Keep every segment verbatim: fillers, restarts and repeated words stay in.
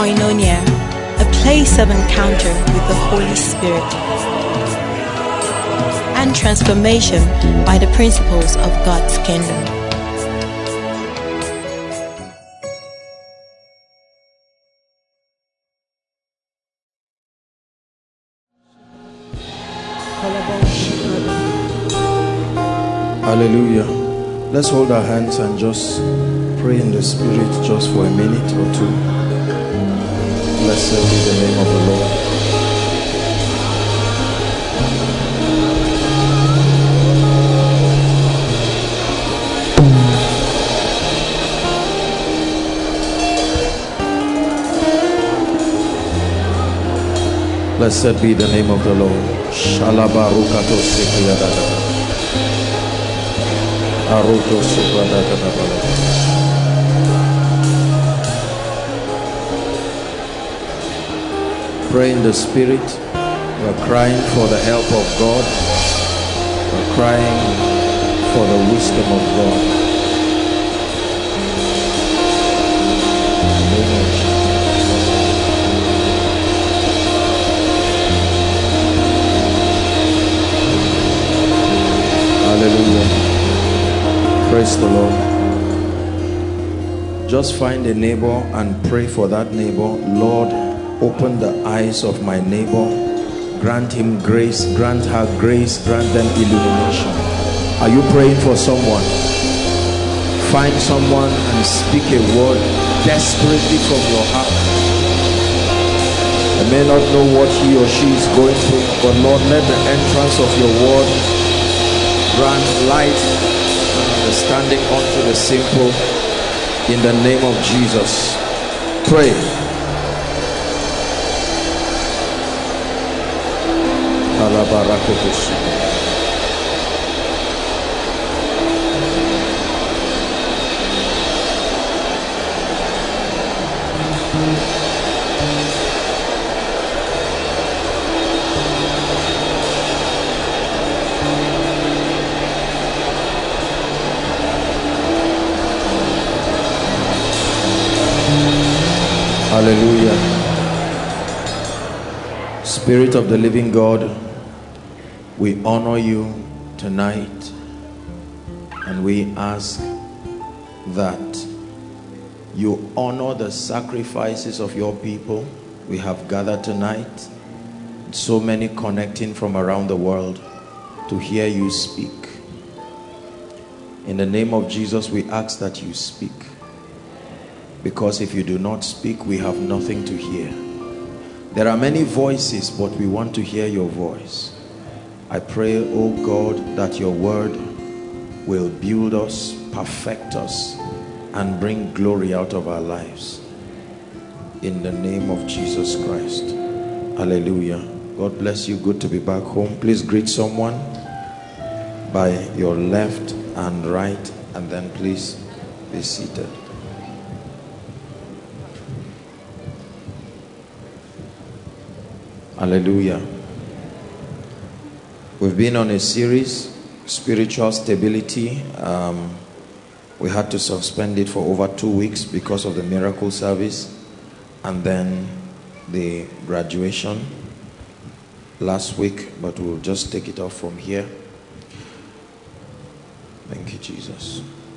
Koinonia, a place of encounter with the Holy Spirit and transformation by the principles of God's kingdom. Hallelujah. Let's hold our hands and just pray in the Spirit just for a minute or two. Blessed be the name of the Lord. Blessed be the name of the Lord. Shalabarukato Sikiyadada. Aruto Subradadabala. Pray in the Spirit. We're crying for the help of God. We're crying for the wisdom of God. Hallelujah. Praise the Lord. Just find a neighbor and pray for that neighbor. Lord, open the eyes of my neighbor. Grant him grace, grant her grace, grant them illumination. Are you praying for someone? Find someone and speak a word desperately from your heart. I may not know what he or she is going through, but Lord, let the entrance of your word grant light and understanding unto the simple in the name of Jesus. Pray. Hallelujah. Spirit of the living God, we honor you tonight and we ask that you honor the sacrifices of your people. We have gathered tonight, so many connecting from around the world to hear you speak. In the name of Jesus, we ask that you speak. Because if you do not speak, we have nothing to hear. There are many voices, but we want to hear your voice. I pray, oh God, that your word will build us, perfect us, and bring glory out of our lives. In the name of Jesus Christ. Hallelujah. God bless you. Good to be back home. Please greet someone by your left and right, and then please be seated. Hallelujah. We've been on a series, Spiritual Stability. Um, we had to suspend it for over two weeks because of the miracle service and then the graduation last week, but we'll just take it off from here. Thank you, Jesus.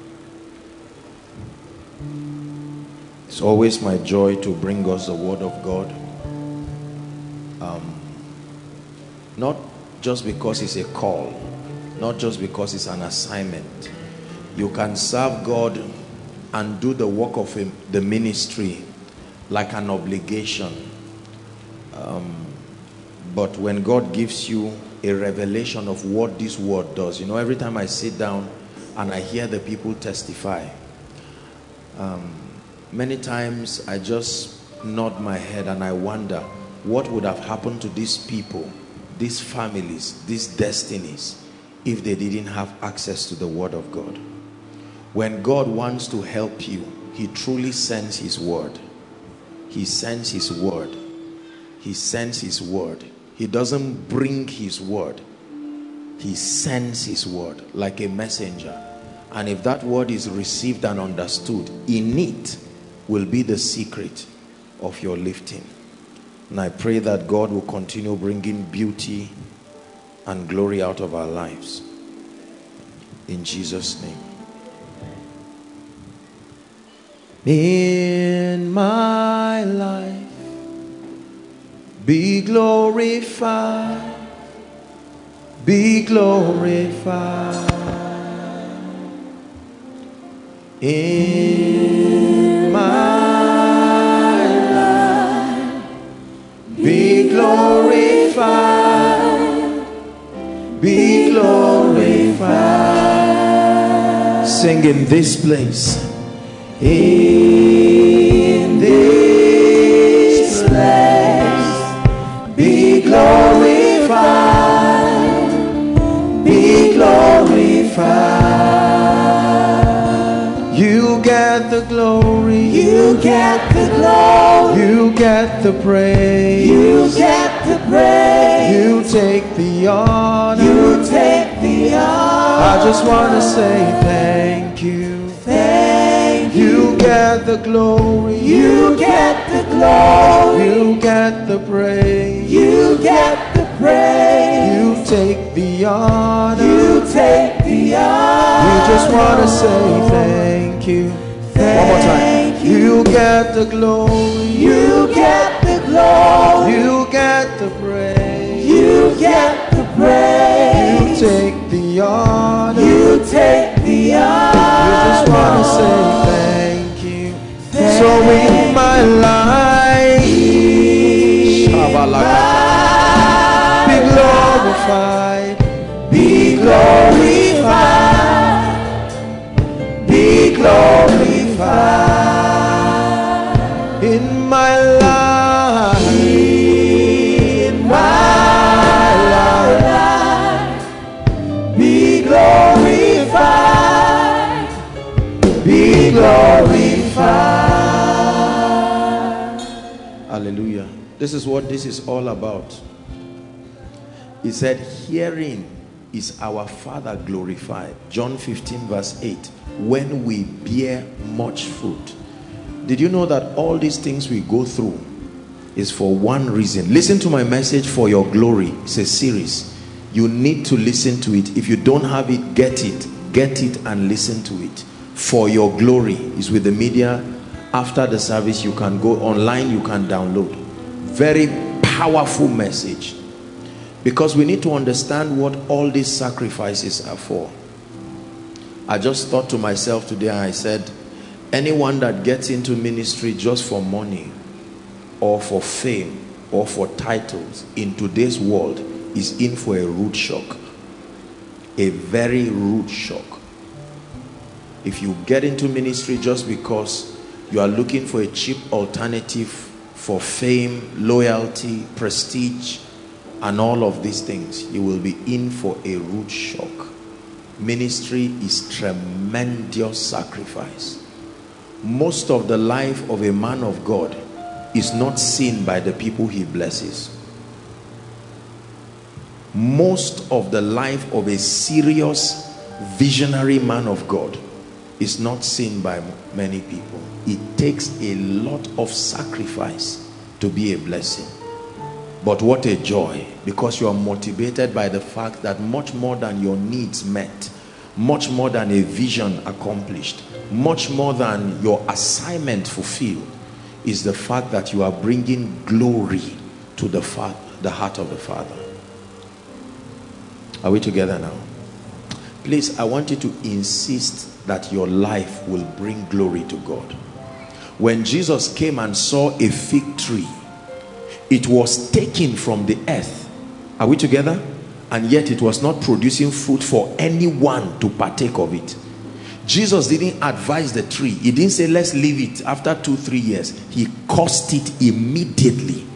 It's always my joy to bring us the word of God. Um, not just because it's a call, not just because it's an assignment. You can serve God and do the work of him, the ministry like an obligation. Um, but when God gives you a revelation of what this word does, you know, every time I sit down and I hear the people testify, um, many times I just nod my head and I wonder, what would have happened to these people, these families, these destinies, if they didn't have access to the word of God? When God wants to help you, he truly sends his word. He sends his word. He sends his word. He doesn't bring his word. He sends his word like a messenger. And if that word is received and understood, in it will be the secret of your lifting. And I pray that God will continue bringing beauty and glory out of our lives. In Jesus' name. In my life, be glorified, be glorified. In my life, be glorified, be glorified. Sing in this place. In this place, be glorified, be glorified. You get the glory, you get the glory, you get the praise, you get the praise, you take the honor, you take the honor. I just want to say thank you, thank you. You get the glory, you get the glory, you get the praise, you get the praise, you take the honor, you take the honor. We just want to say thank you. Thank One more time. You. You get the glory, you get the glory, you get the praise, you get the praise, you take the honor, you take the honor. We just want to say thank you. Thank so in my life, be glorified, be glorified, be glorified. In my life, in my life, be glorified, be glorified. Hallelujah. This is what this is all about. He said, herein is our Father glorified. John fifteen verse eight. When we bear much fruit. Did you know that all these things we go through is for one reason? Listen to my message, For Your Glory. It's a series. You need to listen to it. If you don't have it, get it. Get it and listen to it. For Your Glory is with the media. After the service, you can go online, you can download. Very powerful message. Because we need to understand what all these sacrifices are for. I just thought to myself today, I said, anyone that gets into ministry just for money or for fame or for titles in today's world is in for a rude shock. A very rude shock. If you get into ministry just because you are looking for a cheap alternative for fame, loyalty, prestige, and all of these things, you will be in for a rude shock. Ministry is tremendous sacrifice. Most of the life of a man of God is not seen by the people he blesses. Most of the life of a serious visionary man of God is not seen by many people. It takes a lot of sacrifice to be a blessing. But what a joy, because you are motivated by the fact that much more than your needs met, much more than a vision accomplished, much more than your assignment fulfilled, is the fact that you are bringing glory to the Father, the heart of the Father. Are we together now? Please, I want you to insist that your life will bring glory to God. When Jesus came and saw a fig tree, it was taken from the earth. Are we together? And yet it was not producing fruit for anyone to partake of it. Jesus didn't advise the tree. He didn't say, let's leave it after two, three years. He cursed it immediately.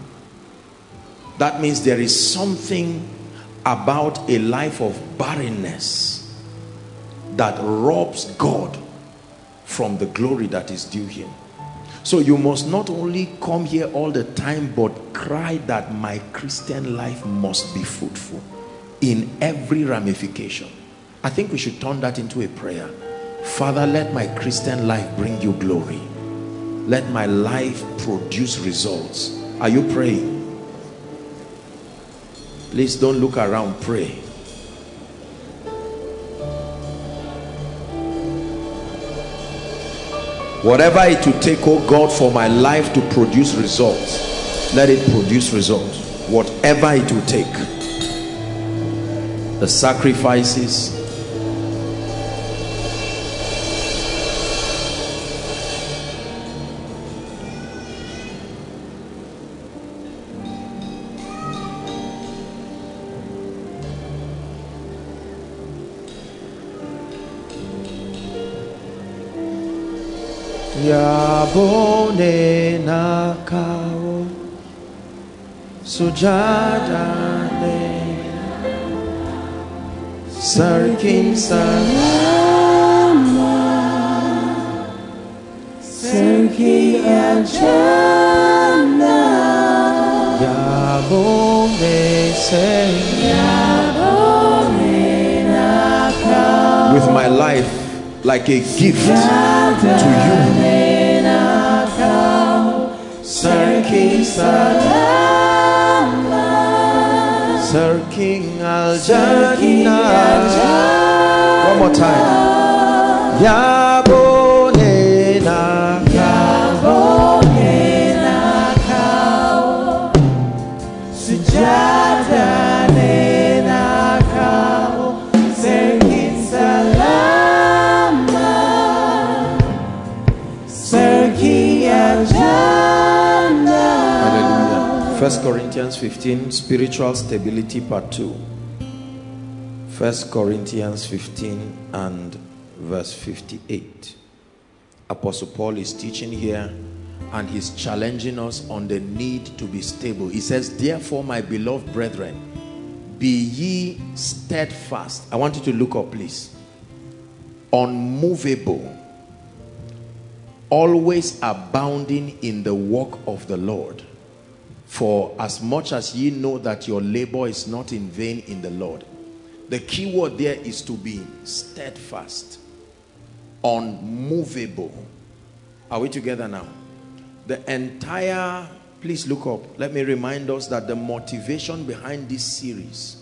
That means there is something about a life of barrenness that robs God from the glory that is due him. So you must not only come here all the time, but cry that my Christian life must be fruitful in every ramification. I think we should turn that into a prayer. Father, let my Christian life bring you glory. Let my life produce results. Are you praying? Please don't look around, pray. Whatever it will take, oh God, for my life to produce results, let it produce results. Whatever it will take. The sacrifices, Yabone nakao sujadane sarkin salama sarki ajana Yabone se Yabone nakao, with my life like a gift to you. Sir King Salama, Sir King Al Jannah. One more time. Yabone nakao, Yabone nakao, Sujada ne nakao, Sir King Salama, Sir King Al Jannah. First Corinthians fifteen, spiritual stability part two. First Corinthians fifteen and verse fifty-eight. Apostle Paul is teaching here and he's challenging us on the need to be stable. He says, therefore, my beloved brethren, be ye steadfast. I want you to look up, please. Unmovable, always abounding in the work of the Lord. For as much as ye know that your labor is not in vain in the Lord. The key word there is to be steadfast, unmovable. Are we together now? The entire, please look up. Let me remind us that the motivation behind this series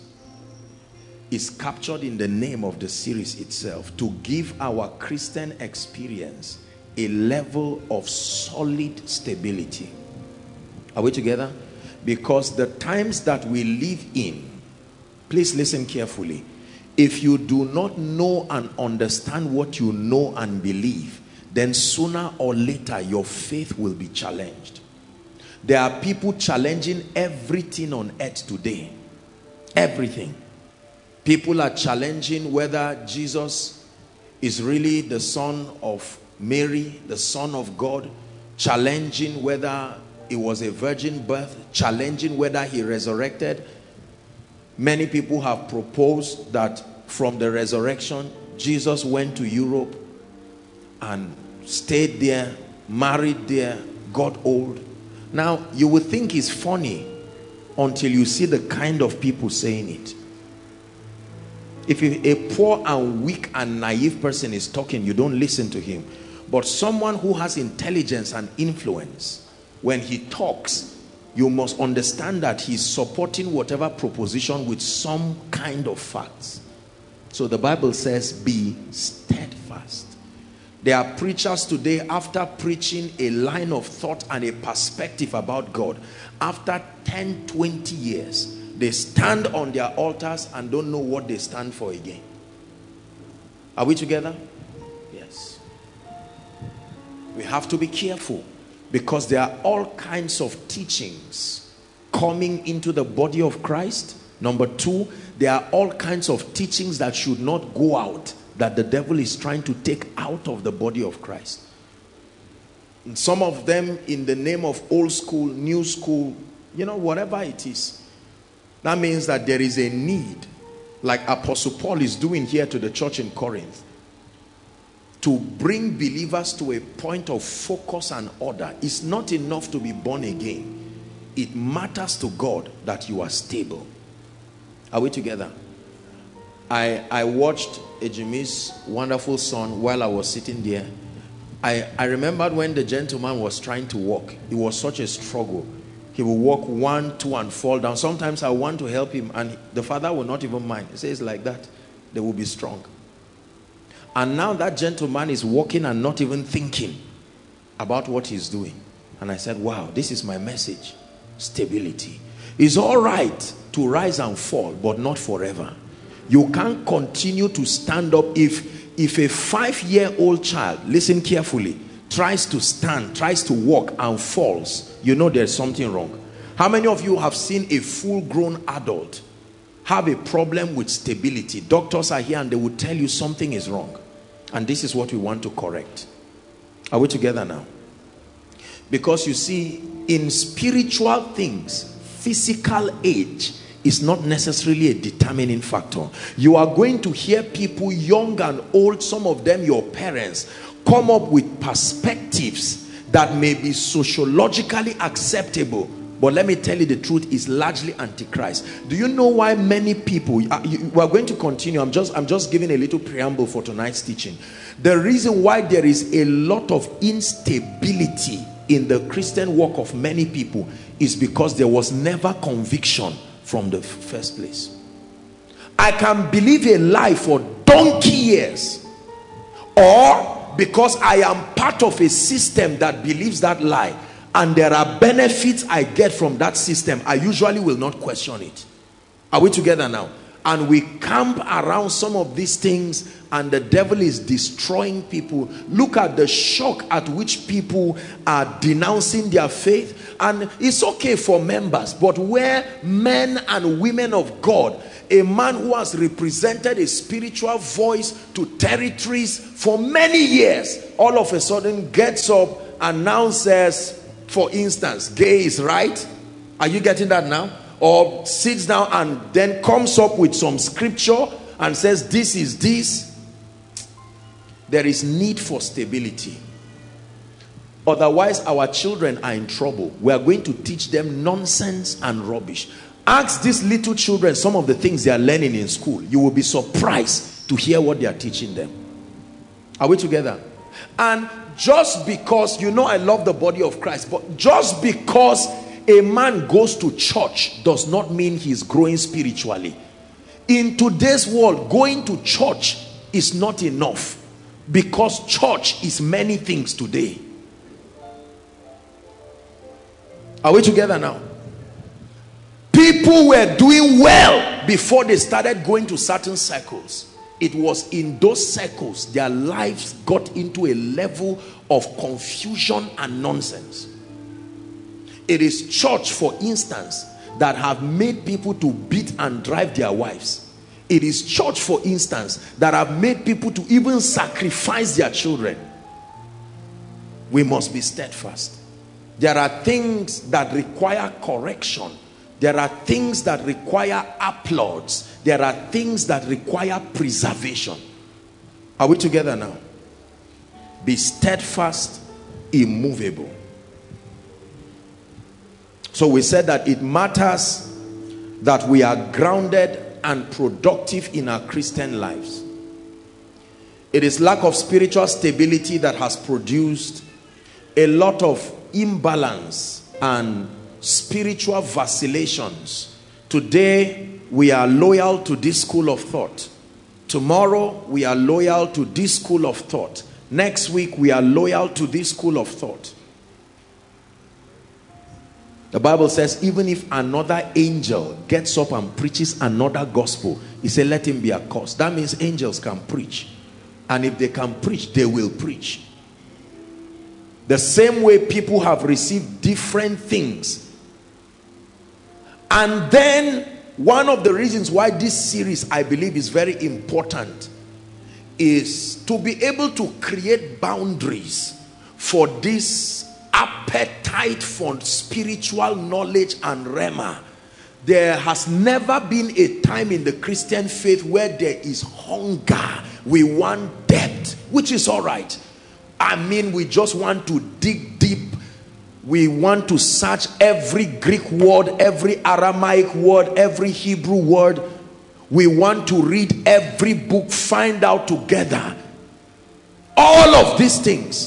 is captured in the name of the series itself, to give our Christian experience a level of solid stability. Are we together? Because the times that we live in, please listen carefully. If you do not know and understand what you know and believe, then sooner or later your faith will be challenged. There are people challenging everything on earth today. Everything. People are challenging whether Jesus is really the son of Mary, the son of God, challenging whether it was a virgin birth, challenging whether he resurrected. Many people have proposed that from the resurrection, Jesus went to Europe and stayed there, married there, got old. Now, you would think it's funny until you see the kind of people saying it. If a poor and weak and naive person is talking, you don't listen to him. But someone who has intelligence and influence, when he talks, you must understand that he's supporting whatever proposition with some kind of facts. So the Bible says, be steadfast. There are preachers today, after preaching a line of thought and a perspective about God, after ten, twenty years, they stand on their altars and don't know what they stand for again. Are we together? Yes. We have to be careful, because there are all kinds of teachings coming into the body of Christ. Number two, there are all kinds of teachings that should not go out, that the devil is trying to take out of the body of Christ. And some of them in the name of old school, new school, you know, whatever it is. That means that there is a need, like Apostle Paul is doing here to the church in Corinth, to bring believers to a point of focus and order. It's not enough to be born again. It matters to God that you are stable. Are we together? I, I watched Ejimi's wonderful son while I was sitting there. I, I remembered when the gentleman was trying to walk. It was such a struggle. He will walk one, two, and fall down. Sometimes I want to help him, and the father will not even mind. He says like that, they will be strong. And now that gentleman is walking and not even thinking about what he's doing. And I said, wow, this is my message. Stability. It's all right to rise and fall, but not forever. You can't continue to stand up. If if a five-year-old child, listen carefully, tries to stand, tries to walk and falls, you know there's something wrong. How many of you have seen a full-grown adult have a problem with stability? Doctors are here and they will tell you something is wrong. And this is what we want to correct. Are we together now? Because you see, in spiritual things, physical age is not necessarily a determining factor. You are going to hear people, young and old, some of them your parents, come up with perspectives that may be sociologically acceptable, but let me tell you the truth, is largely antichrist. Do you know why many people, uh, you, we are going to continue, I'm just, I'm just giving a little preamble for tonight's teaching. The reason why there is a lot of instability in the Christian walk of many people is because there was never conviction from the first place. I can believe a lie for donkey years, or because I am part of a system that believes that lie and there are benefits I get from that system, I usually will not question it. Are we together now? And we camp around some of these things and the devil is destroying people. Look at the shock at which people are denouncing their faith. And it's okay for members, but where men and women of God, a man who has represented a spiritual voice to territories for many years, all of a sudden gets up and now says, for instance, gay is right. Are you getting that now? Or sits down and then comes up with some scripture and says this is this. There is need for stability. Otherwise our children are in trouble. We are going to teach them nonsense and rubbish. Ask these little children some of the things they are learning in school. You will be surprised to hear what they are teaching them. Are we together? And just because, you know, I love the body of Christ, but just because a man goes to church does not mean he's growing spiritually. In today's world, going to church is not enough, because church is many things today. Are we together now? People were doing well before they started going to certain circles. It was in those circles their lives got into a level of confusion and nonsense. It is church, for instance, that have made people to beat and drive their wives. It is church, for instance, that have made people to even sacrifice their children. We must be steadfast. There are things that require correction. There are things that require applause. There are things that require preservation. Are we together now? Be steadfast, immovable. So we said that it matters that we are grounded and productive in our Christian lives. It is lack of spiritual stability that has produced a lot of imbalance and spiritual vacillations. Today we are loyal to this school of thought. Tomorrow we are loyal to this school of thought. Next week we are loyal to this school of thought. The Bible says even if another angel gets up and preaches another gospel, he said let him be accursed. That means angels can preach, and if they can preach, they will preach. The same way people have received different things. And then one of the reasons why this series, I believe, is very important is to be able to create boundaries for this appetite for spiritual knowledge and rhema. There has never been a time in the Christian faith where there is hunger. We want depth, which is all right. I mean, we just want to dig deep. We want to search every Greek word, every Aramaic word, every Hebrew word. We want to read every book, find out together. All of these things.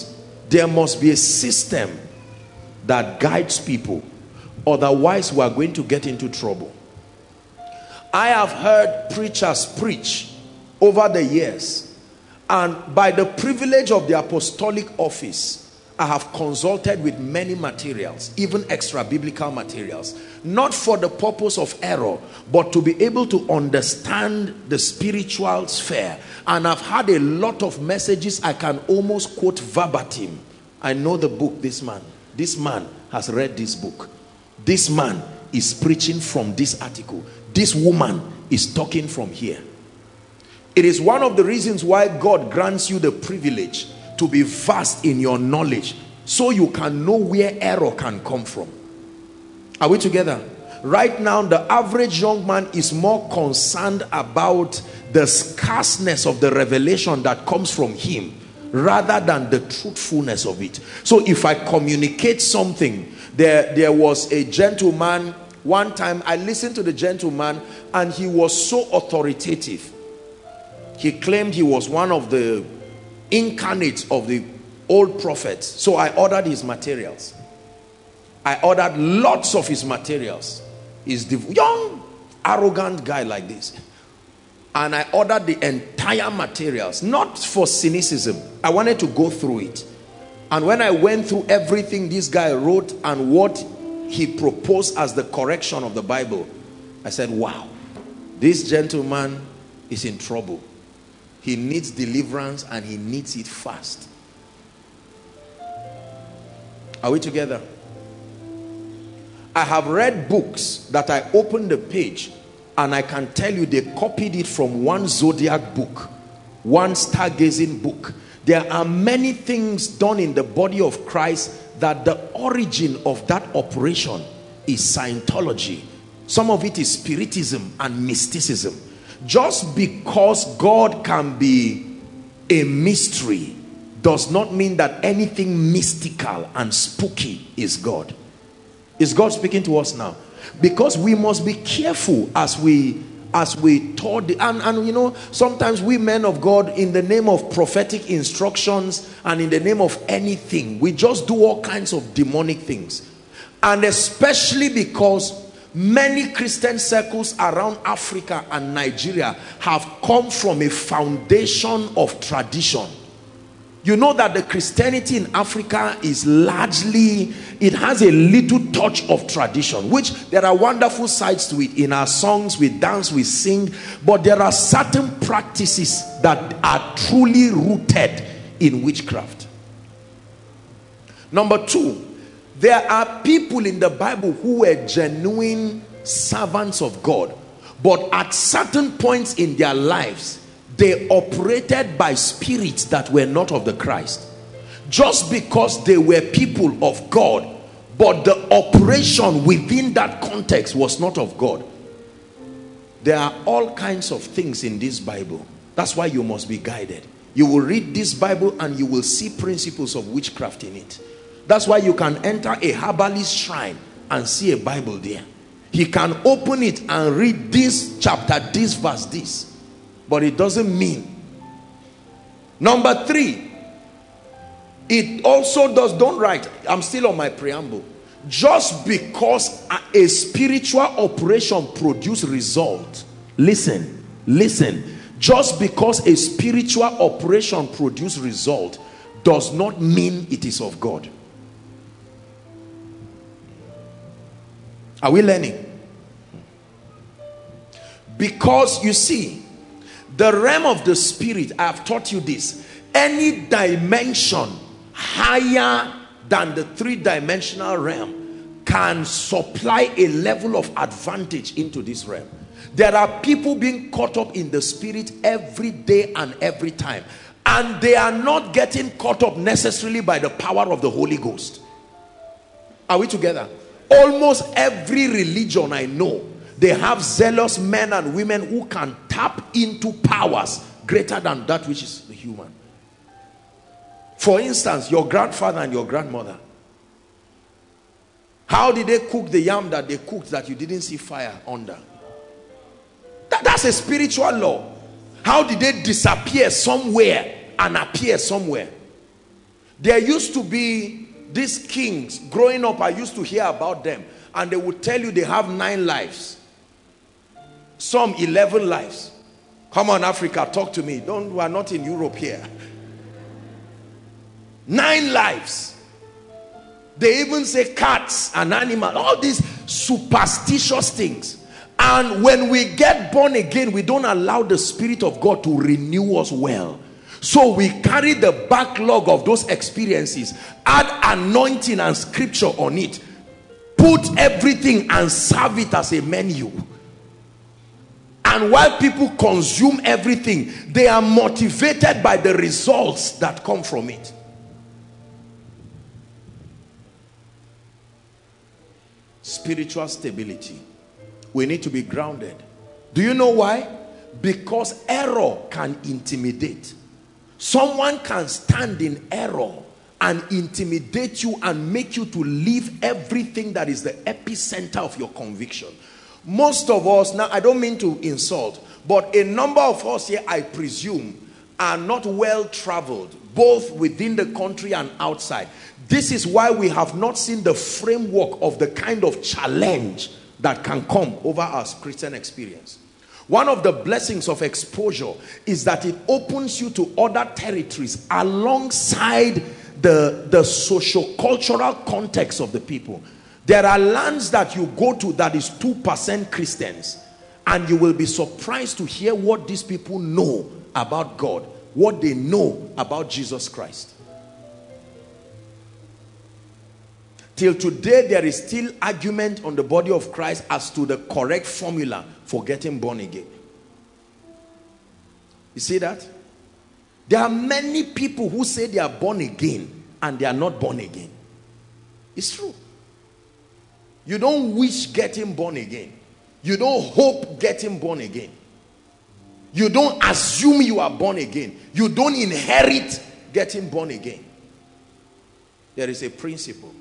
There must be a system that guides people. Otherwise, we are going to get into trouble. I have heard preachers preach over the years, and by the privilege of the apostolic office, I have consulted with many materials, even extra biblical materials, not for the purpose of error, but to be able to understand the spiritual sphere. And I've had a lot of messages I can almost quote verbatim. I know the book. This man, this man has read this book. This man is preaching from this article. This woman is talking from here. It is one of the reasons why God grants you the privilege to be vast in your knowledge, so you can know where error can come from. Are we together? Right now, the average young man is more concerned about the scarceness of the revelation that comes from him rather than the truthfulness of it. So if I communicate something, there, there was a gentleman, one time I listened to the gentleman and he was so authoritative. He claimed he was one of the incarnates of the old prophets. So I ordered his materials. I ordered lots of his materials. He's the young, arrogant guy like this. And I ordered the entire materials, not for cynicism. I wanted to go through it. And when I went through everything this guy wrote and what he proposed as the correction of the Bible, I said, wow, this gentleman is in trouble. He needs deliverance and he needs it fast. Are we together? I have read books that I opened the page and I can tell you they copied it from one zodiac book, one stargazing book. There are many things done in the body of Christ that the origin of that operation is Scientology. Some of it is spiritism and mysticism. Just because God can be a mystery does not mean that anything mystical and spooky is God. Is God speaking to us now? Because we must be careful as we as we taught the, and, and you know, sometimes we men of God, in the name of prophetic instructions and in the name of anything, we just do all kinds of demonic things. And especially because many Christian circles around Africa and Nigeria have come from a foundation of tradition. You know that the Christianity in Africa is largely, it has a little touch of tradition, which there are wonderful sides to it. In our songs, we dance, we sing, but there are certain practices that are truly rooted in witchcraft. Number two, there are people in the Bible who were genuine servants of God, but at certain points in their lives, they operated by spirits that were not of the Christ. Just because they were people of God, but the operation within that context was not of God. There are all kinds of things in this Bible. That's why you must be guided. You will read this Bible and you will see principles of witchcraft in it. That's why you can enter a herbalist shrine and see a Bible there. He can open it and read this chapter, this verse, this. But it doesn't mean. Number three, it also does, don't write, I'm still on my preamble. Just because a, a spiritual operation produces result, listen, listen, just because a spiritual operation produces result does not mean it is of God. Are we learning? Because you see, the realm of the spirit, I have taught you this, any dimension higher than the three-dimensional realm can supply a level of advantage into this realm. There are people being caught up in the spirit every day and every time, and they are not getting caught up necessarily by the power of the Holy Ghost. Are we together? Almost every religion I know, they have zealous men and women who can tap into powers greater than that which is the human. For instance, your grandfather and your grandmother, how did they cook the yam that they cooked that you didn't see fire under? That, that's a spiritual law. How did they disappear somewhere and appear somewhere? There used to be these kings. Growing up, I used to hear about them. And they would tell you they have nine lives. Some eleven lives. Come on, Africa, talk to me. Don't, we are not in Europe here. Nine lives. They even say cats and animals. All these superstitious things. And when we get born again, we don't allow the Spirit of God to renew us well. So we carry the backlog of those experiences, add anointing and scripture on it, put everything and serve it as a menu. And while people consume everything, they are motivated by the results that come from it. Spiritual stability. We need to be grounded. Do you know why? Because error can intimidate. Someone can stand in error and intimidate you and make you to leave everything that is the epicenter of your conviction. Most of us, now I don't mean to insult, but a number of us here, I presume, are not well traveled, both within the country and outside. This is why we have not seen the framework of the kind of challenge that can come over our Christian experience. One of the blessings of exposure is that it opens you to other territories alongside the, the socio-cultural context of the people. There are lands that you go to that is two percent Christians, and you will be surprised to hear what these people know about God, what they know about Jesus Christ. Till today, there is still argument on the body of Christ as to the correct formula for getting born again. You see that? There are many people who say they are born again and they are not born again. It's true. You don't wish getting born again. You don't hope getting born again. You don't assume you are born again. You don't inherit getting born again. There is a principle.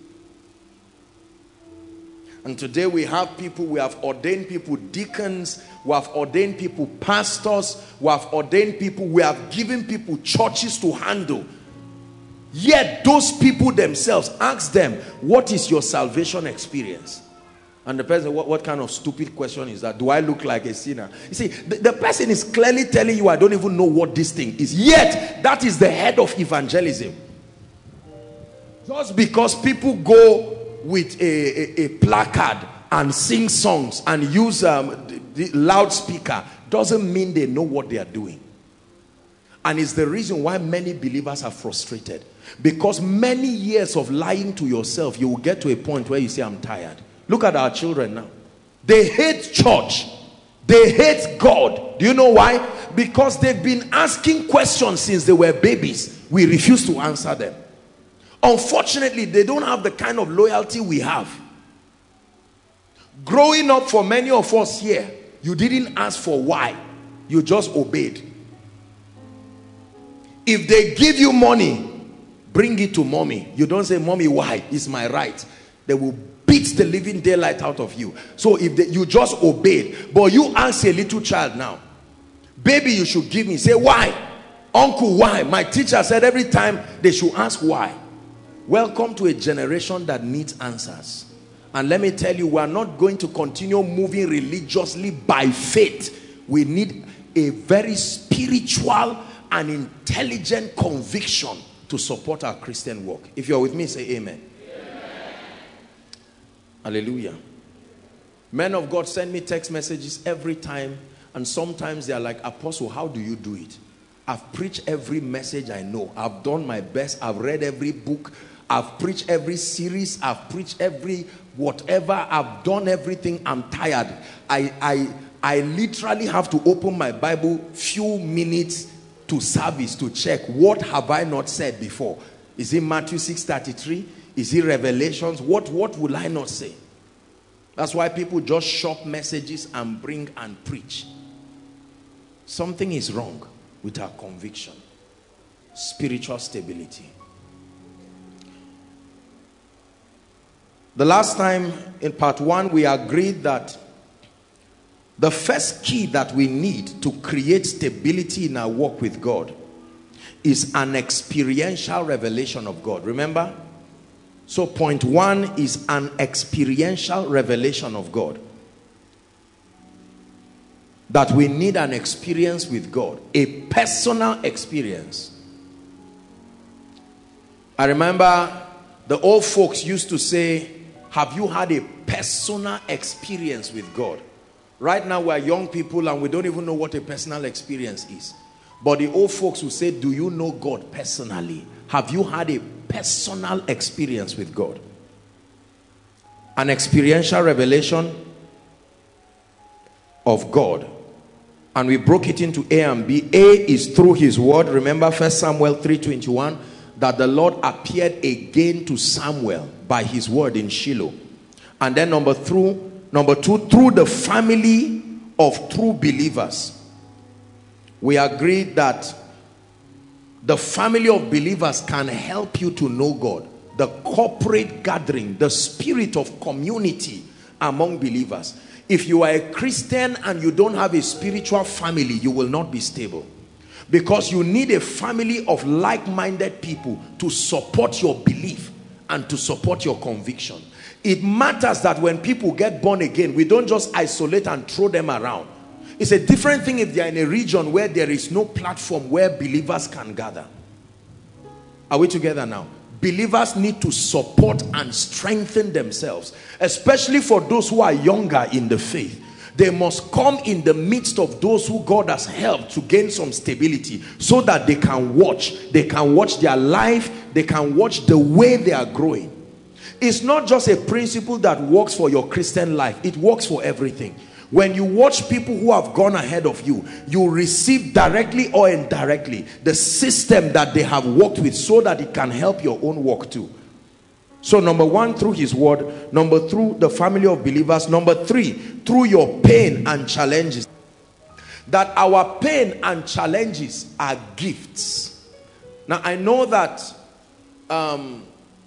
And today we have people, we have ordained people deacons, we have ordained people pastors, we have ordained people, we have given people churches to handle. Yet those people themselves, ask them, what is your salvation experience? And the person, what, what kind of stupid question is that? Do I look like a sinner? You see, the, the person is clearly telling you, I don't even know what this thing is. Yet, that is the head of evangelism. Just because people go with a, a, a placard and sing songs and use um, the, the loudspeaker doesn't mean they know what they are doing. And it's the reason why many believers are frustrated. Because many years of lying to yourself, you will get to a point where you say, I'm tired. Look at our children now. They hate church. They hate God. Do you know why? Because they've been asking questions since they were babies. We refuse to answer them. Unfortunately, they don't have the kind of loyalty we have. Growing up, for many of us here, you didn't ask for why. You just obeyed. If they give you money, bring it to mommy. You don't say, mommy, why? It's my right. They will beat the living daylight out of you. So if they, you just obeyed. But you ask a little child now, baby, you should give me. Say, why? Uncle, why? My teacher said every time they should ask why. Welcome to a generation that needs answers. And let me tell you, we are not going to continue moving religiously by faith. We need a very spiritual and intelligent conviction to support our Christian walk. If you're with me, say amen. Amen. Hallelujah. Men of God send me text messages every time, and sometimes they are like, Apostle, how do you do it? I've preached every message I know. I've done my best. I've read every book. I've preached every series. I've preached every whatever. I've done everything. I'm tired. I, I, I literally have to open my Bible few minutes to service to check, what have I not said before? Is it Matthew six thirty-three? Is it Revelations? What, what will I not say? That's why people just shop messages and bring and preach. Something is wrong with our conviction. Spiritual stability. The last time in part one, we agreed that the first key that we need to create stability in our walk with God is an experiential revelation of God. Remember? So point one is an experiential revelation of God. That we need an experience with God. A personal experience. I remember the old folks used to say, have you had a personal experience with God? Right now we are young people and we don't even know what a personal experience is. But the old folks will say, do you know God personally? Have you had a personal experience with God? An experiential revelation of God. And we broke it into A and B. A is through his word. Remember First Samuel three twenty-one, that the Lord appeared again to Samuel by his word in Shiloh. And then number through, number two, through the family of true believers. We agreed that the family of believers can help you to know God. The corporate gathering, the spirit of community among believers. If you are a Christian and you don't have a spiritual family, you will not be stable. Because you need a family of like-minded people to support your belief and to support your conviction. It matters that when people get born again, we don't just isolate and throw them around. It's a different thing if they are in a region where there is no platform where believers can gather. Are we together now? Believers need to support and strengthen themselves, especially for those who are younger in the faith. They must come in the midst of those who God has helped to gain some stability, so that they can watch. They can watch their life. They can watch the way they are growing. It's not just a principle that works for your Christian life. It works for everything. When you watch people who have gone ahead of you, you receive directly or indirectly the system that they have worked with, so that it can help your own work too. So number one, through his word. Number two, the family of believers. Number three, through your pain and challenges. That our pain and challenges are gifts. Now I know that um,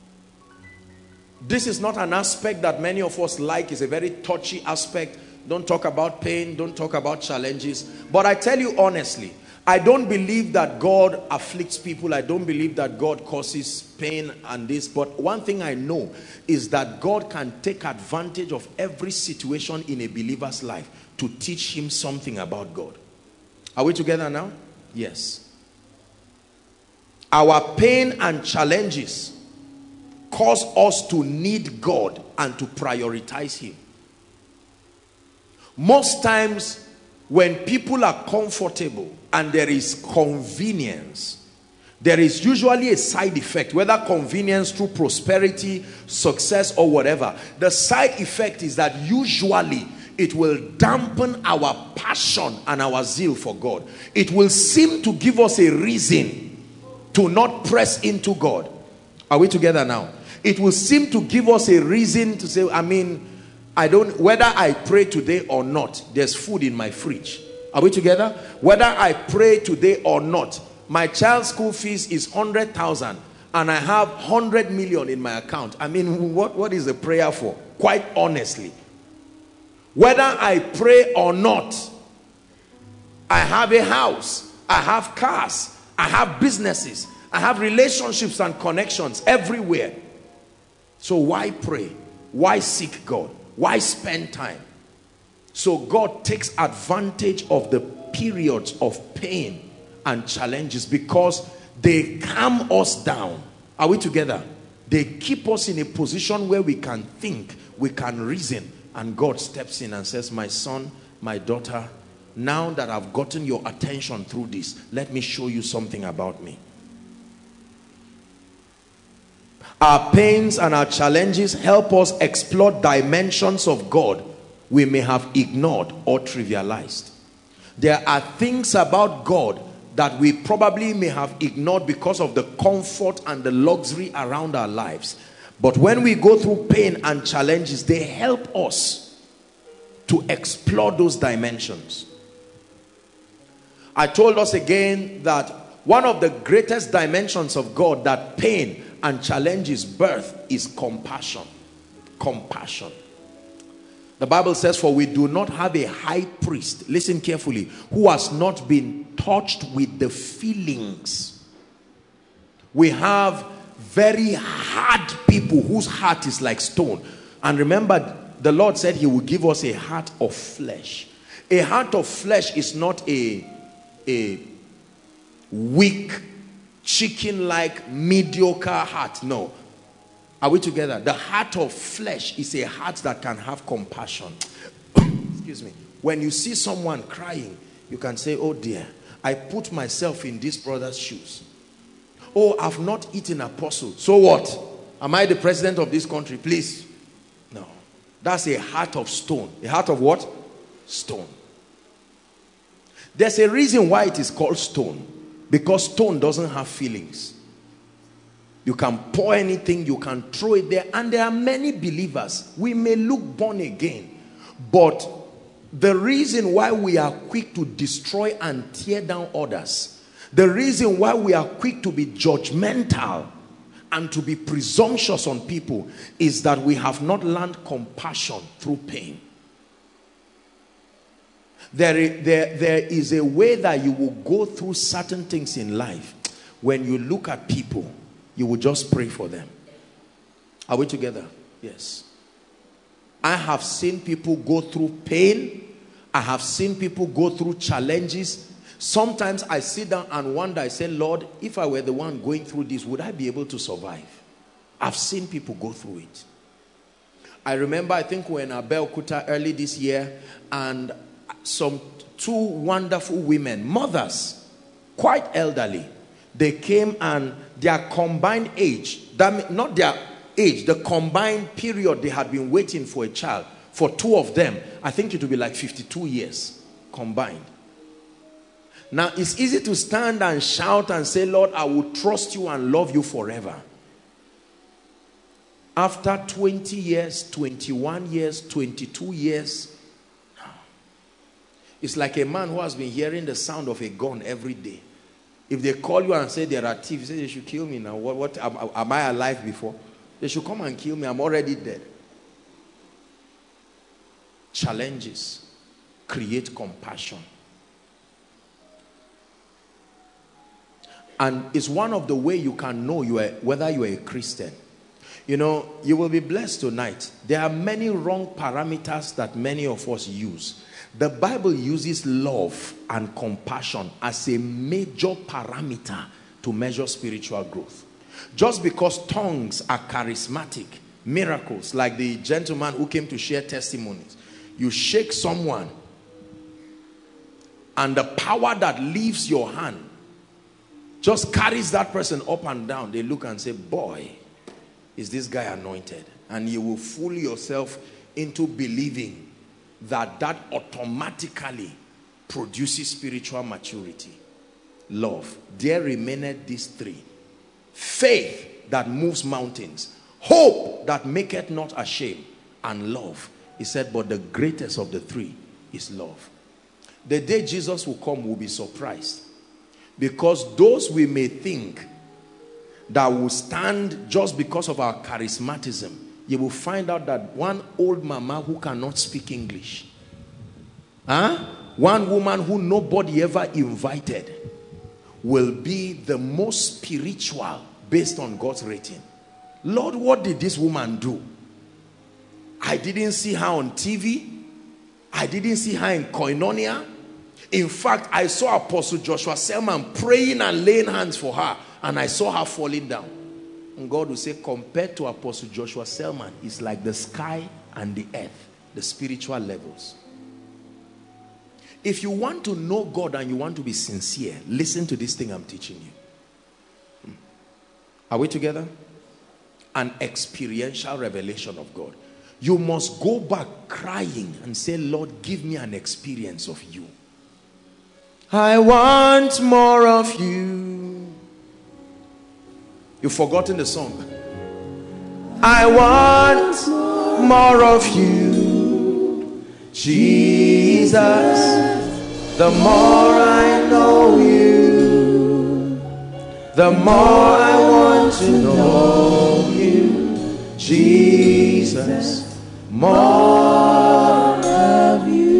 this is not an aspect that many of us like. It's a very touchy aspect. Don't talk about pain. Don't talk about challenges. But I tell you honestly, I don't believe that God afflicts people. I don't believe that God causes pain and this. But one thing I know is that God can take advantage of every situation in a believer's life to teach him something about God. Are we together now? Yes. Our pain and challenges cause us to need God and to prioritize him. Most times when people are comfortable and there is convenience, there is usually a side effect, whether convenience through prosperity, success or whatever. The side effect is that usually it will dampen our passion and our zeal for God. It will seem to give us a reason to not press into God. Are we together now? It will seem to give us a reason to say, I mean, I don't, whether I pray today or not, there's food in my fridge. Are we together? Whether I pray today or not, my child's school fees is one hundred thousand and I have one hundred million in my account. I mean, what, what is the prayer for? Quite honestly. Whether I pray or not, I have a house, I have cars, I have businesses, I have relationships and connections everywhere. So why pray? Why seek God? Why spend time? So God takes advantage of the periods of pain and challenges because they calm us down. Are we together? They keep us in a position where we can think, we can reason, and God steps in and says, my son, my daughter, now that I've gotten your attention through this, let me show you something about me. Our pains and our challenges help us explore dimensions of God we may have ignored or trivialized. There are things about God that we probably may have ignored because of the comfort and the luxury around our lives. But when we go through pain and challenges, they help us to explore those dimensions. I told us again that one of the greatest dimensions of God that pain and challenges birth is compassion. Compassion. The Bible says, for we do not have a high priest, listen carefully, who has not been touched with the feelings We have very hard people whose heart is like stone. And remember, the Lord said he will give us a heart of flesh. A heart of flesh is not a, a weak, chicken-like, mediocre heart. No. Are we together? The heart of flesh is a heart that can have compassion. Excuse me. When you see someone crying, you can say, oh dear, I put myself in this brother's shoes. Oh, I've not eaten apostle. So what? Am I the president of this country? Please. No. That's a heart of stone. A heart of what? Stone. There's a reason why it is called stone. Because stone doesn't have feelings. You can pour anything, you can throw it there. And there are many believers. We may look born again. But the reason why we are quick to destroy and tear down others, the reason why we are quick to be judgmental and to be presumptuous on people, is that we have not learned compassion through pain. There is, there, there is a way that you will go through certain things in life. When you look at people, you will just pray for them. Are we together? Yes. I have seen people go through pain. I have seen people go through challenges. Sometimes I sit down and wonder, I say, Lord, if I were the one going through this, would I be able to survive? I've seen people go through it. I remember, I think we were in Abeokuta early this year, and some two wonderful women, mothers, quite elderly, they came, and their combined age, that mean, not their age, the combined period they had been waiting for a child, for two of them, I think it would be like fifty-two years combined. Now, it's easy to stand and shout and say, Lord, I will trust you and love you forever. After twenty years, twenty-one years, twenty-two years, it's like a man who has been hearing the sound of a gun every day. If they call you and say there are thieves, you say they should kill me now. What, what am, am I alive before? They should come and kill me. I'm already dead. Challenges create compassion. And it's one of the ways you can know you are, whether you are a Christian. You know, you will be blessed tonight. There are many wrong parameters that many of us use. The Bible uses love and compassion as a major parameter to measure spiritual growth. Just because tongues are charismatic, miracles, like the gentleman who came to share testimonies, you shake someone and the power that leaves your hand just carries that person up and down. They look and say, boy, is this guy anointed? And you will fool yourself into believing that that automatically produces spiritual maturity. Love. There remaineth these three. Faith that moves mountains. Hope that maketh not ashamed. And love. He said, but the greatest of the three is love. The day Jesus will come, we'll be surprised. Because those we may think that will stand just because of our charismatism, you will find out that one old mama who cannot speak English, huh? one woman who nobody ever invited, will be the most spiritual based on God's rating. Lord, what did this woman do? I didn't see her on T V. I didn't see her in Koinonia. In fact, I saw Apostle Joshua Selman praying and laying hands for her, and I saw her falling down. And God will say, compared to Apostle Joshua Selman, it's like the sky and the earth, the spiritual levels. If you want to know God and you want to be sincere, listen to this thing I'm teaching you. Are we together? An experiential revelation of God. You must go back crying and say, Lord, give me an experience of you. I want more of you. You've forgotten the song. I want more of you, Jesus. The more I know you, the more I want to know you, Jesus. More of you.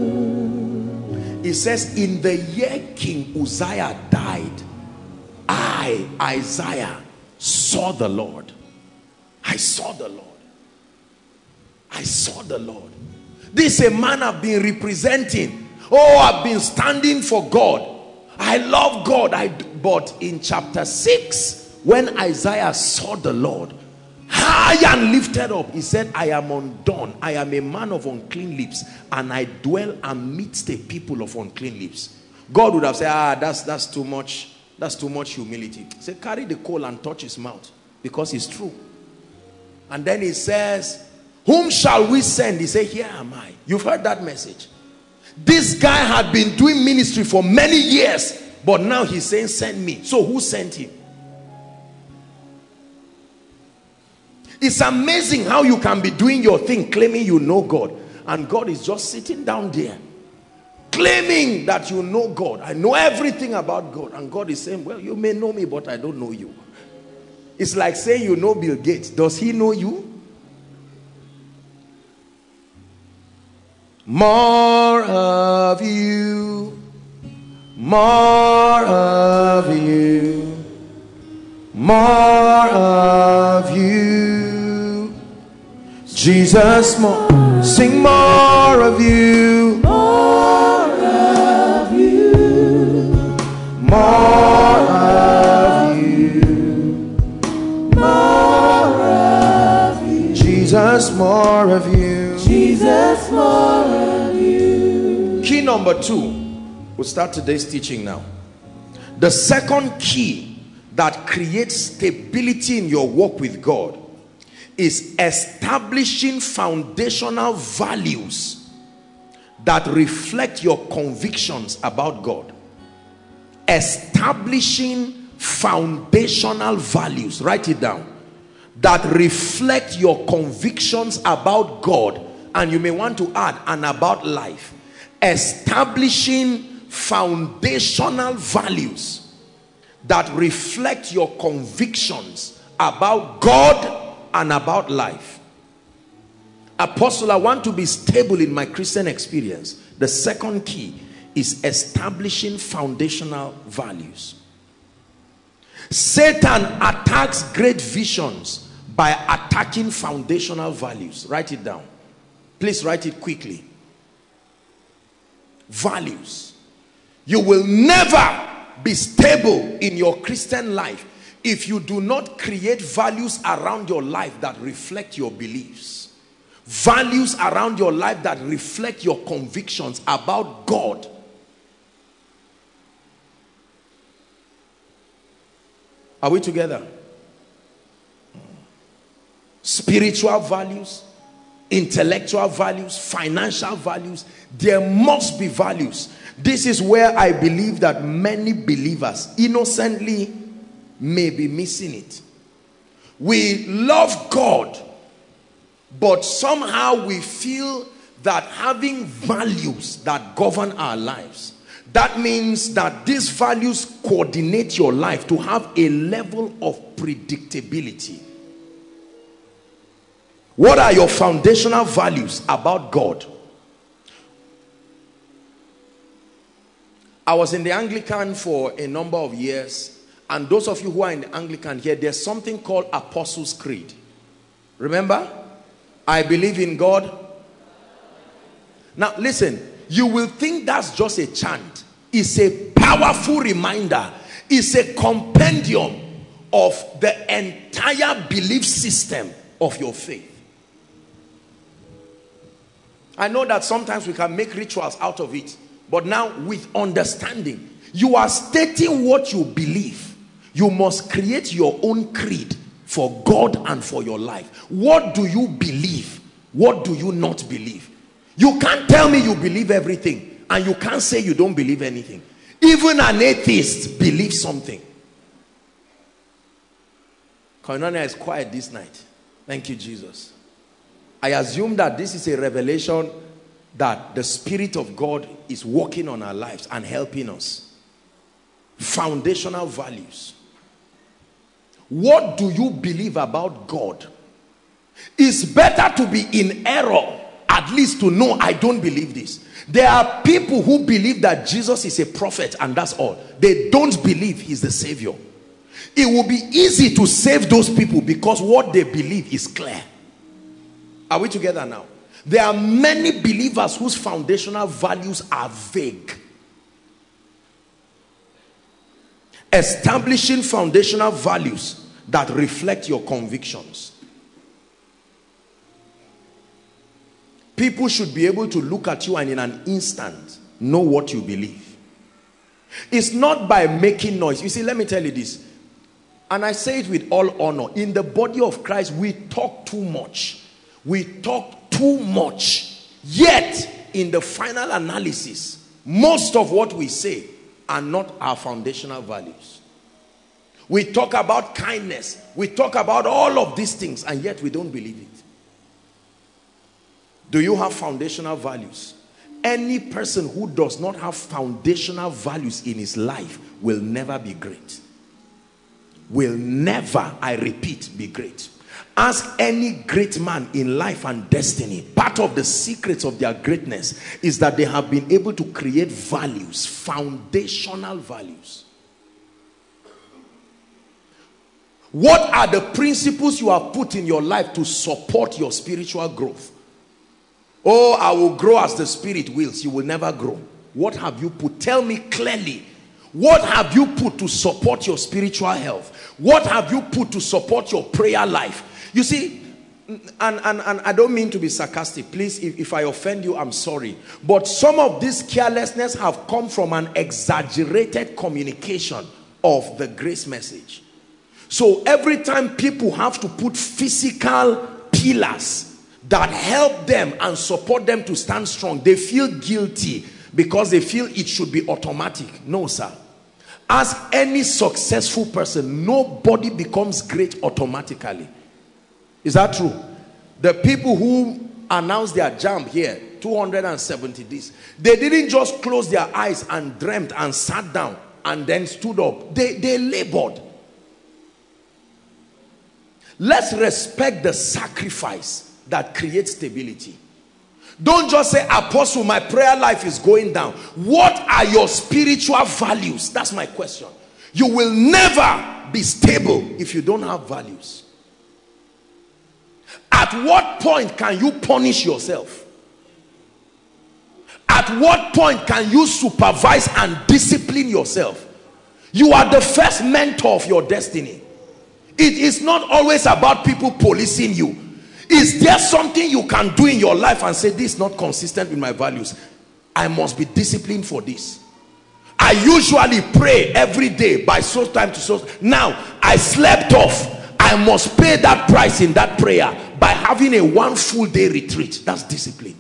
It says, in the year King Uzziah died, ah, I, Isaiah, saw the Lord. I saw the Lord. I saw the Lord. This is a man I've been representing. Oh, I've been standing for God. I love God. I but in chapter six, when Isaiah saw the Lord high and lifted up, he said, I am undone. I am a man of unclean lips, and I dwell amidst a people of unclean lips. God would have said, ah, that's that's too much. That's too much humility. He said, carry the coal and touch his mouth, because it's true. And then he says, whom shall we send? He said, here am I. You've heard that message. This guy had been doing ministry for many years, but now he's saying, send me. So who sent him? It's amazing how you can be doing your thing, claiming you know God, and God is just sitting down there claiming that you know God. I know everything about God, and God is saying, well, you may know me, but I don't know you. It's like saying you know Bill Gates. Does he know you? More of you, more of you, more of you, Jesus, more, sing more of you, more of you, more of you, more of you, Jesus, more of you, Jesus, more of you. Key number two. We'll start today's teaching now. The second key that creates stability in your walk with God is establishing foundational values that reflect your convictions about God. Establishing foundational values, write it down, that reflect your convictions about God, and you may want to add, and about life. Establishing foundational values that reflect your convictions about God and about life. Apostle, I want to be stable in my Christian experience. The second key is establishing foundational values. Satan attacks great visions by attacking foundational values. Write it down. Please write it quickly. Values. You will never be stable in your Christian life if you do not create values around your life that reflect your beliefs. Values around your life that reflect your convictions about God. Are we together? Spiritual values, intellectual values, financial values. There must be values. This is where I believe that many believers innocently may be missing it. We love God, but somehow we feel that having values that govern our lives, that means that these values coordinate your life to have a level of predictability. What are your foundational values about God? I was in the Anglican for a number of years, and those of you who are in the Anglican here, there's something called Apostles' Creed. Remember? I believe in God. Now listen, you will think that's just a chant. It's a powerful reminder. It's a compendium of the entire belief system of your faith. I know that sometimes we can make rituals out of it, but now with understanding, you are stating what you believe. You must create your own creed for God and for your life. What do you believe? What do you not believe? You can't tell me you believe everything, and you can't say you don't believe anything. Even an atheist believes something. Koinonia is quiet this night. Thank you, Jesus. I assume that this is a revelation that the Spirit of God is working on our lives and helping us. Foundational values. What do you believe about God? It's better to be in error, at least to know I don't believe this. There are people who believe that Jesus is a prophet and that's all. They don't believe he's the Savior. It will be easy to save those people because what they believe is clear. Are we together now? There are many believers whose foundational values are vague. Establishing foundational values that reflect your convictions. People should be able to look at you and in an instant know what you believe. It's not by making noise. You see, let me tell you this, and I say it with all honor. In the body of Christ, we talk too much. We talk too much. Yet, in the final analysis, most of what we say are not our foundational values. We talk about kindness. We talk about all of these things, and yet we don't believe it. Do you have foundational values? Any person who does not have foundational values in his life will never be great. Will never, I repeat, be great. Ask any great man in life and destiny. Part of the secrets of their greatness is that they have been able to create values, foundational values. What are the principles you have put in your life to support your spiritual growth? Oh, I will grow as the Spirit wills. You will never grow. What have you put? Tell me clearly. What have you put to support your spiritual health? What have you put to support your prayer life? You see, and, and, and I don't mean to be sarcastic. Please, if, if I offend you, I'm sorry. But some of this carelessness have come from an exaggerated communication of the grace message. So every time people have to put physical pillars that help them and support them to stand strong, they feel guilty because they feel it should be automatic. No, sir. Ask any successful person. Nobody becomes great automatically. Is that true? The people who announced their jump here, two hundred seventy this, they didn't just close their eyes and dreamt and sat down and then stood up. They, they labored. Let's respect the sacrifice that creates stability. Don't just say, Apostle, my prayer life is going down. What are your spiritual values? That's my question. You will never be stable if you don't have values. At what point can you punish yourself? At what point can you supervise and discipline yourself? You are the first mentor of your destiny. It is not always about people policing you. Is there something you can do in your life and say, this is not consistent with my values? I must be disciplined for this. I usually pray every day by so time to so. Now, I slept off. I must pay that price in that prayer by having a one full day retreat. That's discipline.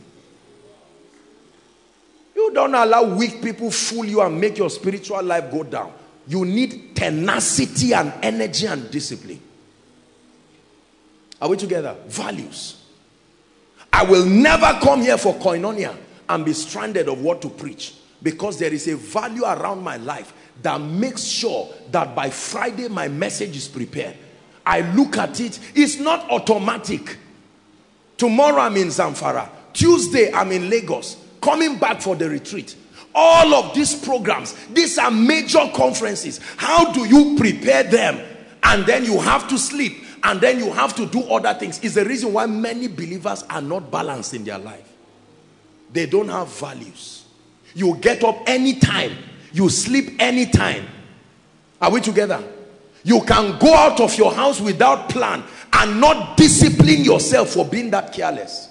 You don't allow weak people fool you and make your spiritual life go down. You need tenacity and energy and discipline. Are we together? Values. I will never come here for koinonia and be stranded of what to preach, because there is a value around my life that makes sure that by Friday my message is prepared. I look at it. It's not automatic. Tomorrow I'm in Zamfara. Tuesday I'm in Lagos, coming back for the retreat. All of these programs, these are major conferences. How do you prepare them? And then you have to sleep. And then you have to do other things. Is the reason why many believers are not balanced in their life. They don't have values. You get up anytime. You sleep anytime. Are we together? You can go out of your house without plan and not discipline yourself for being that careless.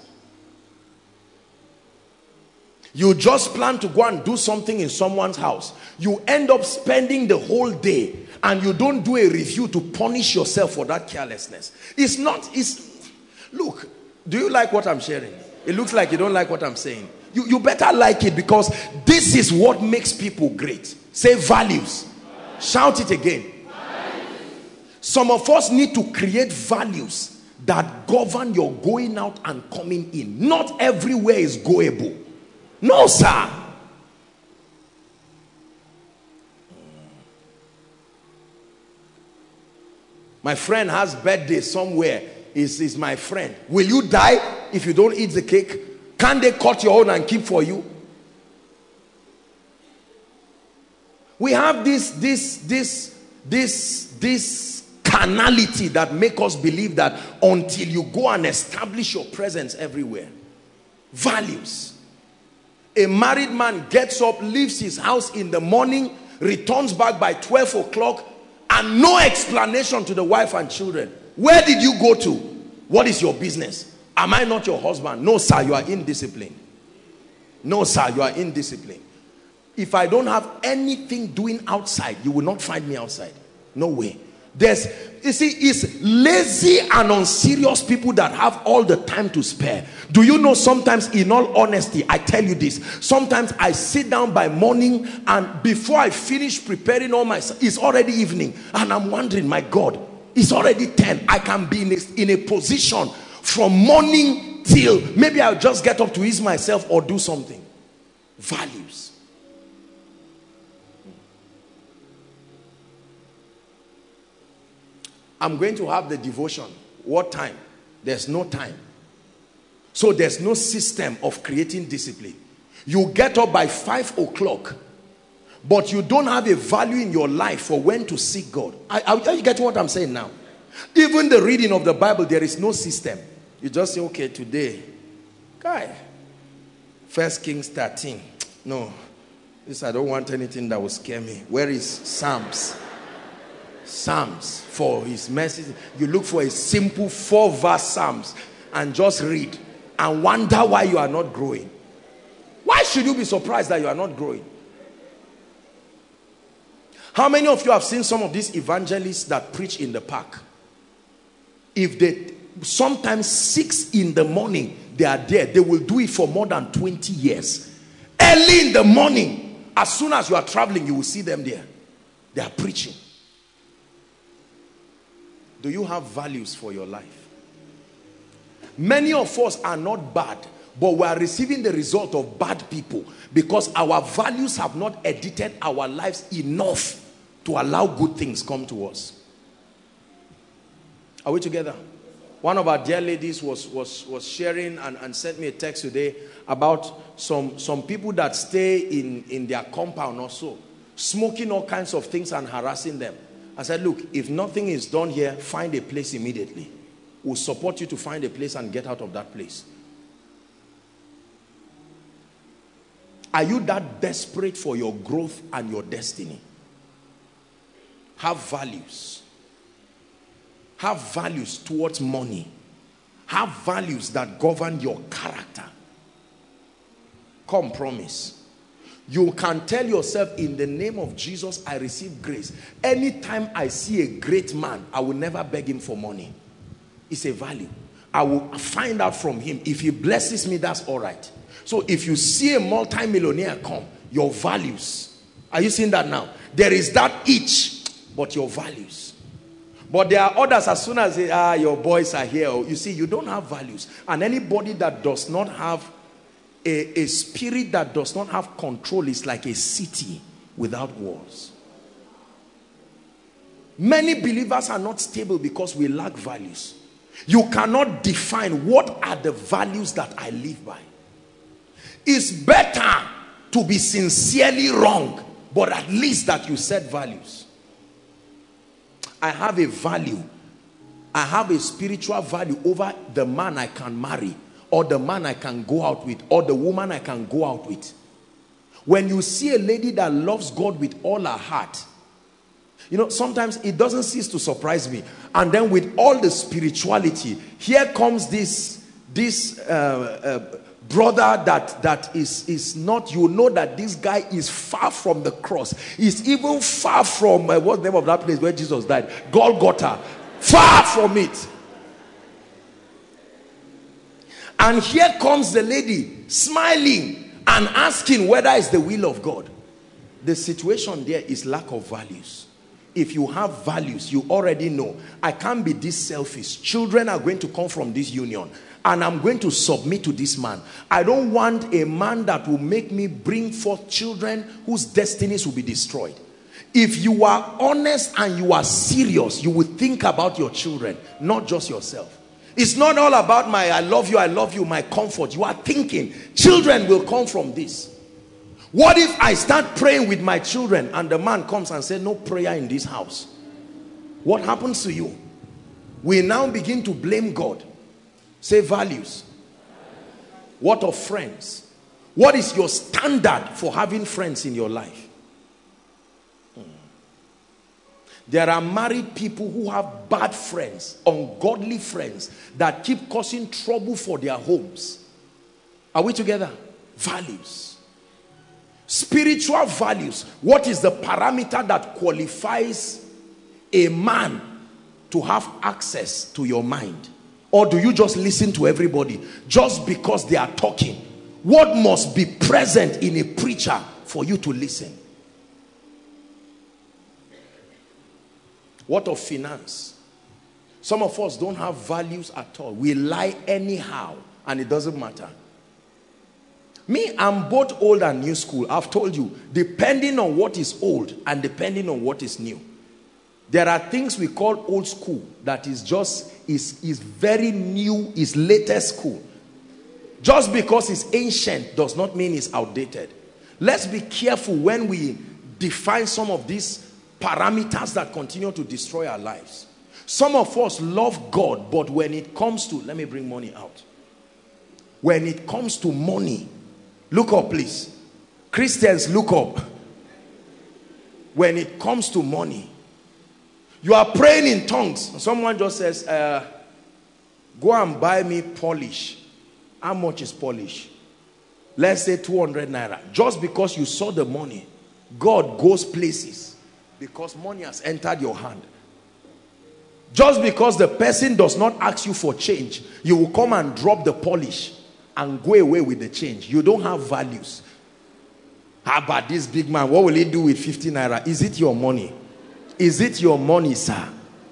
You just plan to go and do something in someone's house. You end up spending the whole day and you don't do a review to punish yourself for that carelessness. It's not, it's, look, do you like what I'm sharing? It looks like you don't like what I'm saying. You, you better like it, because this is what makes people great. Say values. Shout it again. Some of us need to create values that govern your going out and coming in. Not everywhere is goable. No, sir. My friend has birthday somewhere. Is is my friend. Will you die if you don't eat the cake? Can they cut your own and keep for you? We have this this this this, this carnality that make us believe that until you go and establish your presence everywhere. Values. A married man gets up, leaves his house in the morning, returns back by twelve o'clock, and no explanation to the wife and children. Where did you go to? What is your business? Am I not your husband? No, sir, you are indisciplined. No, sir, you are indisciplined. If I don't have anything doing outside, you will not find me outside. No way. There's, you see, it's lazy and unserious people that have all the time to spare. Do you know, sometimes, in all honesty, I tell you this, sometimes I sit down by morning and before I finish preparing all my, it's already evening, and I'm wondering, my God, it's already ten. I can be in a, in a position from morning till maybe I'll just get up to ease myself or do something. Values. I'm going to have the devotion. What time? There's no time. So there's no system of creating discipline. You get up by five o'clock, but you don't have a value in your life for when to seek God. I, I, are you getting what I'm saying now? Even the reading of the Bible, there is no system. You just say, okay, today, guy, First Kings thirteen. No, this, I don't want anything that will scare me. Where is Psalms? Psalms for his message. You look for a simple four verse Psalms and just read and wonder why you are not growing. Why should you be surprised that you are not growing? How many of you have seen some of these evangelists that preach in the park? If they, sometimes six in the morning, they are there. They will do it for more than twenty years. Early in the morning, as soon as you are traveling, you will see them there. They are preaching. Do you have values for your life? Many of us are not bad, but we are receiving the result of bad people because our values have not edited our lives enough to allow good things come to us. Are we together? One of our dear ladies was, was, was sharing and, and sent me a text today about some, some people that stay in, in their compound or so, smoking all kinds of things and harassing them. I said, look, if nothing is done here, find a place immediately. We'll support you to find a place and get out of that place. Are you that desperate for your growth and your destiny? Have values. Have values towards money. Have values that govern your character. Come, promise. You can tell yourself, in the name of Jesus, I receive grace. Anytime I see a great man, I will never beg him for money. It's a value. I will find out from him. If he blesses me, that's all right. So if you see a multi-millionaire come, your values. Are you seeing that now? There is that itch, but your values. But there are others, as soon as they, ah, your boys are here, you see, you don't have values. And anybody that does not have A, a spirit that does not have control is like a city without walls. Many believers are not stable because we lack values. You cannot define what are the values that I live by. It's better to be sincerely wrong, but at least that you set values. I have a value. I have a spiritual value over the man I can marry, or the man I can go out with, or the woman I can go out with. When you see a lady that loves God with all her heart, you know, sometimes it doesn't cease to surprise me. And then with all the spirituality, here comes this, this uh, uh, brother that, that is, is not, you know that this guy is far from the cross. He's even far from, uh, what's the name of that place where Jesus died? Golgotha. Far from it. And here comes the lady smiling and asking whether it's the will of God. The situation there is lack of values. If you have values, you already know, I can't be this selfish. Children are going to come from this union, and I'm going to submit to this man. I don't want a man that will make me bring forth children whose destinies will be destroyed. If you are honest and you are serious, you will think about your children, not just yourself. It's not all about my I love you, I love you, my comfort. You are thinking children will come from this. What if I start praying with my children and the man comes and says no prayer in this house? what happens to you? We now begin to blame God. Say values. What of friends? What is your standard for having friends in your life? Hmm. There are married people who have bad friends, ungodly friends that keep causing trouble for their homes. Are we together? Values. Spiritual values. What is the parameter that qualifies a man to have access to your mind? Or do you just listen to everybody just because they are talking? What must be present in a preacher for you to listen? What of finance? Some of us don't have values at all. We lie anyhow and it doesn't matter. Me, I'm both old and new school. I've told you, depending on what is old and depending on what is new. There are things we call old school that is just, is, is very new, is latest school. Just because it's ancient does not mean it's outdated. Let's be careful when we define some of these parameters that continue to destroy our lives. Some of us love God, but when it comes to, let me bring money out. When it comes to money, look up please. Christians, look up. When it comes to money, you are praying in tongues. Someone just says, uh, go and buy me polish. How much is polish? Let's say two hundred naira. Just because you saw the money, God goes places because money has entered your hand. Just because the person does not ask you for change, you will come and drop the polish and go away with the change. You don't have values. How about this big man? What will he do with fifty naira? Is it your money? Is it your money, sir?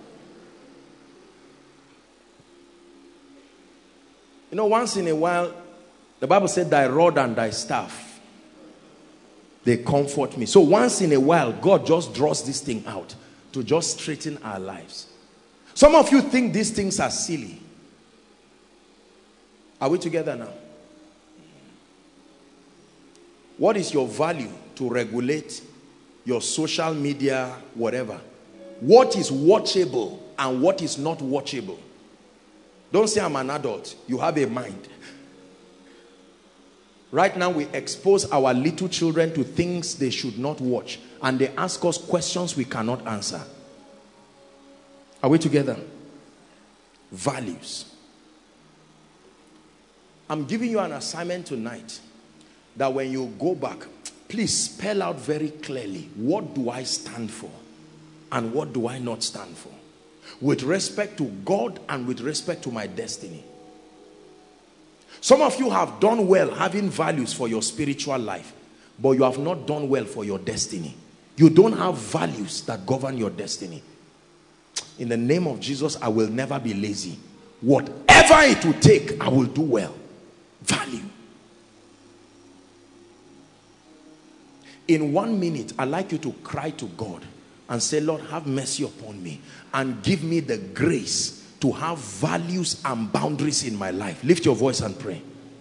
You know, once in a while, the Bible said, thy rod and thy staff, they comfort me. So once in a while, God just draws this thing out to just straighten our lives. Some of you think these things are silly. Are we together now? What is your value to regulate your social media, whatever? What is watchable and what is not watchable? Don't say I'm an adult. You have a mind. Right now we expose our little children to things they should not watch, and they ask us questions we cannot answer. Are we together? Values. I'm giving you an assignment tonight that when you go back, please spell out very clearly, what do I stand for and what do I not stand for, with respect to God and with respect to my destiny. Some of you have done well having values for your spiritual life, but you have not done well for your destiny. You don't have values that govern your destiny. In the name of Jesus, I will never be lazy. Whatever it will take, I will do well. Value. In one minute, I'd like you to cry to God and say, Lord, have mercy upon me and give me the grace to have values and boundaries in my life. Lift your voice and pray.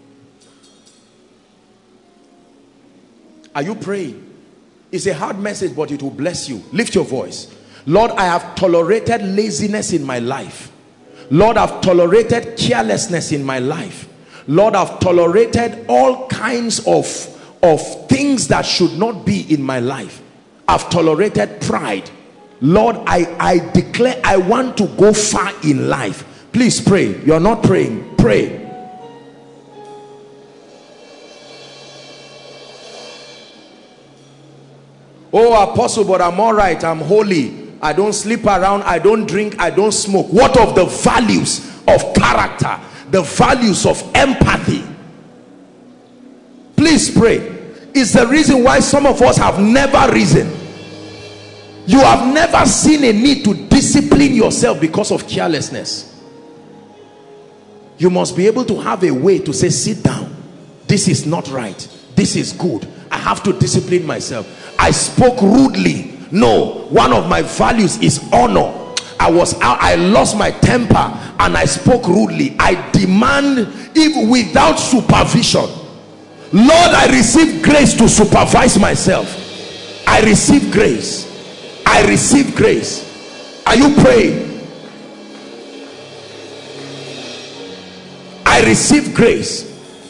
Are you praying? It's a hard message, but it will bless you. Lift your voice. Lord, I have tolerated laziness in my life. Lord, I've tolerated carelessness in my life. Lord, I've tolerated all kinds of, of things that should not be in my life. I've tolerated pride. Lord, I, I declare I want to go far in life. Please pray. You're not praying. Pray. Oh, apostle, but I'm all right. I'm holy. I don't sleep around. I don't drink. I don't smoke. What of the values of character? The values of empathy? Please pray. It's the reason why some of us have never risen. You have never seen a need to discipline yourself because of carelessness. You must be able to have a way to say, sit down. This is not right. This is good. I have to discipline myself. I spoke rudely. No, one of my values is honor. I was out, I lost my temper and I spoke rudely. I demand, even without supervision. Lord, I receive grace to supervise myself. I receive grace. I receive grace. Are you praying? I receive grace.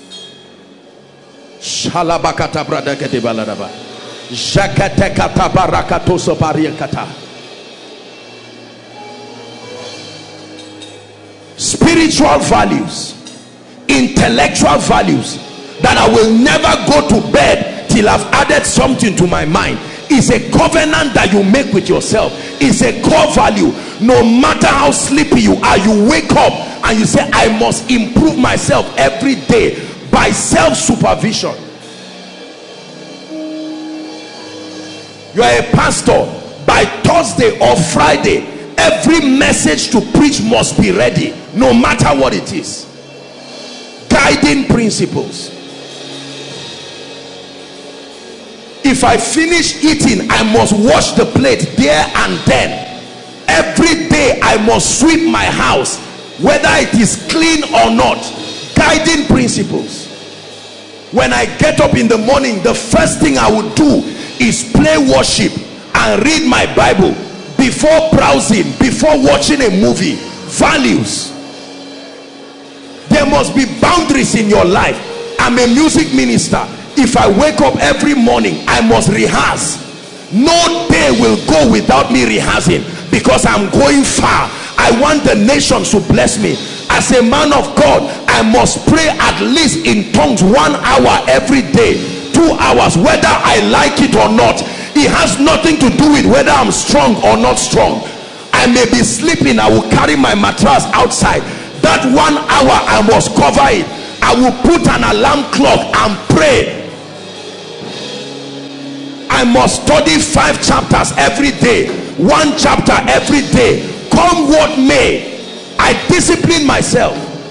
Shalabakata bradakete baladaba. Jakatekata barakatoso bariakata. Spiritual values, intellectual values, that I will never go to bed till I've added something to my mind, is a covenant that you make with yourself. It's a core value. No matter how sleepy you are, you wake up and you say, I must improve myself every day by self-supervision. You are a pastor. By Thursday or Friday, every message to preach must be ready, no matter what it is. Guiding principles. If I finish eating, I must wash the plate there and then. Every day I must sweep my house, whether it is clean or not. Guiding principles. When I get up in the morning, the first thing I would do is play worship and read my Bible before browsing, before watching a movie. Values. There must be boundaries in your life. I'm a music minister. If I wake up every morning, I must rehearse. No day will go without me rehearsing, because I'm going far. I want the nations to bless me. As a man of God, I must pray at least in tongues one hour every day, two hours, whether I like it or not. It has nothing to do with whether I'm strong or not strong. I may be sleeping, I will carry my mattress outside. That one hour I must cover it. I will put an alarm clock and pray. I must study five chapters every day, one chapter every day, come what may. I discipline myself.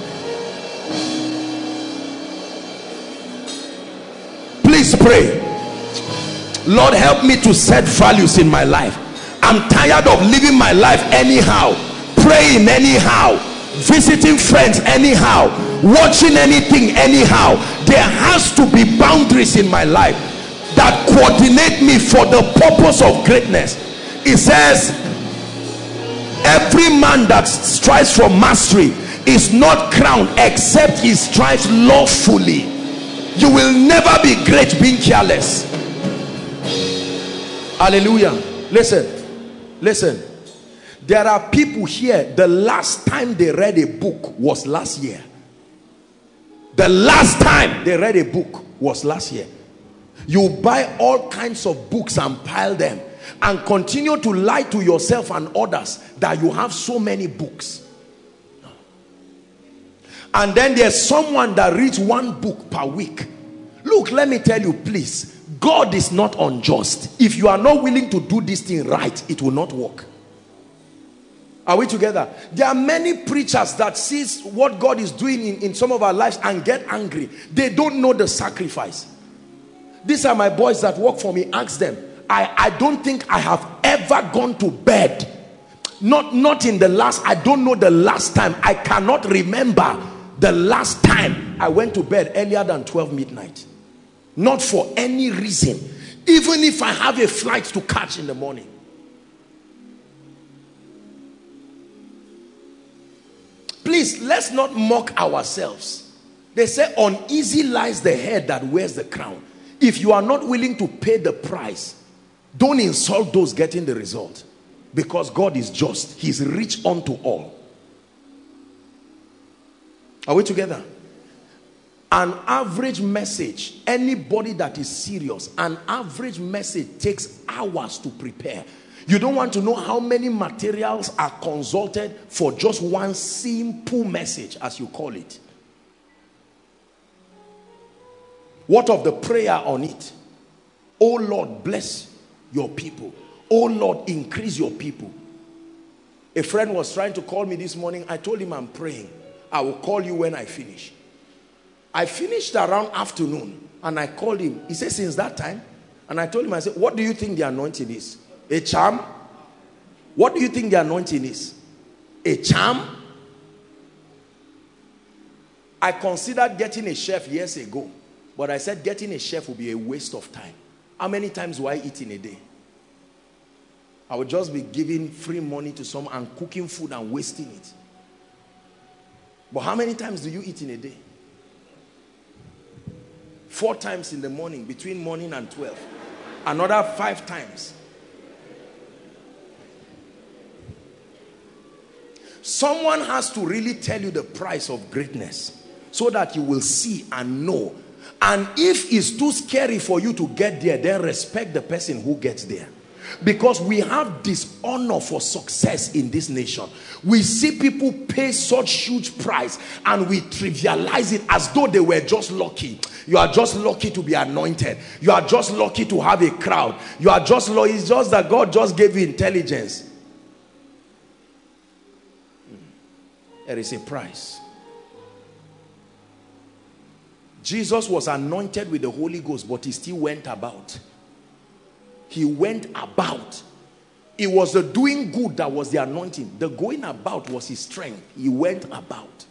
Please pray. Lord, help me to set values in my life. I'm tired of living my life anyhow, praying anyhow, visiting friends anyhow, watching anything anyhow. There has to be boundaries in my life that coordinate me for the purpose of greatness. It says, every man that strives for mastery is not crowned except he strives lawfully. You will never be great being careless. Hallelujah. Listen, listen. There are people here, the last time they read a book was last year. The last time they read a book was last year. You buy all kinds of books and pile them and continue to lie to yourself and others that you have so many books. And then there's someone that reads one book per week. Look, let me tell you, please, God is not unjust. If you are not willing to do this thing right, it will not work. Are we together? There are many preachers that sees what God is doing in, in some of our lives and get angry. They don't know the sacrifice. These are my boys that work for me. Ask them. I, I don't think I have ever gone to bed. Not, not in the last, I don't know the last time. I cannot remember the last time I went to bed earlier than twelve midnight. Not for any reason. Even if I have a flight to catch in the morning. Please, let's not mock ourselves. They say, uneasy lies the head that wears the crown. If you are not willing to pay the price, don't insult those getting the result. Because God is just. He is rich unto all. Are we together? An average message, anybody that is serious, an average message takes hours to prepare. You don't want to know how many materials are consulted for just one simple message, as you call it. What of the prayer on it? Oh Lord, bless your people. Oh Lord, increase your people. A friend was trying to call me this morning. I told him I'm praying. I will call you when I finish. I finished around afternoon and I called him. He said, since that time? And I told him, I said, what do you think the anointing is? A charm? What do you think the anointing is? A charm? I considered getting a chef years ago, but I said getting a chef will be a waste of time. How many times do I eat in a day? I would just be giving free money to some and cooking food and wasting it. But how many times do you eat in a day? Four times in the morning, between morning and twelve. Another five times. Someone has to really tell you the price of greatness so that you will see and know. And if it's too scary for you to get there, then respect the person who gets there. Because we have dishonor for success in this nation. We see people pay such huge price and we trivialize it as though they were just lucky. You are just lucky to be anointed. You are just lucky to have a crowd. You are just lucky. It's just that God just gave you intelligence. There is a price. Jesus was anointed with the Holy Ghost, but he still went about. He went about. It was the doing good that was the anointing. The going about was his strength. He went about.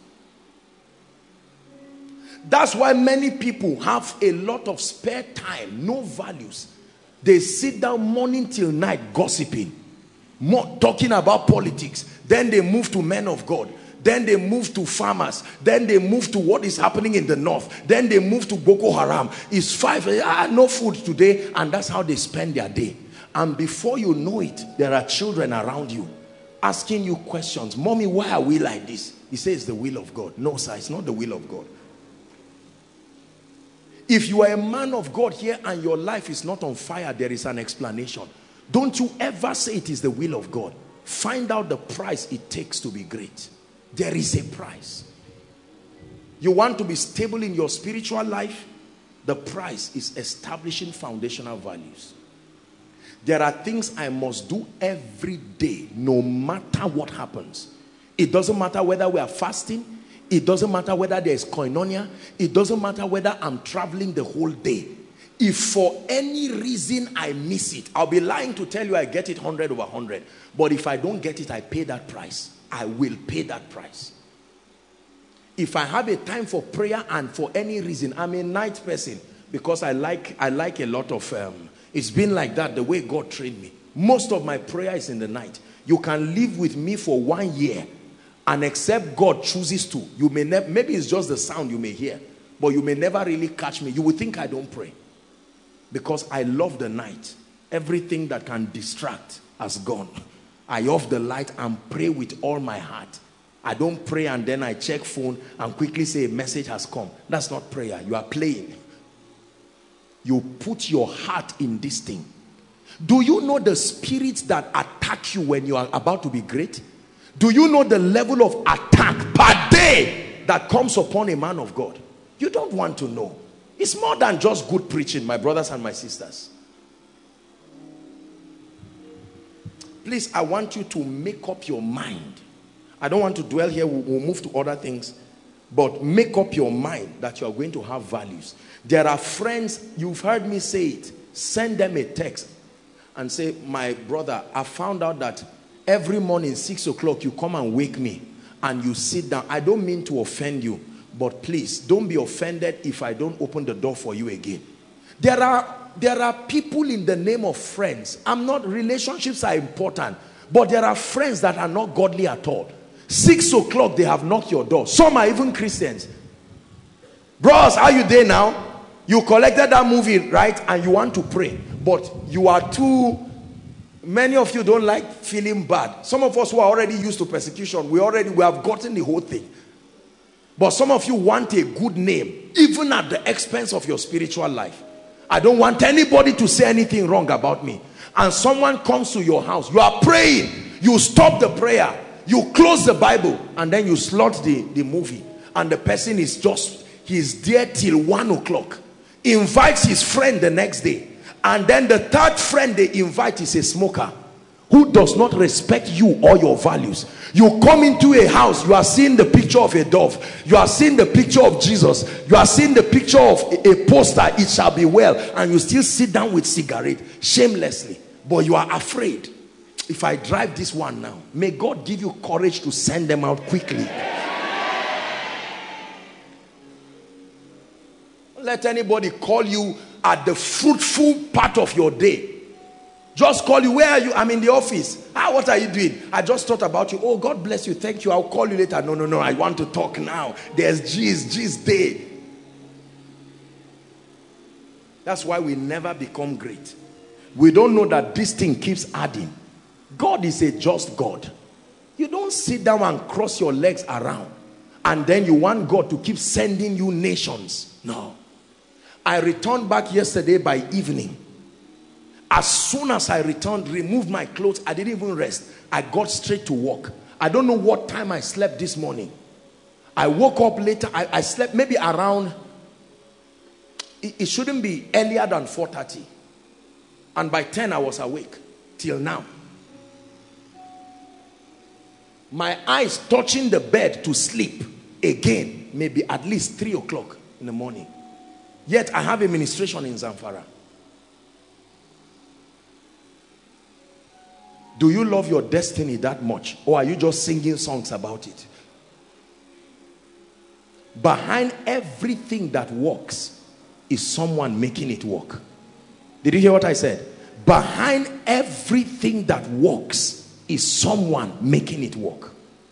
That's why many people have a lot of spare time, no values. They sit down morning till night gossiping, more talking about politics. Then they move to men of God. Then they move to farmers. Then they move to what is happening in the north. Then they move to Boko Haram. It's five, uh, no food today. And that's how they spend their day. And before you know it, there are children around you asking you questions. Mommy, why are we like this? He says the will of God. No, sir, it's not the will of God. If you are a man of God here and your life is not on fire, there is an explanation. Don't you ever say it is the will of God. Find out the price it takes to be great. There is a price. You want to be stable in your spiritual life? The price is establishing foundational values. There are things I must do every day, no matter what happens. It doesn't matter whether we are fasting. It doesn't matter whether there is koinonia. It doesn't matter whether I'm traveling the whole day. If for any reason I miss it, I'll be lying to tell you I get it one hundred over one hundred. But if I don't get it, I pay that price. I will pay that price. If I have a time for prayer and for any reason, I'm a night person because I like, I like a lot of, um, it's been like that the way God trained me. Most of my prayer is in the night. You can live with me for one year and except God chooses to, you may never, maybe it's just the sound you may hear, but you may never really catch me. You will think I don't pray because I love the night. Everything that can distract has gone. I off the light and pray with all my heart. I don't pray and then I check phone and quickly say a message has come. That's not prayer. You are playing. You put your heart in this thing. Do you know the spirits that attack you when you are about to be great? Do you know the level of attack per day that comes upon a man of God? You don't want to know. It's more than just good preaching, my brothers and my sisters. Please, I want you to make up your mind. I don't want to dwell here. We'll, we'll move to other things. But make up your mind that you are going to have values. There are friends, you've heard me say it. Send them a text and say, my brother, I found out that every morning, six o'clock, you come and wake me and you sit down. I don't mean to offend you, but please, don't be offended if I don't open the door for you again. There are There are people in the name of friends. I'm not, relationships are important, but there are friends that are not godly at all. Six o'clock, they have knocked your door. Some are even Christians. Bros, how you there now? You collected that movie, right? And you want to pray, but you are too, many of you don't like feeling bad. Some of us who are already used to persecution, we already, we have gotten the whole thing. But some of you want a good name, even at the expense of your spiritual life. I don't want anybody to say anything wrong about me. And someone comes to your house, you are praying, you stop the prayer, you close the Bible, and then you slot the, the movie. And the person is just, he's there till one o'clock. Invites his friend the next day. And then the third friend they invite is a smoker who does not respect you or your values. You come into a house, you are seeing the picture of a dove, you are seeing the picture of Jesus, you are seeing the picture of a poster, it shall be well, and you still sit down with cigarette shamelessly, but you are afraid. If I drive this one now, may God give you courage to send them out quickly. Let anybody call you at the fruitful part of your day. Just call you. Where are you? I'm in the office. Ah, what are you doing? I just thought about you. Oh, God bless you. Thank you. I'll call you later. No, no, no. I want to talk now. There's G's, G's day. That's why we never become great. We don't know that this thing keeps adding. God is a just God. You don't sit down and cross your legs around and then you want God to keep sending you nations. No. I returned back yesterday by evening. As soon as I returned, removed my clothes, I didn't even rest. I got straight to work. I don't know what time I slept this morning. I woke up later. I, I slept maybe around, it, it shouldn't be earlier than four thirty. And by ten I was awake till now. My eyes touching the bed to sleep again, maybe at least three o'clock in the morning. Yet I have a ministration in Zamfara. Do you love your destiny that much? Or are you just singing songs about it? Behind everything that works is someone making it work. Did you hear what I said? Behind everything that works is someone making it work.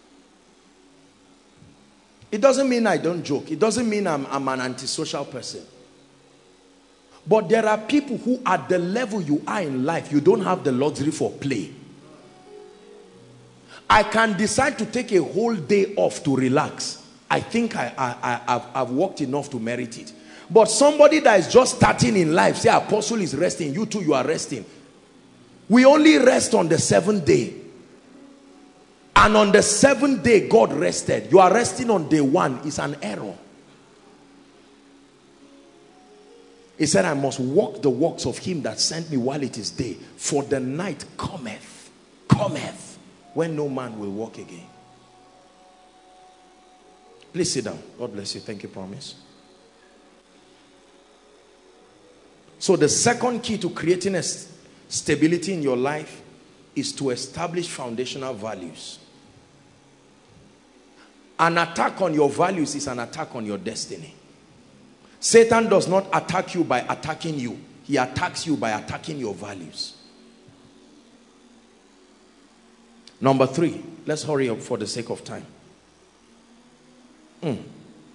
It doesn't mean I don't joke. It doesn't mean I'm, I'm an antisocial person. But there are people who at the level you are in life, you don't have the luxury for play. I can decide to take a whole day off to relax. I think I, I, I, I've, I've worked enough to merit it. But somebody that is just starting in life, say apostle is resting, you too, you are resting. We only rest on the seventh day. And on the seventh day, God rested. You are resting on day one. It's an error. He said, I must walk the works of him that sent me while it is day. For the night cometh, cometh, when no man will walk again. Please sit down. God bless you. Thank you, promise. So the second key to creating a stability in your life is to establish foundational values. An attack on your values is an attack on your destiny. Satan does not attack you by attacking you. He attacks you by attacking your values. Number three. Let's hurry up for the sake of time. Mm.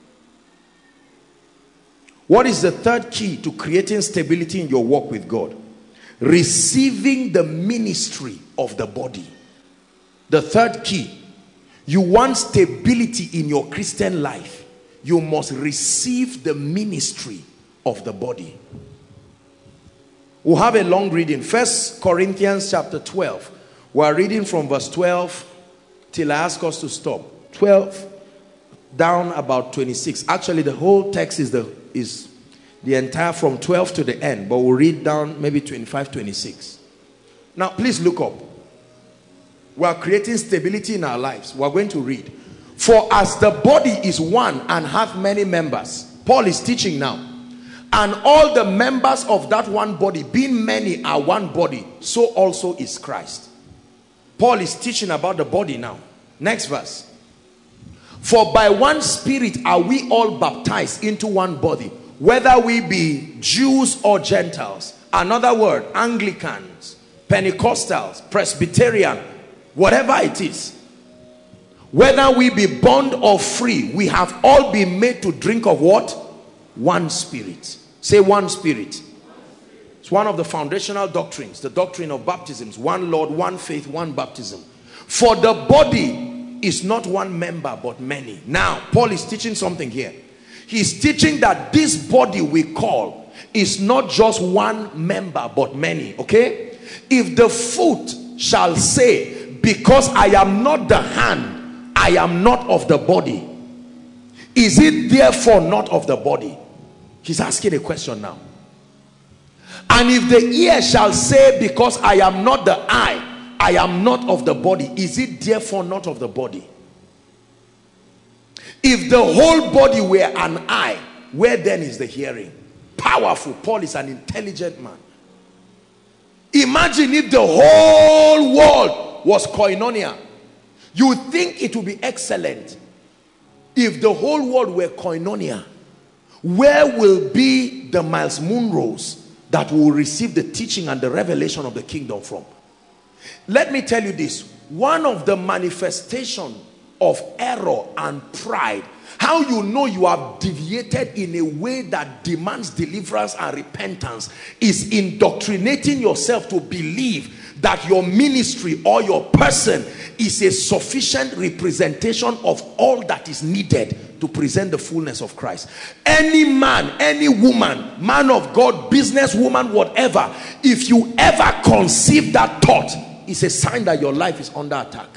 What is the third key to creating stability in your walk with God? Receiving the ministry of the body. The third key. You want stability in your Christian life. You must receive the ministry of the body. We'll have a long reading. First Corinthians chapter twelve. We are reading from verse twelve till I ask us to stop. twelve down about twenty-six. Actually, the whole text is the is the entire from twelve to the end, but we'll read down maybe twenty-five, twenty-six. Now, please look up. We are creating stability in our lives. We are going to read. For as the body is one and hath many members, Paul is teaching now, and all the members of that one body, being many, are one body, so also is Christ. Paul is teaching about the body now. Next verse. For by one Spirit are we all baptized into one body, whether we be Jews or Gentiles. Another word, Anglicans, Pentecostals, Presbyterian, whatever it is. Whether we be bond or free, we have all been made to drink of what? One Spirit. Say one Spirit. It's one of the foundational doctrines, the doctrine of baptisms. One Lord, one faith, one baptism. For the body is not one member but many. Now, Paul is teaching something here. He's teaching that this body we call is not just one member but many. Okay? If the foot shall say, because I am not the hand, I am not of the body, is it therefore not of the body? He's asking a question now. And if the ear shall say, because I am not the eye, I am not of the body, is it therefore not of the body? If the whole body were an eye, where then is the hearing? Powerful. Paul is an intelligent man. Imagine if the whole world was koinonia. You would think it would be excellent. If the whole world were koinonia, where will be the Miles Munros, that we will receive the teaching and the revelation of the kingdom from. Let me tell you this. One of the manifestations of error and pride, how you know you have deviated in a way that demands deliverance and repentance, is indoctrinating yourself to believe that your ministry or your person is a sufficient representation of all that is needed to present the fullness of Christ. Any man, any woman, man of God, business woman, whatever, if you ever conceive that thought, it's a sign that your life is under attack.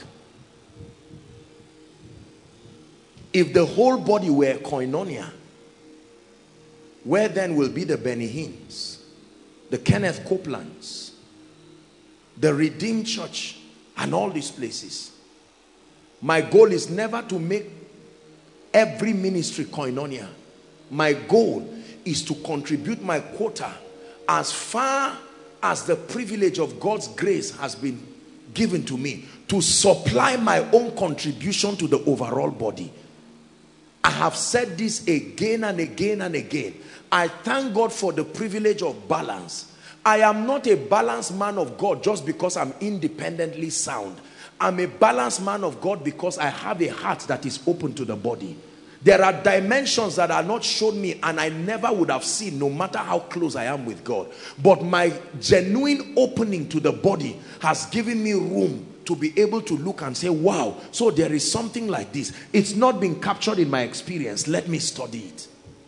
If the whole body were koinonia, where then will be the Benny Hinns, the Kenneth Copelands, the Redeemed Church, and all these places? My goal is never to make every ministry koinonia. My goal is to contribute my quota as far as the privilege of God's grace has been given to me, to supply my own contribution to the overall body. I have said this again and again and again. I thank God for the privilege of balance. I am not a balanced man of God just because I'm independently sound. I'm a balanced man of God because I have a heart that is open to the body. There are dimensions that are not shown me and I never would have seen, no matter how close I am with God. But my genuine opening to the body has given me room to be able to look and say, wow, so there is something like this. It's not been captured in my experience. Let me study it.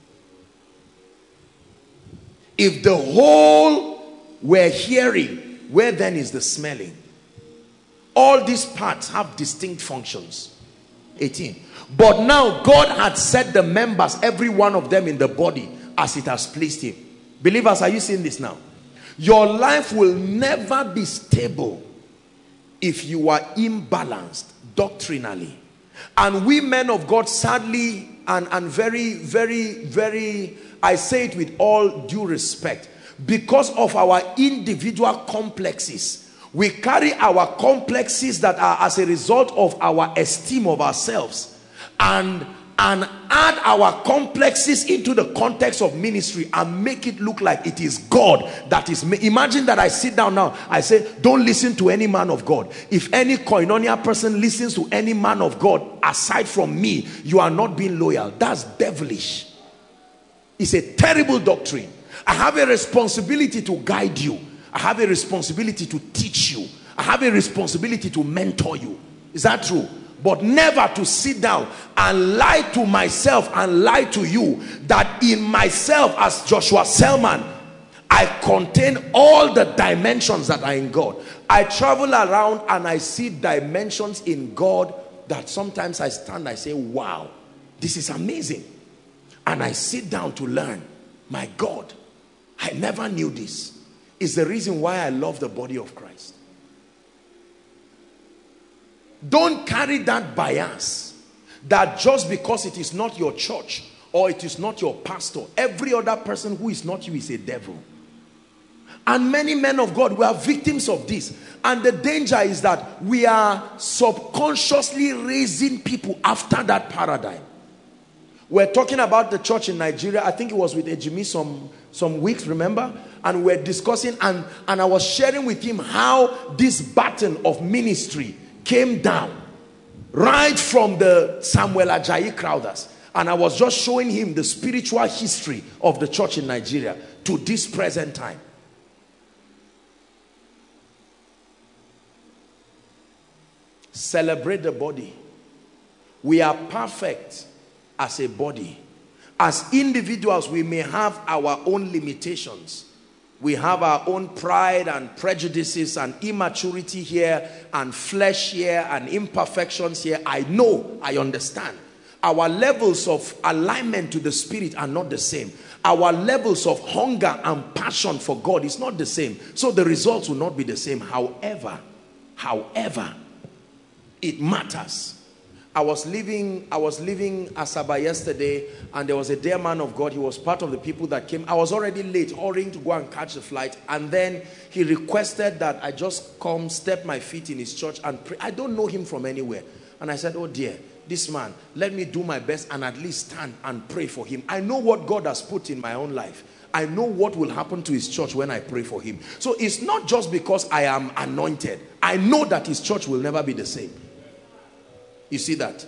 If the whole were hearing, where then is the smelling? All these parts have distinct functions. eighteen. But now God had set the members, every one of them in the body, as it has pleased him. Believers, are you seeing this now? Your life will never be stable if you are imbalanced doctrinally. And we men of God, sadly, and, and very, very, very, I say it with all due respect, because of our individual complexes, we carry our complexes that are as a result of our esteem of ourselves, and and add our complexes into the context of ministry and make it look like it is God that is. Imagine that I sit down now, I say, don't listen to any man of God. If any koinonia person listens to any man of God aside from me, you are not being loyal. That's devilish. It's a terrible doctrine. I have a responsibility to guide you. I have a responsibility to teach you. I have a responsibility to mentor you. Is that true? But never to sit down and lie to myself and lie to you that in myself, as Joshua Selman, I contain all the dimensions that are in God. I travel around and I see dimensions in God that sometimes I stand, I say, wow, this is amazing. And I sit down to learn. My God, I never knew this. It's the reason why I love the body of Christ. Don't carry that bias that just because it is not your church or it is not your pastor, every other person who is not you is a devil. And many men of God, we are victims of this. And the danger is that we are subconsciously raising people after that paradigm. We're talking about the church in Nigeria. I think it was with Ejimi some, some weeks, remember? And we're discussing, and, and I was sharing with him how this baton of ministry came down right from the Samuel Ajayi Crowthers, and I was just showing him the spiritual history of the church in Nigeria to this present time. Celebrate the body. We are perfect as a body. As individuals, we may have our own limitations. We have our own pride and prejudices and immaturity here and flesh here and imperfections here. I know, I understand. Our levels of alignment to the Spirit are not the same. Our levels of hunger and passion for God is not the same. So the results will not be the same. However, however, it matters. I was leaving, I was leaving Asaba yesterday, and there was a dear man of God. He was part of the people that came. I was already late, hurrying to go and catch the flight. And then he requested that I just come, step my feet in his church and pray. I don't know him from anywhere. And I said, oh dear, this man, let me do my best and at least stand and pray for him. I know what God has put in my own life. I know what will happen to his church when I pray for him. So it's not just because I am anointed. I know that his church will never be the same. You see that?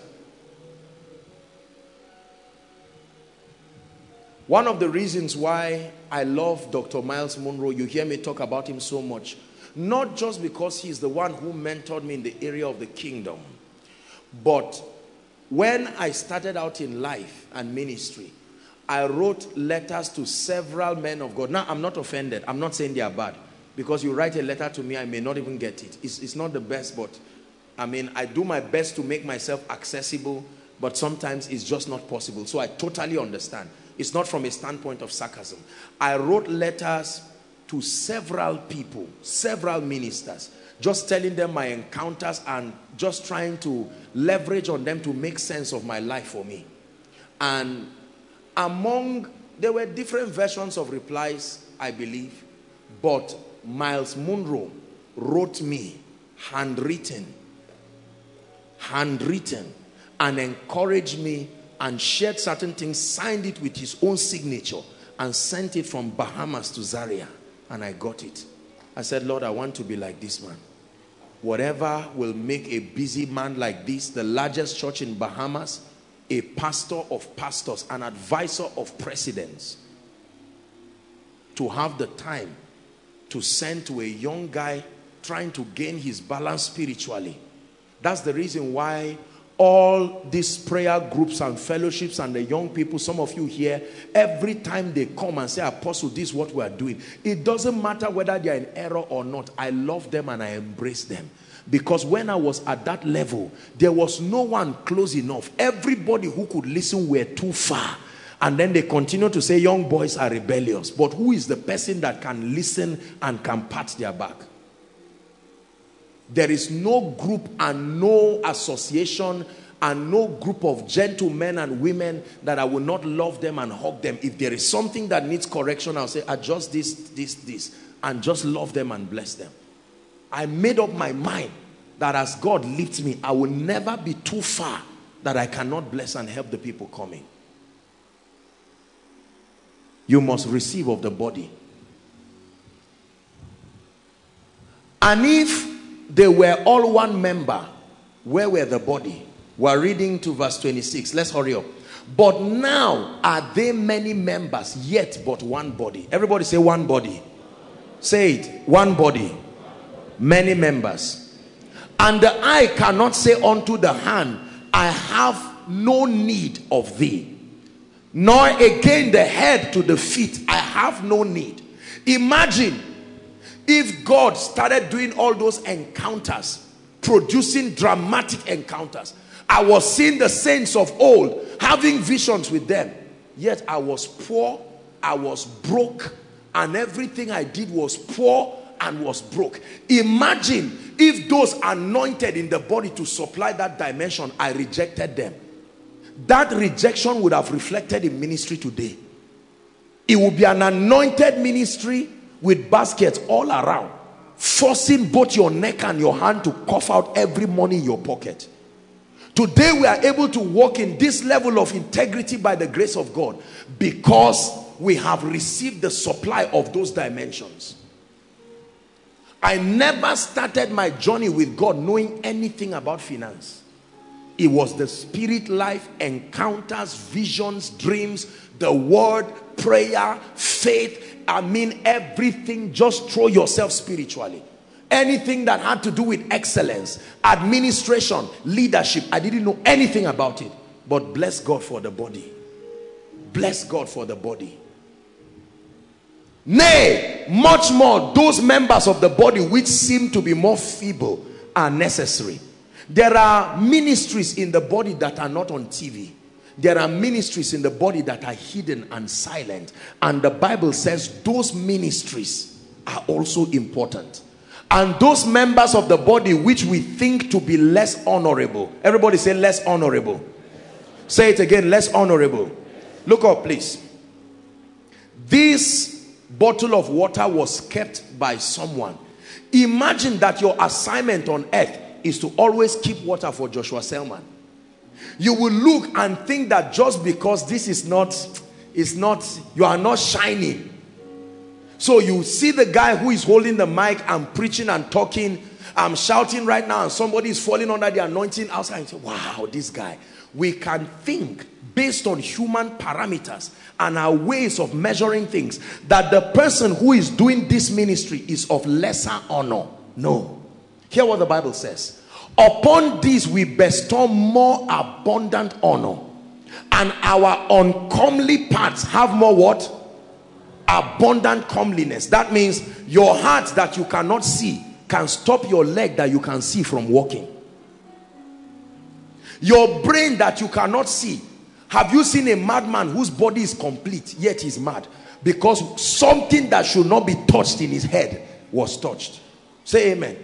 One of the reasons why I love Doctor Myles Munroe, you hear me talk about him so much, not just because he's the one who mentored me in the area of the kingdom, but when I started out in life and ministry, I wrote letters to several men of God. Now, I'm not offended. I'm not saying they are bad. Because you write a letter to me, I may not even get it. It's, it's not the best, but I mean, I do my best to make myself accessible, but sometimes it's just not possible. So I totally understand. It's not from a standpoint of sarcasm. I wrote letters to several people, several ministers, just telling them my encounters and just trying to leverage on them to make sense of my life for me. And among, there were different versions of replies, I believe, but Myles Munroe wrote me handwritten, handwritten, and encouraged me and shared certain things, signed it with his own signature and sent it from Bahamas to Zaria, and I got it. I said, Lord, I want to be like this man. Whatever will make a busy man like this, the largest church in Bahamas, a pastor of pastors, an advisor of presidents, to have the time to send to a young guy trying to gain his balance spiritually. That's the reason why all these prayer groups and fellowships and the young people, some of you here, every time they come and say, Apostle, this is what we are doing, it doesn't matter whether they are in error or not. I love them and I embrace them. Because when I was at that level, there was no one close enough. Everybody who could listen were too far. And then they continue to say young boys are rebellious. But who is the person that can listen and can pat their back? There is no group and no association and no group of gentlemen and women that I will not love them and hug them. If there is something that needs correction, I'll say, adjust this, this, this, and just love them and bless them. I made up my mind that as God lifts me, I will never be too far that I cannot bless and help the people coming. You must receive of the body. And if they were all one member, where were the body? We're reading to verse twenty-six. Let's hurry up. But now are they many members, yet but one body. Everybody say one body. Say it. One body. Many members. And the eye cannot say unto the hand, I have no need of thee. Nor again the head to the feet, I have no need. Imagine if God started doing all those encounters, producing dramatic encounters. I was seeing the saints of old, having visions with them. Yet I was poor, I was broke, and everything I did was poor and was broke. Imagine if those anointed in the body to supply that dimension, I rejected them. That rejection would have reflected in ministry today. It would be an anointed ministry with baskets all around, forcing both your neck and your hand to cough out every money in your pocket. Today we are able to walk in this level of integrity by the grace of God because we have received the supply of those dimensions. I never started my journey with God knowing anything about finance. It was the spirit life, encounters, visions, dreams, the word, prayer, faith. I mean everything. Just throw yourself spiritually. Anything that had to do with excellence, administration, leadership, I didn't know anything about it. But bless God for the body. Bless God for the body. Nay, much more, those members of the body which seem to be more feeble are necessary. There are ministries in the body that are not on T V. There are ministries in the body that are hidden and silent. And the Bible says those ministries are also important. And those members of the body which we think to be less honorable. Everybody say less honorable. Say it again, less honorable. Look up, please. This bottle of water was kept by someone. Imagine that your assignment on earth is to always keep water for Joshua Selman. You will look and think that just because this is not, is not, you are not shining, So you see the guy who is holding the mic and preaching and talking. I'm shouting right now and somebody is falling under the anointing outside and say, wow, this guy. We can think based on human parameters and our ways of measuring things that the person who is doing this ministry is of lesser honor. No. Hear what the Bible says. Upon these we bestow more abundant honor, and our uncomely parts have more what? Abundant comeliness. That means your heart that you cannot see can stop your leg that you can see from walking. Your brain that you cannot see. Have you seen a madman whose body is complete yet he's mad? Because something that should not be touched in his head was touched. Say amen.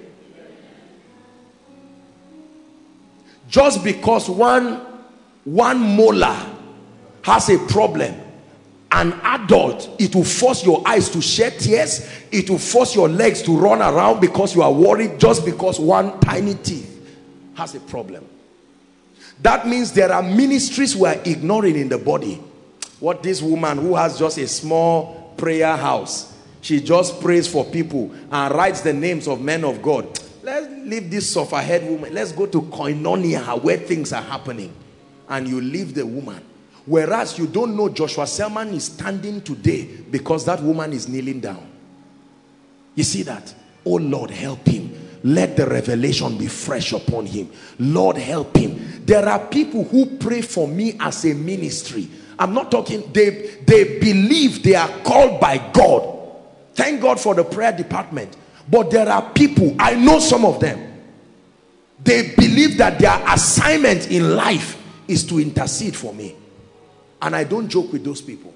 Just because one one molar has a problem, an adult, it will force your eyes to shed tears. It will force your legs to run around because you are worried just because one tiny teeth has a problem. That means there are ministries we are ignoring in the body. What this woman who has just a small prayer house, she just prays for people and writes the names of men of God. Let's leave this suffer-head woman. Let's go to Koinonia where things are happening. And you leave the woman. Whereas you don't know Joshua Selman is standing today because that woman is kneeling down. You see that? Oh Lord, help him. Let the revelation be fresh upon him. Lord, help him. There are people who pray for me as a ministry. I'm not talking, they, they believe they are called by God. Thank God for the prayer department. But there are people, I know some of them, they believe that their assignment in life is to intercede for me. And I don't joke with those people.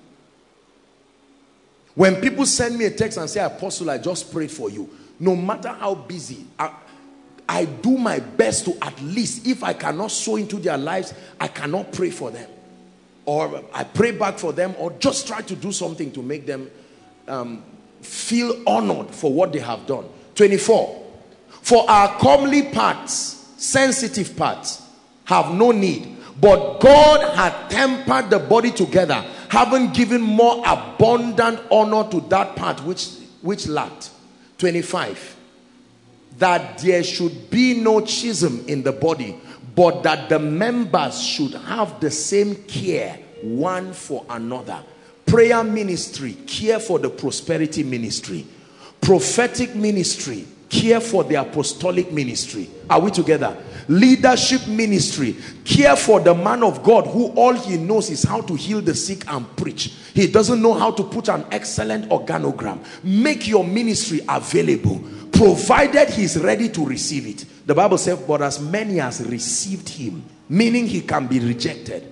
When people send me a text and say, Apostle, I just prayed for you. No matter how busy, I, I do my best to at least, if I cannot sow into their lives, I cannot pray for them. Or I pray back for them, or just try to do something to make them um, feel honored for what they have done. twenty-four. For our comely parts, sensitive parts, have no need. But God had tempered the body together, having given more abundant honor to that part which, which lacked. twenty-five. That there should be no schism in the body, but that the members should have the same care one for another. Prayer ministry, care for the prosperity ministry. Prophetic ministry, care for the apostolic ministry. Are we together? Leadership ministry, care for the man of God who all he knows is how to heal the sick and preach. He doesn't know how to put an excellent organogram. Make your ministry available, provided he's ready to receive it. The Bible says, but as many as received him, meaning he can be rejected.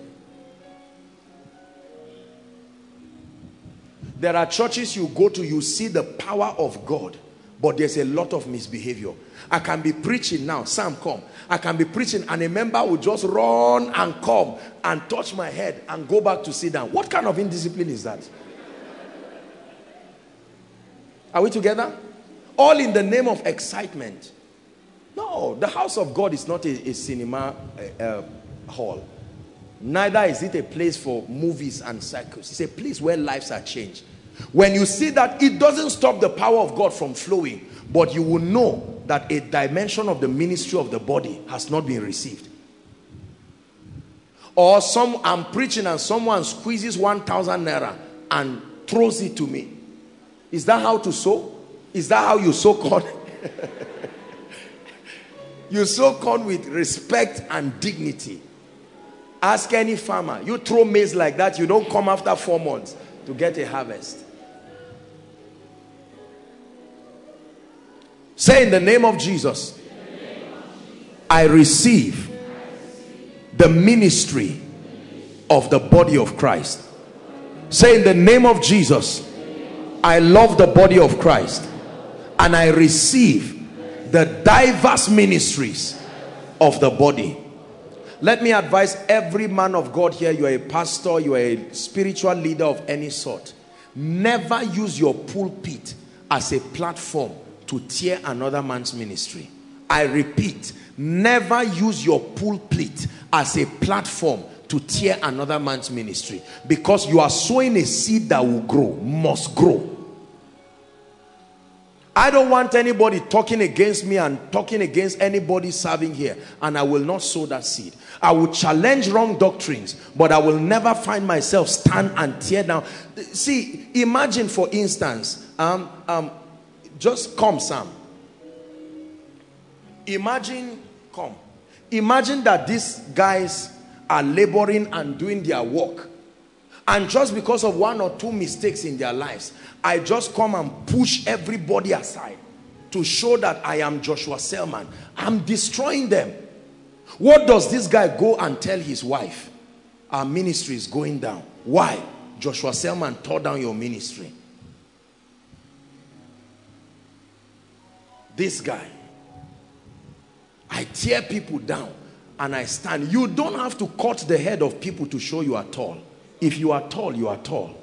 There are churches you go to, you see the power of God, but there's a lot of misbehavior. I can be preaching now, Sam, come. I can be preaching and a member will just run and come and touch my head and go back to sit down. What kind of indiscipline is that? Are we together? All in the name of excitement. No, the house of God is not a, a cinema uh, uh, hall. Neither is it a place for movies and circus. It's a place where lives are changed. When you see that, it doesn't stop the power of God from flowing, but you will know that a dimension of the ministry of the body has not been received. Or some, I'm preaching and someone squeezes one thousand naira and throws it to me. Is that how to sow? Is that how you sow corn? You sow corn with respect and dignity. Ask any farmer. You throw maize like that, you don't come after four months to get a harvest. Say, in the name of Jesus, I receive the ministry of the body of Christ. Say, in the name of Jesus, I love the body of Christ, and I receive the diverse ministries of the body. Let me advise every man of God here, you are a pastor, you are a spiritual leader of any sort. Never use your pulpit as a platform to tear another man's ministry. I repeat, never use your pulpit as a platform to tear another man's ministry, because you are sowing a seed that will grow, must grow. I don't want anybody talking against me and talking against anybody serving here, and I will not sow that seed. I will challenge wrong doctrines, but I will never find myself stand and tear down. See, imagine for instance, um, um, just come Sam. Imagine, come. Imagine that these guys are laboring and doing their work, and just because of one or two mistakes in their lives, I just come and push everybody aside to show that I am Joshua Selman. I'm destroying them. What does this guy go and tell his wife? Our ministry is going down. Why? Joshua Selman tore down your ministry. This guy. I tear people down and I stand. You don't have to cut the head of people to show you are tall. If you are tall, you are tall.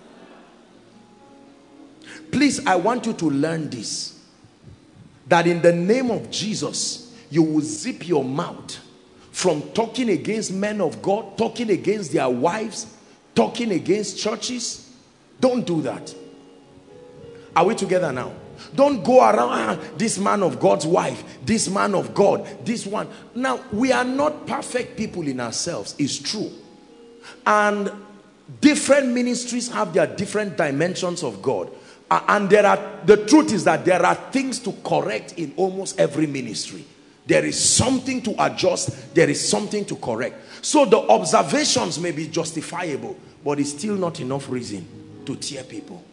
Please, I want you to learn this. That in the name of Jesus, you will zip your mouth from talking against men of God, talking against their wives, talking against churches. Don't do that. Are we together now? Don't go around, ah, this man of God's wife, this man of God, this one. Now, we are not perfect people in ourselves. It's true. And different ministries have their different dimensions of God. Uh, and there are, the truth is that there are things to correct in almost every ministry. There is something to adjust. There is something to correct. So the observations may be justifiable, but it's still not enough reason to tear people.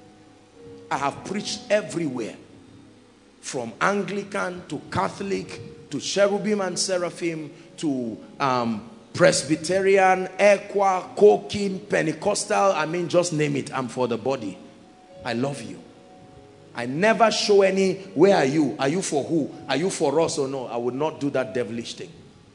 I have preached everywhere, from Anglican to Catholic to Cherubim and Seraphim to um, Presbyterian, Equa, Cokin, Pentecostal. I mean, just name it. I'm for the body. I love you. I never show any, where are you? Are you for who? Are you for us or no? I would not do that devilish thing.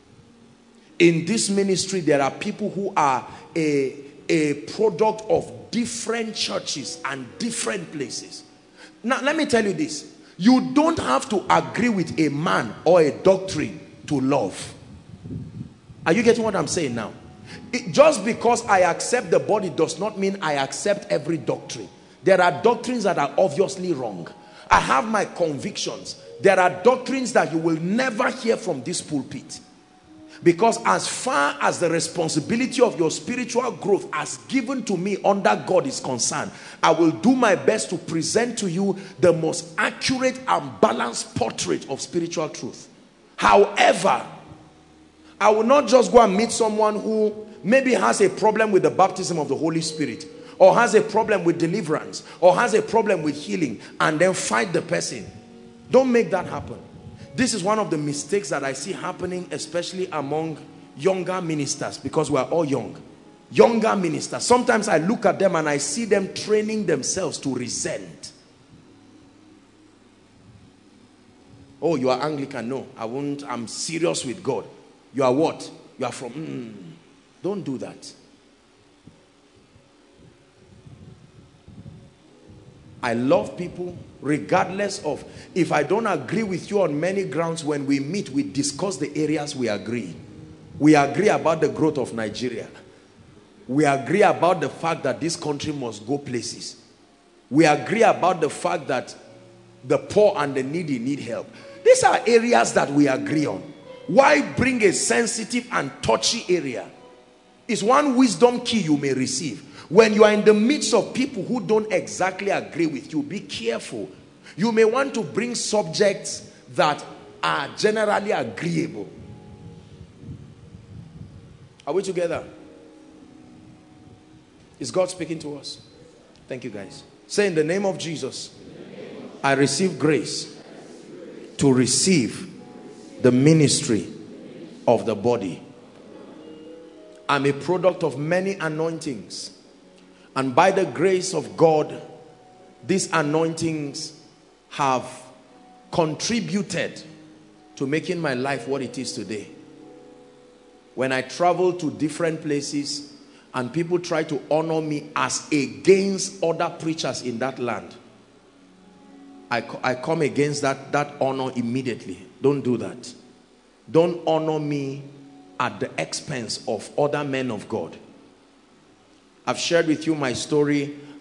In this ministry, there are people who are a, a product of different churches and different places. Now, let me tell you this. You don't have to agree with a man or a doctrine to love. Are you getting what I'm saying now? It, just because I accept the body does not mean I accept every doctrine. There are doctrines that are obviously wrong. I have my convictions. There are doctrines that you will never hear from this pulpit. Because as far as the responsibility of your spiritual growth as given to me under God is concerned, I will do my best to present to you the most accurate and balanced portrait of spiritual truth. However, I will not just go and meet someone who maybe has a problem with the baptism of the Holy Spirit, or has a problem with deliverance, or has a problem with healing, and then fight the person. Don't make that happen. This is one of the mistakes that I see happening, especially among younger ministers, because we are all young. Younger ministers. Sometimes I look at them and I see them training themselves to resent. Oh, you are Anglican? No, I won't. I'm serious with God. You are what? You are from... Mm. Don't do that. I love people regardless of, if I don't agree with you on many grounds, when we meet, we discuss the areas we agree. We agree about the growth of Nigeria. We agree about the fact that this country must go places. We agree about the fact that the poor and the needy need help. These are areas that we agree on. Why bring a sensitive and touchy area? It's one wisdom key you may receive. When you are in the midst of people who don't exactly agree with you, be careful. You may want to bring subjects that are generally agreeable. Are we together? Is God speaking to us? Thank you, guys. Say, in the name of Jesus, I receive grace to receive the ministry of the body. I'm a product of many anointings. And by the grace of God, these anointings have contributed to making my life what it is today. When I travel to different places and people try to honor me as against other preachers in that land, I, I come against that, that honor immediately. Don't do that. Don't honor me at the expense of other men of God. I've shared with you my story,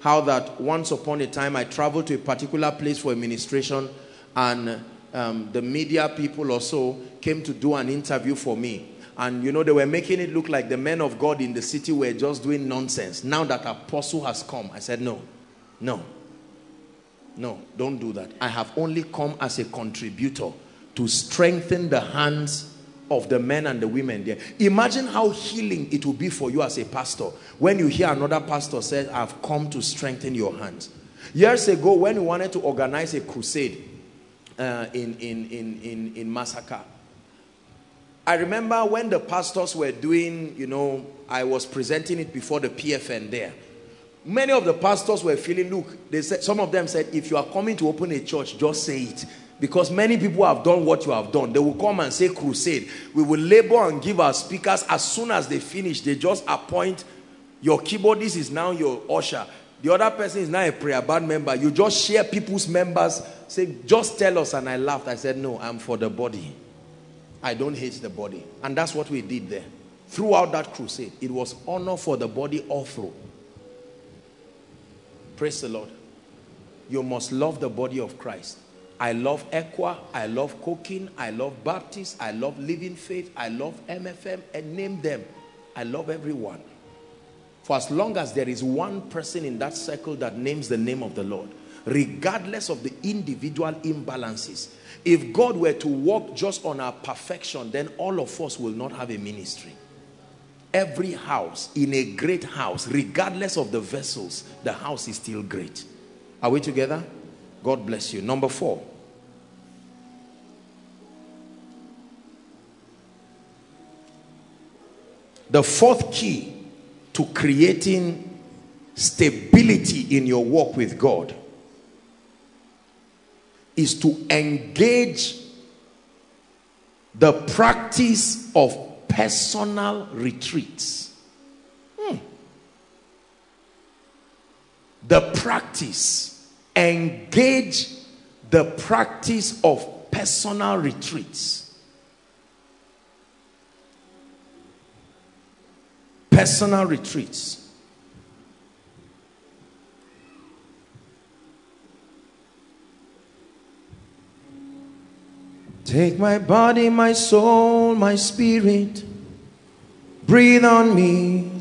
how that once upon a time I traveled to a particular place for a ministration, and um, the media people or so came to do an interview for me. And you know, they were making it look like the men of God in the city were just doing nonsense. Now that apostle has come, I said, no, no, no, don't do that. I have only come as a contributor to strengthen the hands of the men and the women there. Imagine how healing it will be for you as a pastor when you hear another pastor say, I've come to strengthen your hands. Years ago, when we wanted to organize a crusade uh, in, in, in, in, in Massacre, I remember when the pastors were doing, you know, I was presenting it before the P F N there. Many of the pastors were feeling, look, they said, some of them said, if you are coming to open a church, just say it. Because many people have done what you have done. They will come and say crusade. We will labor and give our speakers. As soon as they finish, they just appoint your keyboardist is now your usher. The other person is now a prayer band member. You just share people's members. Say, just tell us. And I laughed. I said, no, I'm for the body. I don't hate the body. And that's what we did there. Throughout that crusade, it was honor for the body all through. Praise the Lord. You must love the body of Christ. I love Equa, I love Cokin, I love Baptist, I love Living Faith, I love M F M, and name them. I love everyone. For as long as there is one person in that circle that names the name of the Lord, regardless of the individual imbalances, if God were to work just on our perfection, then all of us will not have a ministry. Every house in a great house, regardless of the vessels, the house is still great. Are we together? God bless you. Number four. The fourth key to creating stability in your walk with God is to engage the practice of personal retreats. Hmm. The practice, engage the practice of personal retreats. Personal retreats. Take my body, my soul, my spirit, breathe on me.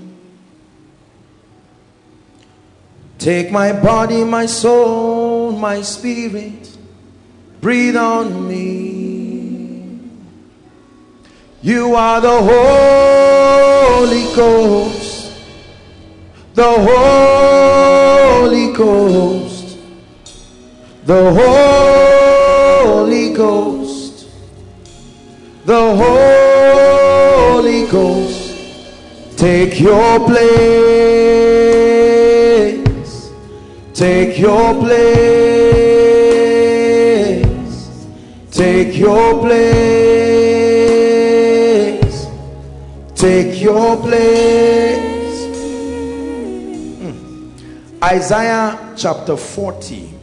Take my body, my soul, my spirit, breathe on me. You are the Holy Ghost, the Holy Ghost, the Holy Ghost, the Holy Ghost. Take your place, take your place, take your place, take your place. Hmm. Isaiah chapter forty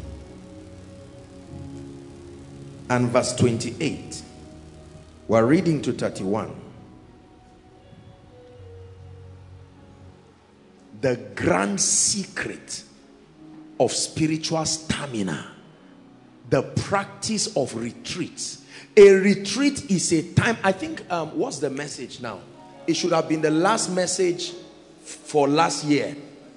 and verse twenty-eight. We're reading to thirty-one. The grand secret of spiritual stamina, the practice of retreats. A retreat is a time, I think, um, what's the message now? It should have been the last message for last year.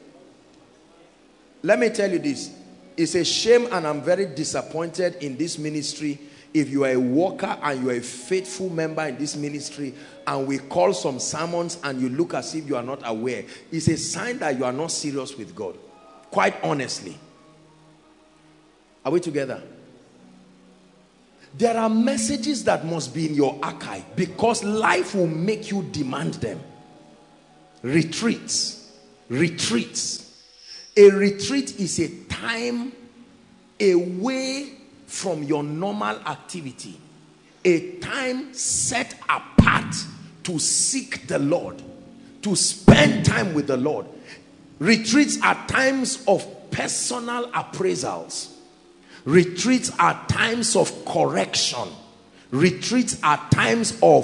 Let me tell you this. It's a shame, and I'm very disappointed in this ministry. If you are a worker and you are a faithful member in this ministry, and we call some sermons and you look as if you are not aware, it's a sign that you are not serious with God. Quite honestly. Are we together? There are messages that must be in your archive because life will make you demand them. Retreats. Retreats. A retreat is a time away from your normal activity. A time set apart to seek the Lord, to spend time with the Lord. Retreats are times of personal appraisals. Retreats are times of correction. Retreats are times of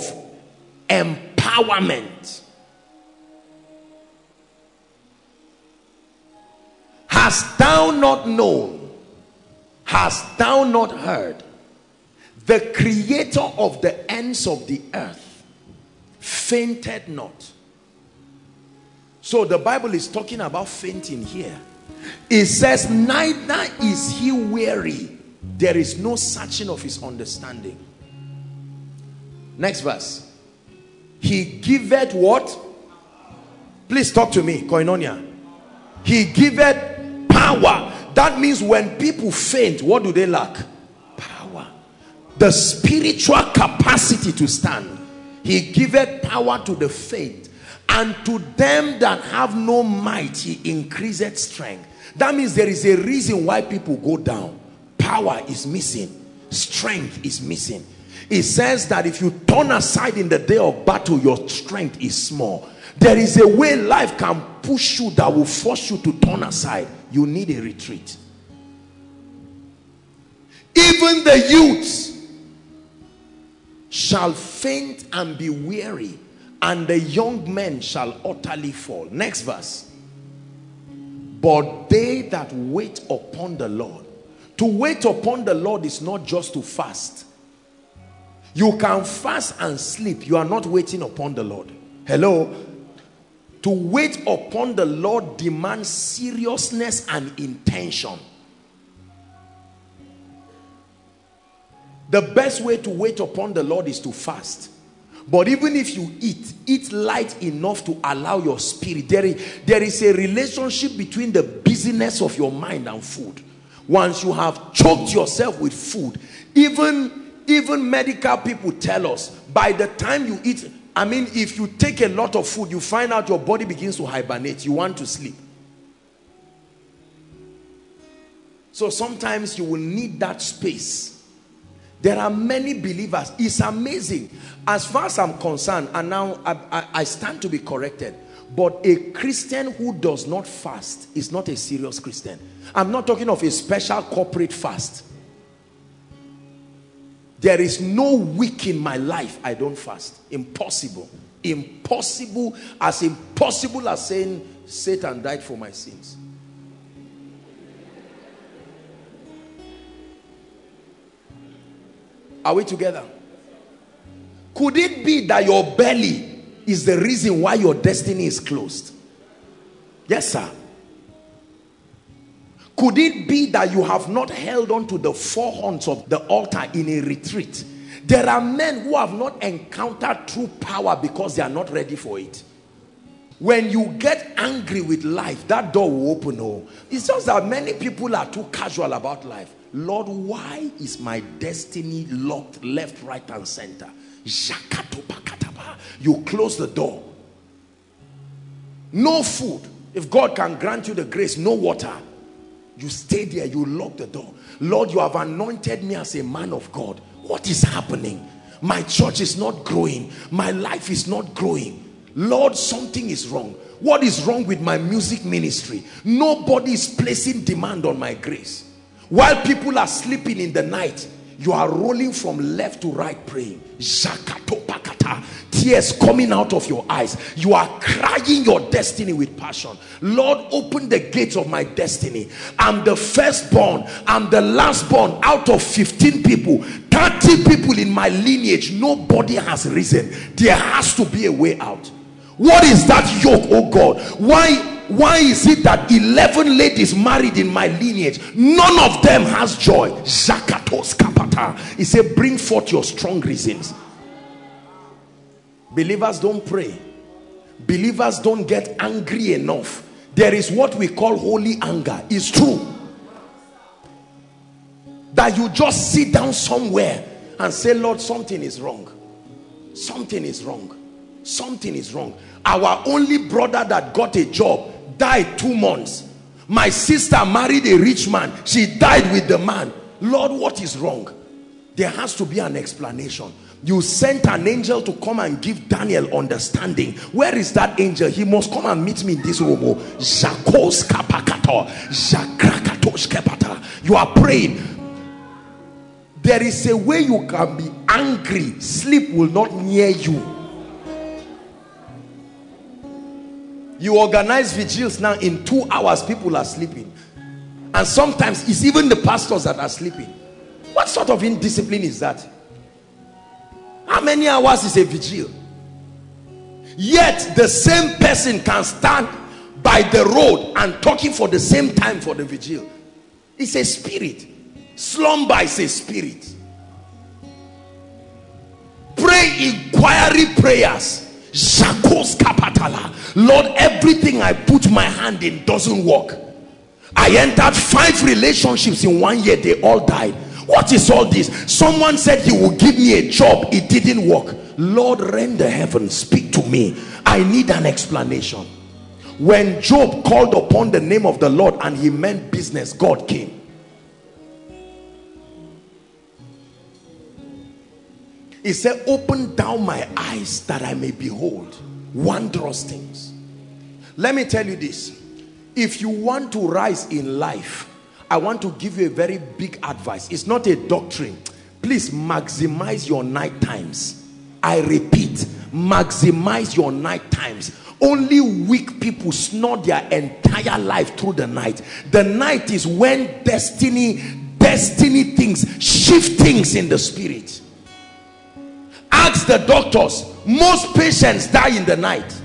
empowerment. Hast thou not known? Hast thou not heard? The creator of the ends of the earth fainted not. So the Bible is talking about fainting here. It says, neither is he weary. There is no searching of his understanding. Next verse. He giveth what? Please talk to me, Koinonia. He giveth power. That means when people faint, what do they lack? Power. The spiritual capacity to stand. He giveth power to the faint, and to them that have no might he increaseth strength. That means there is a reason why people go down. Power is missing. Strength is missing. It says that if you turn aside in the day of battle, your strength is small. There is a way life can push you that will force you to turn aside. You need a retreat. Even the youths shall faint and be weary, and the young men shall utterly fall. Next verse. But they that wait upon the Lord. To wait upon the Lord is not just to fast. You can fast and sleep. You are not waiting upon the Lord. Hello? To wait upon the Lord demands seriousness and intention. The best way to wait upon the Lord is to fast. But even if you eat, eat light enough to allow your spirit. There is, there is a relationship between the busyness of your mind and food. Once you have choked yourself with food, even, even medical people tell us, by the time you eat, I mean, if you take a lot of food, you find out your body begins to hibernate. You want to sleep. So sometimes you will need that space. There are many believers. It's amazing. As far as I'm concerned, and now I, I, I stand to be corrected, but a Christian who does not fast is not a serious Christian. I'm not talking of a special corporate fast. There is no week in my life I don't fast. Impossible. Impossible. As impossible as saying Satan died for my sins. Are we together? Could it be that your belly is the reason why your destiny is closed? Yes, sir. Could it be that you have not held on to the four horns of the altar in a retreat? There are men who have not encountered true power because they are not ready for it. When you get angry with life, that door will open. Oh, it's just that many people are too casual about life. Lord, why is my destiny locked left, right, and center? You close the door. No food. If God can grant you the grace, no water. You stay there, you lock the door. Lord, you have anointed me as a man of God. What is happening? My church is not growing. My life is not growing. Lord, something is wrong. What is wrong with my music ministry? Nobody is placing demand on my grace. While people are sleeping in the night, you are rolling from left to right praying. Tears coming out of your eyes. You are crying your destiny with passion. Lord, open the gates of my destiny. I'm the firstborn. I'm the lastborn out of fifteen people. thirty people in my lineage. Nobody has risen. There has to be a way out. What is that yoke, oh God? Why? Why is it that eleven ladies married in my lineage, none of them has joy? Zakatos kapata. He said, bring forth your strong reasons. Believers don't pray. Believers don't get angry enough. There is what we call holy anger. It's true. That you just sit down somewhere and say, Lord, something is wrong. Something is wrong. Something is wrong. Our only brother that got a job died two months. My sister married a rich man. She died with the man. Lord, what is wrong? There has to be an explanation. You sent an angel to come and give Daniel understanding. Where is that angel? He must come and meet me in this room. You are praying. There is a way you can be angry. Sleep will not near you. You organize vigils now, in two hours people are sleeping. And sometimes it's even the pastors that are sleeping. What sort of indiscipline is that? How many hours is a vigil? Yet the same person can stand by the road and talking for the same time for the vigil. It's a spirit. Slumber is a spirit. Pray inquiry prayers. Lord, everything I put my hand in doesn't work. I entered five relationships in one year, they all died. What is all this? Someone said he will give me a job, it didn't work. Lord, rend the heavens, speak to me. I need an explanation. When Job called upon the name of the Lord and he meant business, God came. He said, open down my eyes that I may behold wondrous things. Let me tell you this. If you want to rise in life, I want to give you a very big advice. It's not a doctrine. Please maximize your night times. I repeat, maximize your night times. Only weak people snore their entire life through the night. The night is when destiny, destiny things, shift things in the spirit. Ask the doctors, most patients die in the night.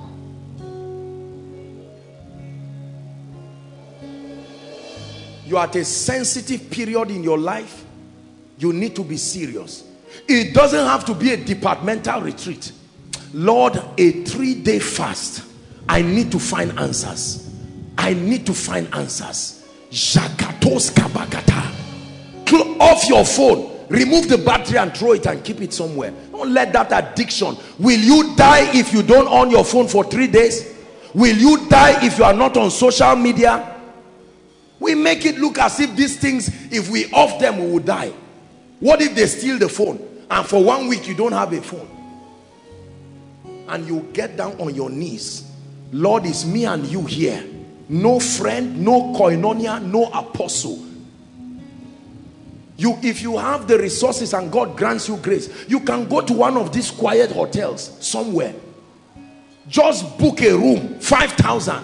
You are at a sensitive period in your life. You need to be serious. It doesn't have to be a departmental retreat. Lord, a three-day fast. I need to find answers. I need to find answers. Jakatos kabakata. Off your phone. Remove the battery and throw it and keep it somewhere. Don't let that addiction. Will you die if you don't on your phone for three days? Will you die if you are not on social media? We make it look as if these things, if we off them, we will die. What if they steal the phone and for one week you don't have a phone? And you get down on your knees. Lord, it's me and you here. No friend, no koinonia, no apostle. You, if you have the resources and God grants you grace, you can go to one of these quiet hotels somewhere. Just book a room, five thousand.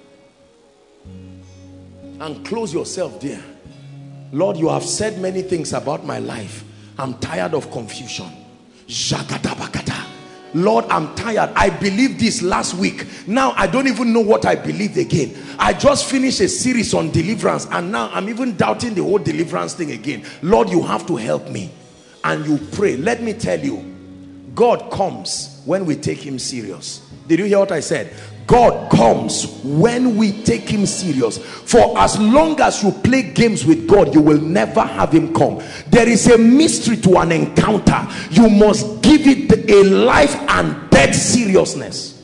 And close yourself there. Lord, you have said many things about my life. I'm tired of confusion. Lord, I'm tired. I believed this last week. Now I don't even know what I believed again. I just finished a series on deliverance and now I'm even doubting the whole deliverance thing again. Lord, you have to help me. And you pray. Let me tell you, God comes when we take him serious. Did you hear what I said? God comes when we take him serious. For as long as you play games with God, you will never have him come. There is a mystery to an encounter. You must give it a life and death seriousness.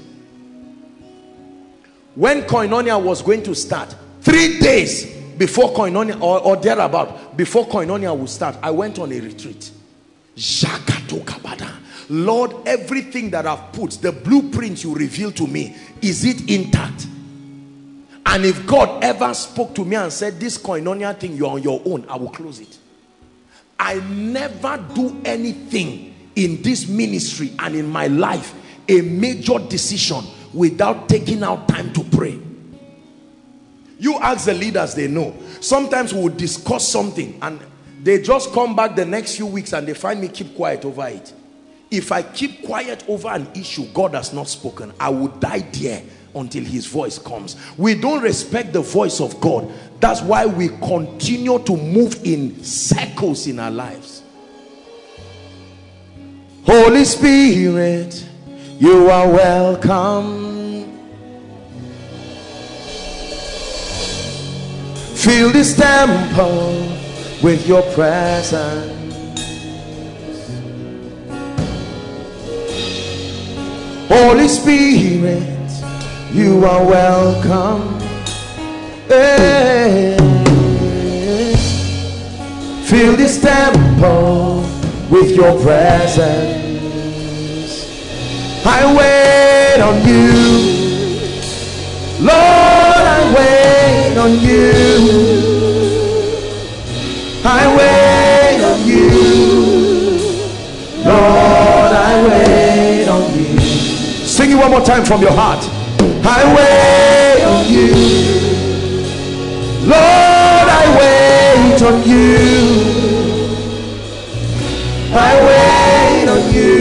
When Koinonia was going to start, three days before Koinonia or, or thereabout, before Koinonia would start, I went on a retreat. Lord, everything that I've put, the blueprint you revealed to me, is it intact? And if God ever spoke to me and said, this Koinonia thing, you're on your own, I will close it. I never do anything in this ministry and in my life, a major decision, without taking out time to pray. You ask the leaders, they know. Sometimes we will discuss something and they just come back the next few weeks and they find me keep quiet over it. If I keep quiet over an issue God has not spoken, I will die there until his voice comes. We don't respect the voice of God. That's why we continue to move in circles in our lives. Holy Spirit, you are welcome. Fill this temple with your presence. Holy Spirit, you are welcome. Hey. Fill this temple with your presence. I wait on you, Lord, I wait on you. I wait on you, Lord, I wait on you. Sing it one more time from your heart. I wait on you, Lord. wait on you. I wait on you.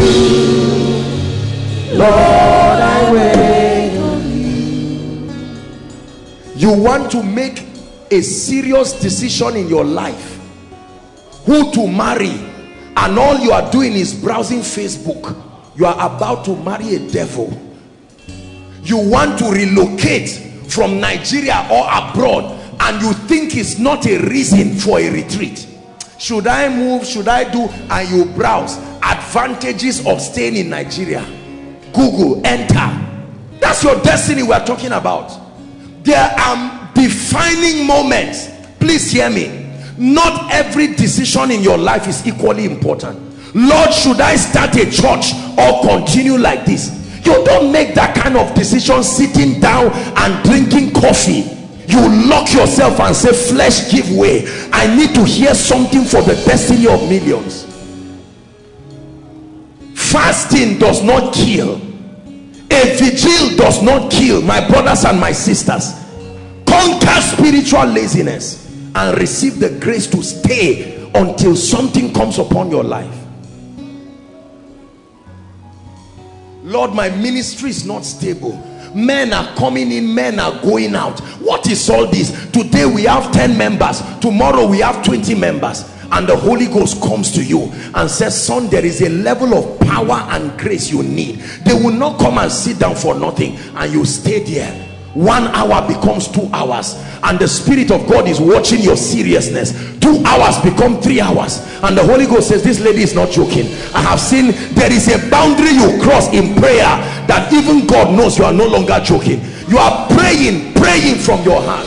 Lord, I wait on you. You want to make a serious decision in your life, who to marry, and all you are doing is browsing Facebook. You are about to marry a devil. You want to relocate from Nigeria or abroad, and you think it's not a reason for a retreat. Should I move? Should I do? And you browse advantages of staying in Nigeria. Google, enter. That's your destiny we're talking about. There are defining moments. Please hear me. Not every decision in your life is equally important. Lord, should I start a church or continue like this? You don't make that kind of decision sitting down and drinking coffee. You lock yourself and say, flesh, give way. I need to hear something for the destiny of millions. Fasting does not kill. A vigil does not kill. My brothers and my sisters, conquer spiritual laziness and receive the grace to stay until something comes upon your life. Lord, my ministry is not stable. Men are coming in, men are going out. What is all this? Today we have ten members, tomorrow we have twenty members, and the Holy Ghost comes to you and says, son, there is a level of power and grace you need. They will not come and sit down for nothing, and you stay there. One hour becomes two hours, and the Spirit of God is watching your seriousness. Two hours become three hours, and the Holy Ghost says, this lady is not joking. I have seen there is a boundary you cross in prayer that even God knows you are no longer joking. You are praying, praying from your heart.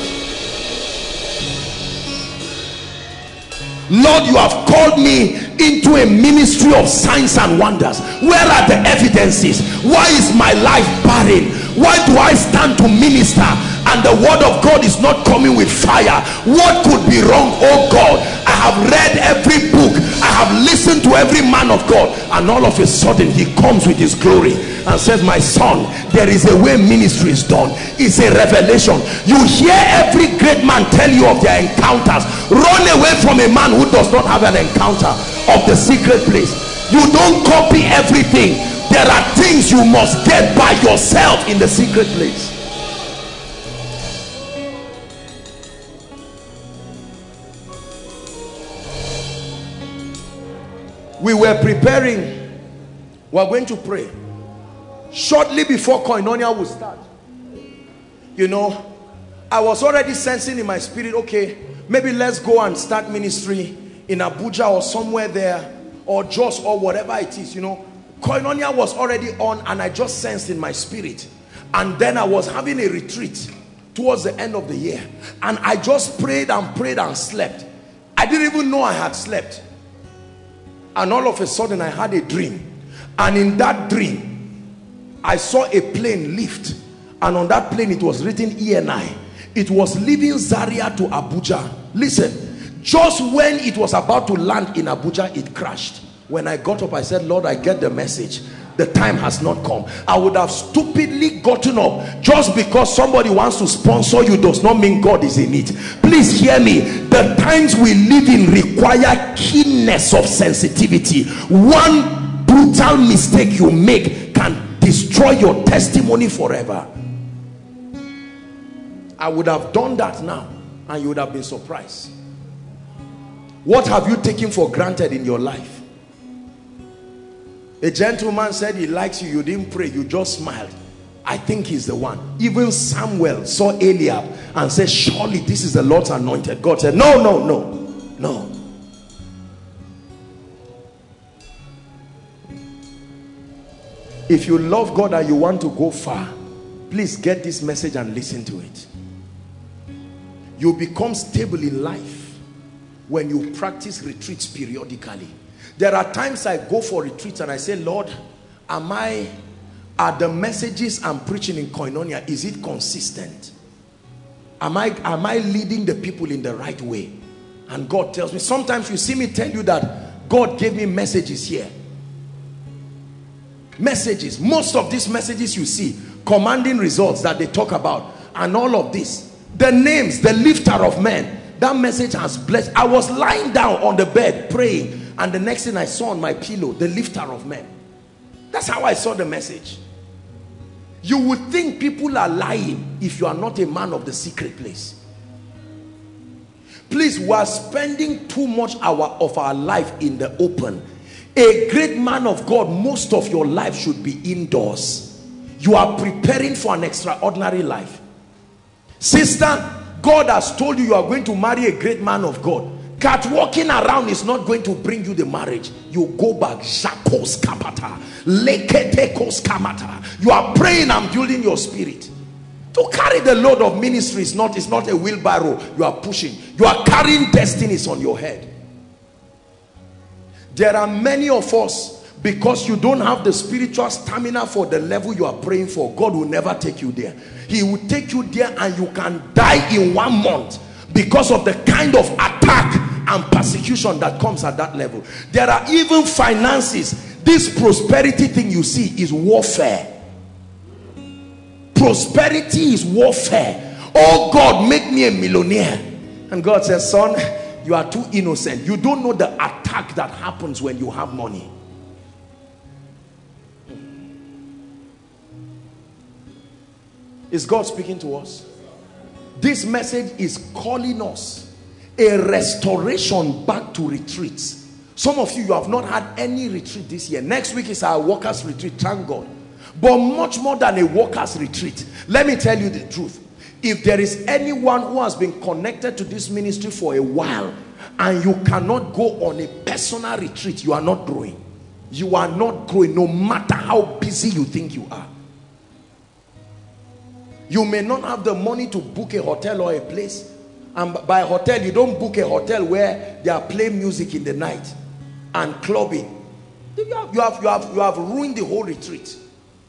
Lord, you have called me into a ministry of signs and wonders. Where are the evidences? Why is my life barren? Why do I stand to minister and the word of God is not coming with fire? What could be wrong? Oh God, I have read every book, I have listened to every man of God, and all of a sudden he comes with his glory and says, my son, there is a way ministry is done. It's a revelation. You hear every great man tell you of their encounters. Run away from a man who does not have an encounter of the secret place. You don't copy everything. There are things you must get by yourself in the secret place. We were preparing. We are going to pray. Shortly before Koinonia will start, you know, I was already sensing in my spirit, okay, maybe let's go and start ministry in Abuja or somewhere there, or Jos or whatever it is, you know. Koinonia was already on, and I just sensed in my spirit. And then I was having a retreat towards the end of the year, and I just prayed and prayed and slept. I didn't even know I had slept. And all of a sudden I had a dream, and in that dream I saw a plane lift, and on that plane it was written E N I. It was leaving Zaria to Abuja. Listen, just when it was about to land in Abuja, it crashed. When I got up, I said, Lord, I get the message. The time has not come. I would have stupidly gotten up. Just because somebody wants to sponsor you does not mean God is in it. Please hear me. The times we live in require keenness of sensitivity. One brutal mistake you make can destroy your testimony forever. I would have done that now, and you would have been surprised. What have you taken for granted in your life? A gentleman said he likes you, you didn't pray, you just smiled. I think he's the one. Even Samuel saw Eliab and said, surely this is the Lord's anointed. God said, no, no, no, no. If you love God and you want to go far, please get this message and listen to it. You become stable in life when you practice retreats periodically. There are times I go for retreats and I say, Lord, am I, are the messages I'm preaching in Koinonia, is it consistent? Am I, am I leading the people in the right way? And God tells me. Sometimes you see me tell you that God gave me messages here. Messages. Most of these messages you see, commanding results that they talk about, and all of this. The names, the lifter of men. That message has blessed. I was lying down on the bed praying, and the next thing I saw on my pillow, the lifter of men. That's how I saw the message. You would think people are lying if you are not a man of the secret place. Please, we are spending too much hour of our life in the open. A great man of God, most of your life should be indoors. You are preparing for an extraordinary life. Sister, God has told you you are going to marry a great man of God. Cat walking around is not going to bring you the marriage. You go back. You are praying and building your spirit. To carry the load of ministry is not, it's not a wheelbarrow you are pushing. You are carrying destinies on your head. There are many of us, because you don't have the spiritual stamina for the level you are praying for, God will never take you there. He will take you there and you can die in one month because of the kind of attack and persecution that comes at that level. There are even finances. This prosperity thing you see is warfare. Prosperity is warfare. Oh God, make me a millionaire. And God says, son, you are too innocent. You don't know the attack that happens when you have money. Is God speaking to us? This message is calling us a restoration back to retreats. Some of you, you have not had any retreat this year. Next week is our workers retreat, thank God. But much more than a workers retreat, let me tell you the truth. If there is anyone who has been connected to this ministry for a while and you cannot go on a personal retreat, you are not growing. You are not growing, no matter how busy you think you are. You may not have the money to book a hotel or a place. And by hotel, you don't book a hotel where they are playing music in the night and clubbing. You have, you have, you have, you have ruined the whole retreat.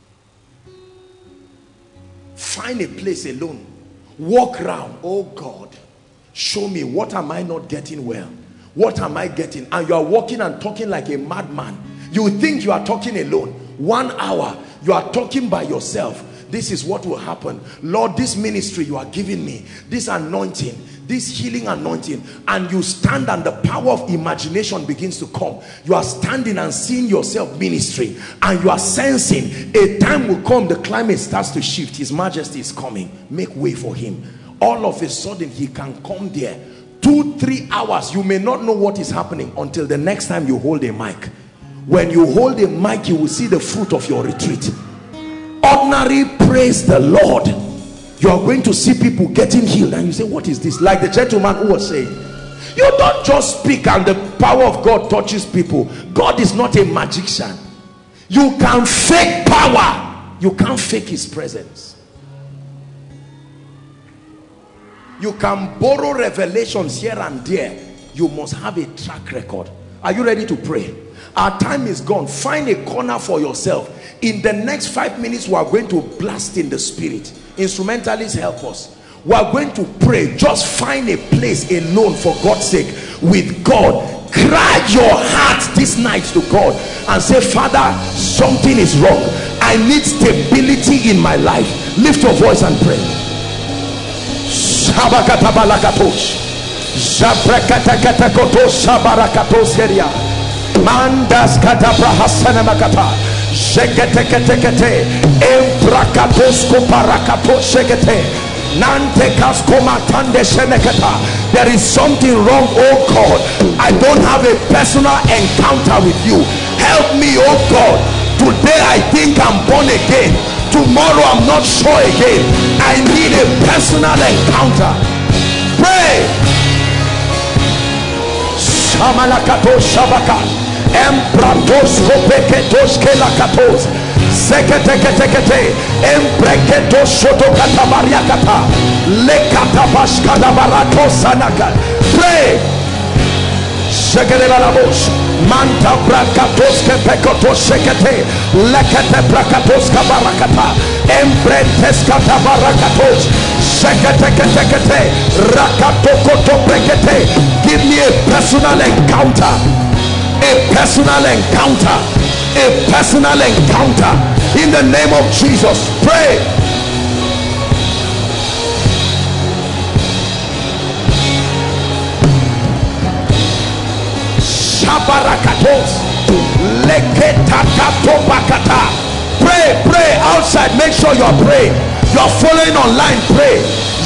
Find a place alone. Walk around. Oh God, show me, what am I not getting well? What am I getting? And you are walking and talking like a madman. You think you are talking alone. One hour, you are talking by yourself. This is what will happen. Lord, this ministry you are giving me, this anointing, this healing anointing, and you stand and the power of imagination begins to come. You are standing and seeing yourself ministry, and you are sensing a time will come, the climate starts to shift. His Majesty is coming. Make way for him. All of a sudden he can come there. Two, three hours, you may not know what is happening until the next time you hold a mic. When you hold a mic, you will see the fruit of your retreat. Ordinary praise the Lord, you are going to see people getting healed, and you say, what is this? Like the gentleman who was saying, you don't just speak and the power of God touches people. God is not a magician. You can fake power, you can't fake his presence. You can borrow revelations here and there. You must have a track record. Are you ready to pray? Our time is gone. Find a corner for yourself. In the next five minutes, we are going to blast in the spirit. Instrumentalists, help us. We are going to pray. Just find a place alone, for God's sake, with God. Cry your heart this night to God and say, Father, something is wrong. I need stability in my life. Lift your voice and pray. Mandas katabrahasana makata shekete kete kete embrakatosko parakato shekete nante kaskoma tande shenekata. There is something wrong, oh God. I don't have a personal encounter with you. Help me, oh God. Today I think I'm born again. Tomorrow I'm not sure again. I need a personal encounter. Pray. Shamalakato shabaka empratos kopeketos kelakatos seketeketekete empreketos shotokatabariyakata lekatabashkadabaratos sanaka. Pray. Shekelelalabosh manta brakatos kepekotos shekete lekete brakatos kabarakata emprentes katabarakatos sheketeketekete rakatokoto brekete. Give me a personal encounter. A personal encounter. A personal encounter. In the name of Jesus. Pray. Pray, pray outside. Make sure you're praying. You're following online. Pray.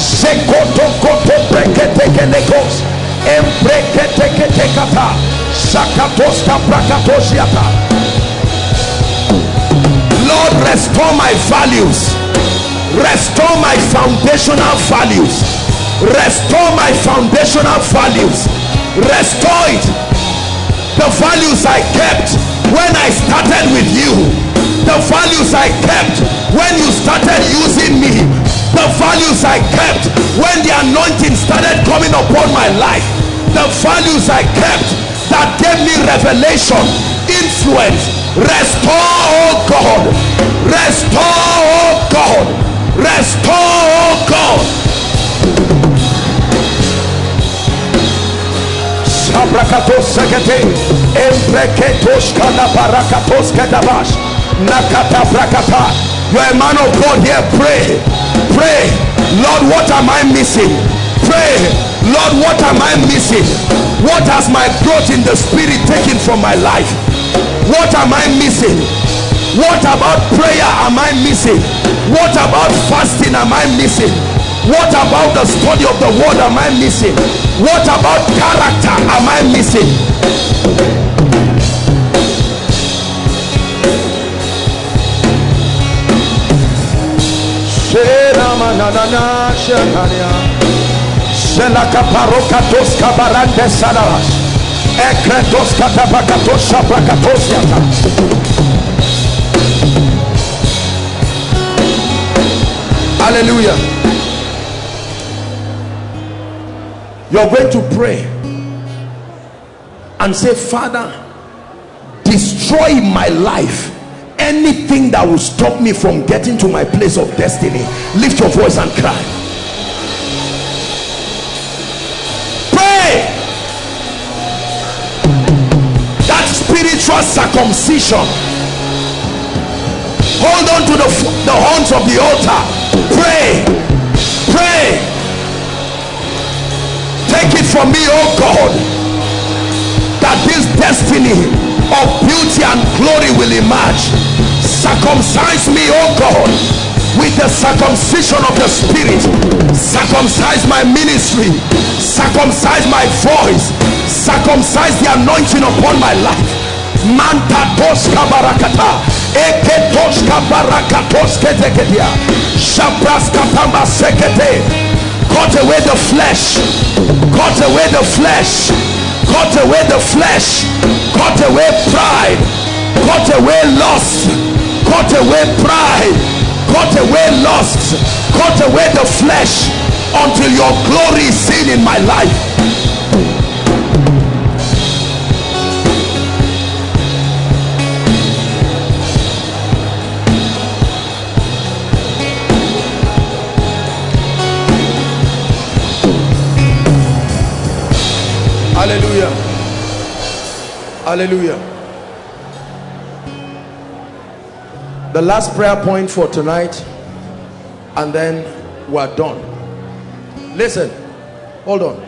Lord, restore my values. Restore my foundational values. Restore my foundational values. Restore it. The values I kept when I started with you. The values I kept when you started using me. The values I kept when the anointing started coming upon my life. The values I kept that gave me revelation, influence. Restore, oh God. Restore, oh God. Restore, oh God. Sabrakatos sekete, embreketos kalabarakatos kedabash, nakata brakata. You're a man of God here. Pray, pray. Lord, what am I missing? Pray, Lord, what am I missing? What has my growth in the spirit taken from my life? What am I missing? What about prayer am I missing? What about fasting am I missing? What about the study of the word am I missing? What about character am I missing? Hallelujah. You're going to pray and say, Father, destroy in my life anything that will stop me from getting to my place of destiny. Lift your voice and cry. Pray. That spiritual circumcision. Hold on to the, the horns of the altar. Pray. Pray. Take it from me, oh God, that this destiny of beauty and glory will emerge. Circumcise me, oh God, with the circumcision of the spirit. Circumcise my ministry. Circumcise my voice. Circumcise the anointing upon my life. Manta toska barakata, eke toska barakatos keteketia, shabraska tamba sekete. Cut away the flesh. Cut away the flesh. Cut away the flesh. Cut away pride. Cut away lust. Cut away pride. Cut away lust. Cut away the flesh until your glory is seen in my life. Hallelujah. Hallelujah. The last prayer point for tonight, and then we're done. Listen, hold on.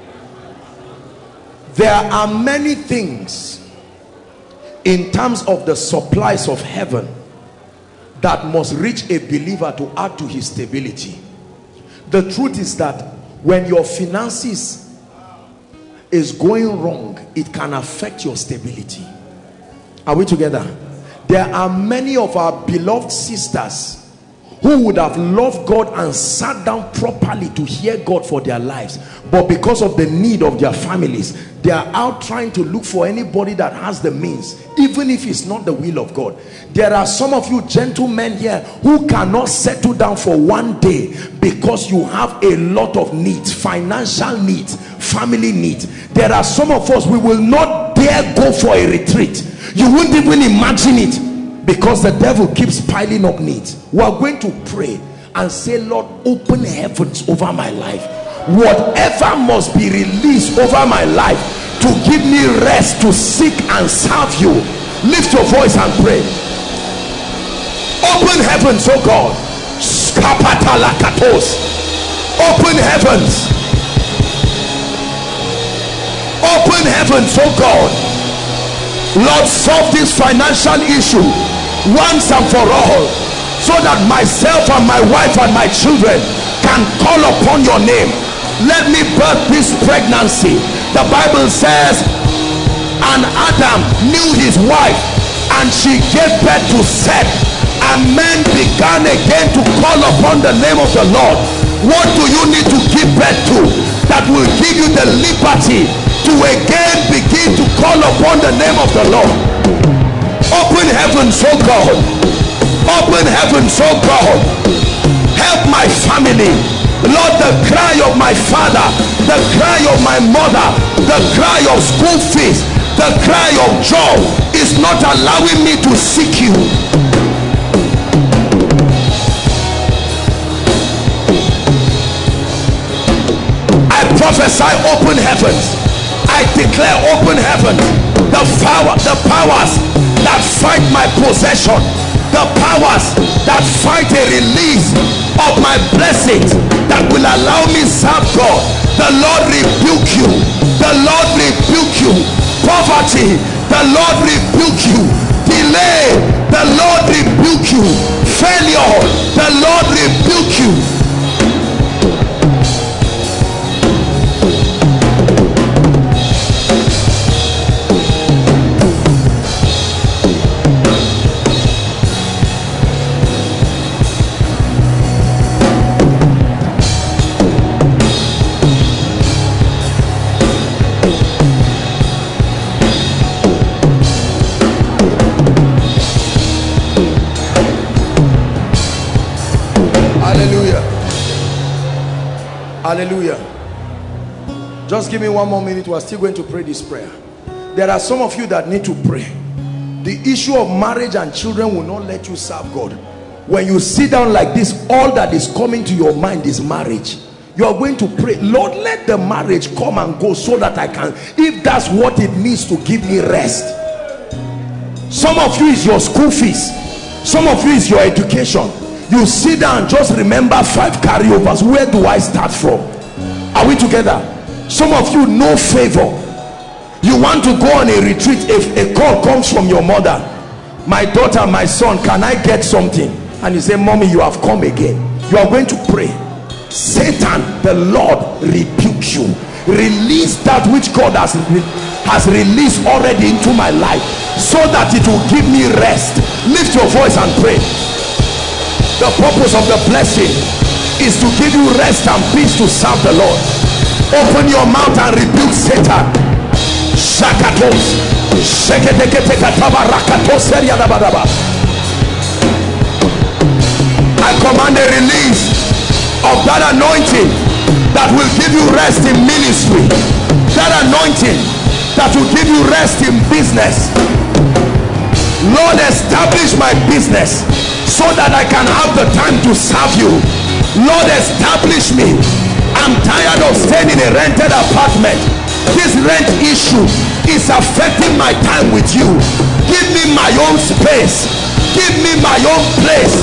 There are many things in terms of the supplies of heaven that must reach a believer to add to his stability. The truth is that when your finances is going wrong, it can affect your stability. Are we together? There are many of our beloved sisters who would have loved God and sat down properly to hear God for their lives, but because of the need of their families, they are out trying to look for anybody that has the means, even if it's not the will of God. There are some of you gentlemen here who cannot settle down for one day because you have a lot of needs, financial needs, family needs. There are some of us, we will not dare go for a retreat. You wouldn't even imagine it, because the devil keeps piling up needs. We are going to pray and say, Lord, open heavens over my life. Whatever must be released over my life to give me rest to seek and serve you. Lift your voice and pray. Open heavens, oh God. Open heavens. Open heavens, oh God. Lord, solve this financial issue once and for all, so that myself and my wife and my children can call upon your name. Let me birth this pregnancy. The Bible says, and Adam knew his wife, and she gave birth to Seth, and men began again to call upon the name of the Lord. What do you need to give birth to that will give you the liberty to again begin to call upon the name of the Lord? Open heavens, oh God. Open heavens, oh God. Help my family. Lord, the cry of my father, the cry of my mother, the cry of school fees, the cry of joy is not allowing me to seek you. I prophesy open heavens. I declare open heavens. The power, the powers that fight my possession, the powers that fight a release of my blessings that will allow me serve God, the Lord rebuke you. The Lord rebuke you. Poverty, the Lord rebuke you. Delay, the Lord rebuke you. Failure, the Lord rebuke you. Hallelujah. Just give me one more minute. We're still going to pray this prayer. There are some of you that need to pray. The issue of marriage and children will not let you serve God. When you sit down like this, all that is coming to your mind is marriage. You are going to pray, Lord, let the marriage come and go so that I can, if that's what it needs to give me rest. Some of you is your school fees. Some of you is your education. You sit down, just remember five carryovers. Where do I start from? Are we together? Some of you, no favor. You want to go on a retreat. If a call comes from your mother, my daughter, my son, can I get something? And you say, mommy, you have come again. You are going to pray. Satan, the Lord rebuke you. Release that which God has, has released already into my life, so that it will give me rest. Lift your voice and pray. The purpose of the blessing is to give you rest and peace to serve the Lord. Open your mouth and rebuke Satan. Shakatos. I command a release of that anointing that will give you rest in ministry. That anointing that will give you rest in business. Lord, establish my business so that I can have the time to serve you. Lord, establish me. I'm tired of staying in a rented apartment. This rent issue is affecting my time with you. Give me my own space. Give me my own place.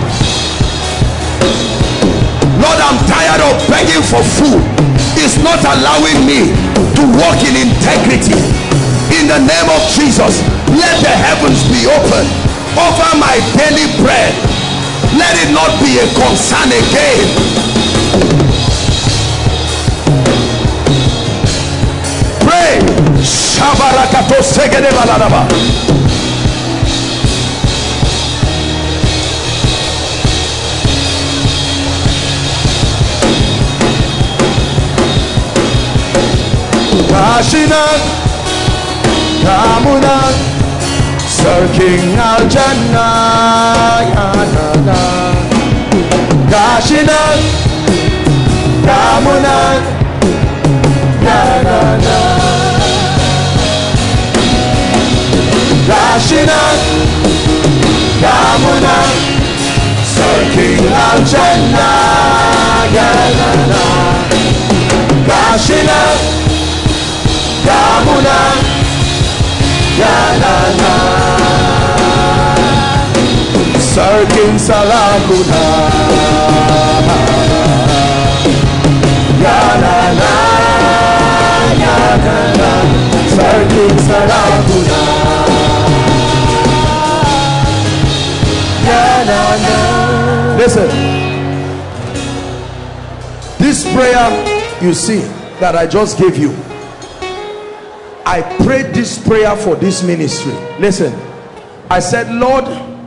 Lord, I'm tired of begging for food. It's not allowing me to walk in integrity. In the name of Jesus, let the heavens be open over my daily bread. Let it not be a concern again. Pray. Shabarakato segede baladaba. Kashinan, Kamunan, Searching al-Jannah, ya na na. Kashinan, Kamunan, ya na na. Kashinan, Kamunan, Searching al-Jannah, ya na na. Kashinan, Kamuna, ya na na. Searching salakuna, ya na na, ya na na. Searching salakuna. Listen, this prayer you see that I just gave you, I prayed this prayer for this ministry. Listen, I said, Lord,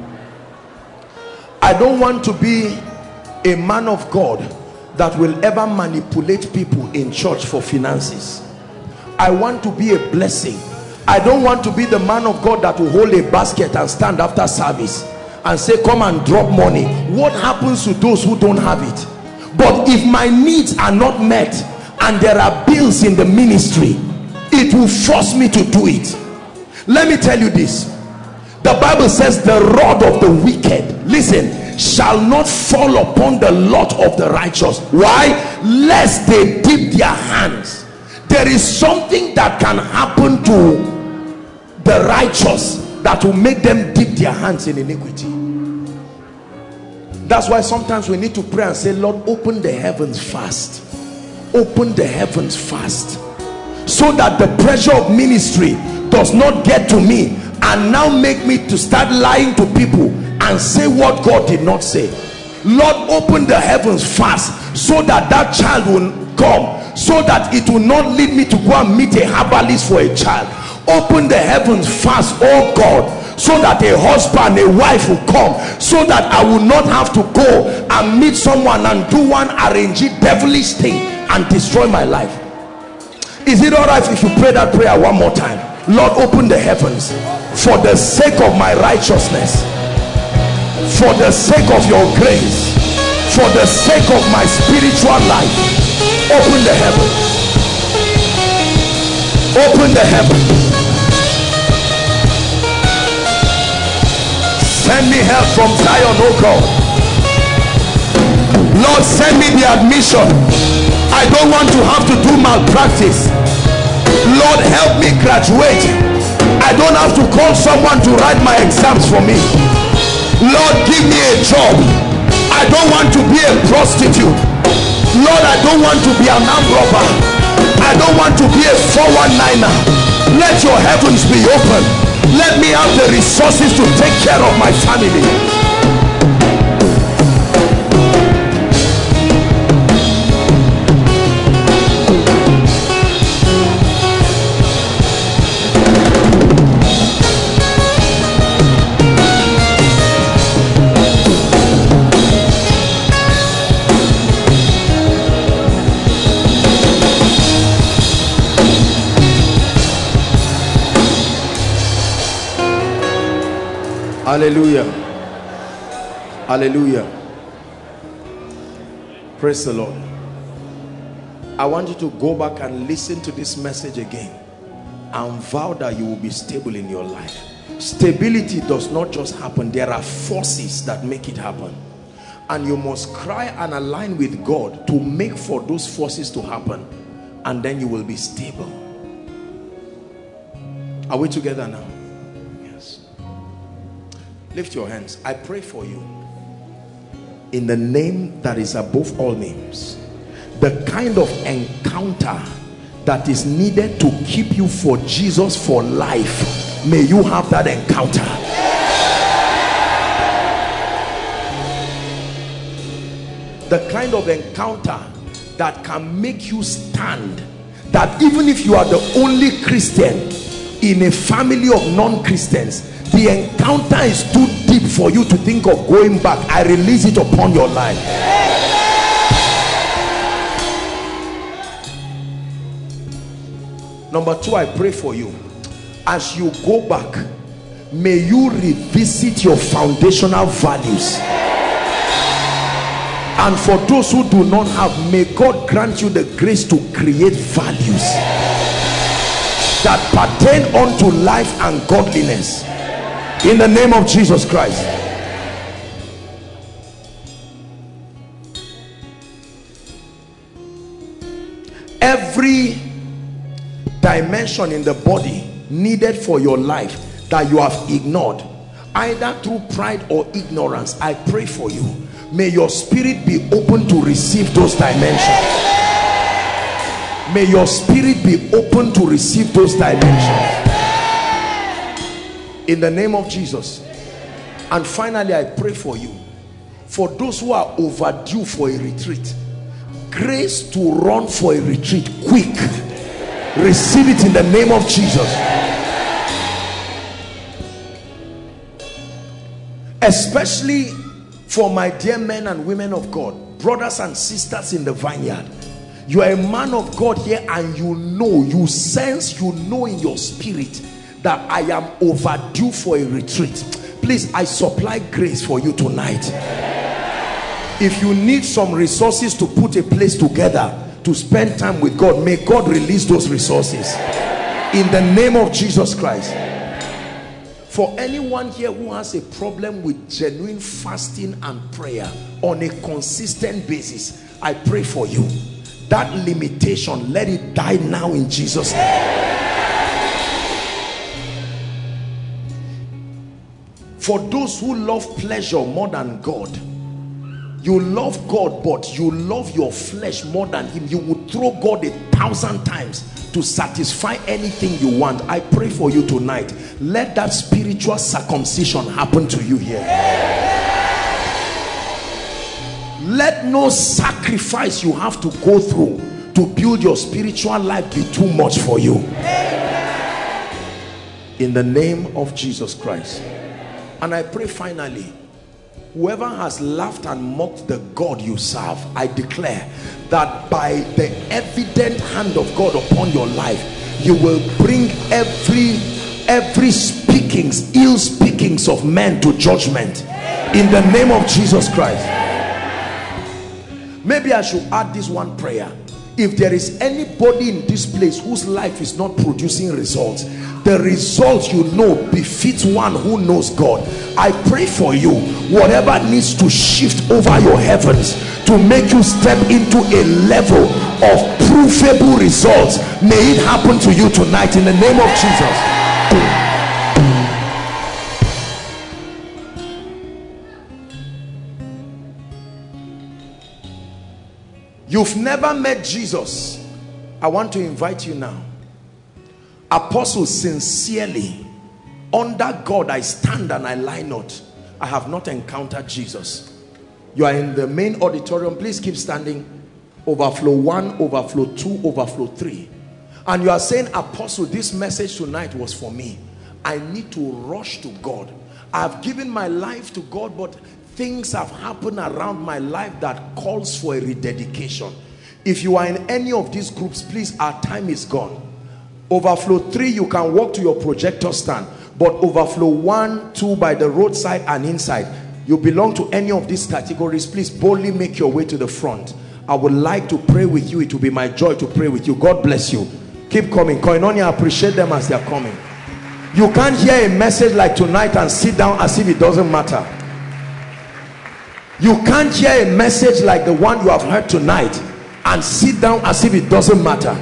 I don't want to be a man of God that will ever manipulate people in church for finances. I want to be a blessing. I don't want to be the man of God that will hold a basket and stand after service and say, come and drop money. What happens to those who don't have it? But if my needs are not met and there are bills in the ministry, it will force me to do it. Let me tell you this. The Bible says the rod of the wicked, listen, shall not fall upon the lot of the righteous. Why? Lest they dip their hands. There is something that can happen to the righteous that will make them dip their hands in iniquity. That's why sometimes we need to pray and say, Lord, open the heavens fast. Open the heavens fast, so that the pressure of ministry does not get to me and now make me to start lying to people and say what God did not say. Lord, open the heavens fast, so that that child will come, so that it will not lead me to go and meet a herbalist for a child. Open the heavens fast, oh God, so that a husband, a wife will come, so that I will not have to go and meet someone and do one arranged devilish thing and destroy my life. Is it all right if you pray that prayer one more time? Lord, open the heavens for the sake of my righteousness, for the sake of your grace, for the sake of my spiritual life. Open the heavens. Open the heavens. Send me help from Zion, oh God. Lord, send me the admission. I don't want to have to do malpractice. Lord, help me graduate. I don't have to call someone to write my exams for me. Lord, give me a job. I don't want to be a prostitute. Lord, I don't want to be an armed robber. I don't want to be a four one niner. Let your heavens be open. Let me have the resources to take care of my family. Hallelujah. Hallelujah. Praise the Lord. I want you to go back and listen to this message again and vow that you will be stable in your life. Stability does not just happen. There are forces that make it happen, and you must cry and align with God to make for those forces to happen, and then you will be stable. Are we together now? Lift your hands. I pray for you in the name that is above all names. The kind of encounter that is needed to keep you for Jesus for life, may you have that encounter. The kind of encounter that can make you stand, that even if you are the only Christian in a family of non-Christians, the encounter is too deep for you to think of going back. I release it upon your life. Number two, I pray for you. As you go back, may you revisit your foundational values. And for those who do not have, may God grant you the grace to create values that pertain unto life and godliness. In the name of Jesus Christ. Every dimension in the body needed for your life that you have ignored, either through pride or ignorance, I pray for you. May your spirit be open to receive those dimensions. May your spirit be open to receive those dimensions. In the name of Jesus. And finally, I pray for you. for those who are overdue for a retreat, grace to run for a retreat quick. Receive it in the name of Jesus. Especially for my dear men and women of God, brothers and sisters in the vineyard. You are a man of God here, and you know, you sense, you know in your spirit that I am overdue for a retreat. Please, I supply grace for you tonight. If you need some resources to put a place together to spend time with God, may God release those resources in the name of Jesus Christ. For anyone here who has a problem with genuine fasting and prayer on a consistent basis, I pray for you. That limitation, let it die now in Jesus' name. For those who love pleasure more than God, you love God, but you love your flesh more than him. You would throw God a thousand times to satisfy anything you want. I pray for you tonight. Let that spiritual circumcision happen to you here. Let no sacrifice you have to go through to build your spiritual life be too much for you. In the name of Jesus Christ. And I pray finally, whoever has laughed and mocked the God you serve, I declare that by the evident hand of God upon your life, you will bring every every speakings, ill speakings of men to judgment in the name of Jesus Christ. Maybe I should add this one prayer. If there is anybody in this place whose life is not producing results, the result you know befits one who knows God, I pray for you, whatever needs to shift over your heavens to make you step into a level of provable results, may it happen to you tonight in the name of Jesus. You've never met Jesus. I want to invite you now. Apostles, sincerely, under God I stand and I lie not. I have not encountered Jesus. You are in the main auditorium. Please keep standing. Overflow one, overflow two, overflow three. And you are saying, Apostle, this message tonight was for me. I need to rush to God. I have given my life to God, but things have happened around my life that calls for a rededication. If you are in any of these groups, please, our time is gone. Overflow three, you can walk to your projector stand, but overflow one, two, by the roadside and inside, you belong to any of these categories, please boldly make your way to the front. I would like to pray with you. It will be my joy to pray with you. God bless you. Keep coming. Koinonia, appreciate them as they are coming. You can't hear a message like tonight and sit down as if it doesn't matter. You can't hear a message like the one you have heard tonight and sit down as if it doesn't matter.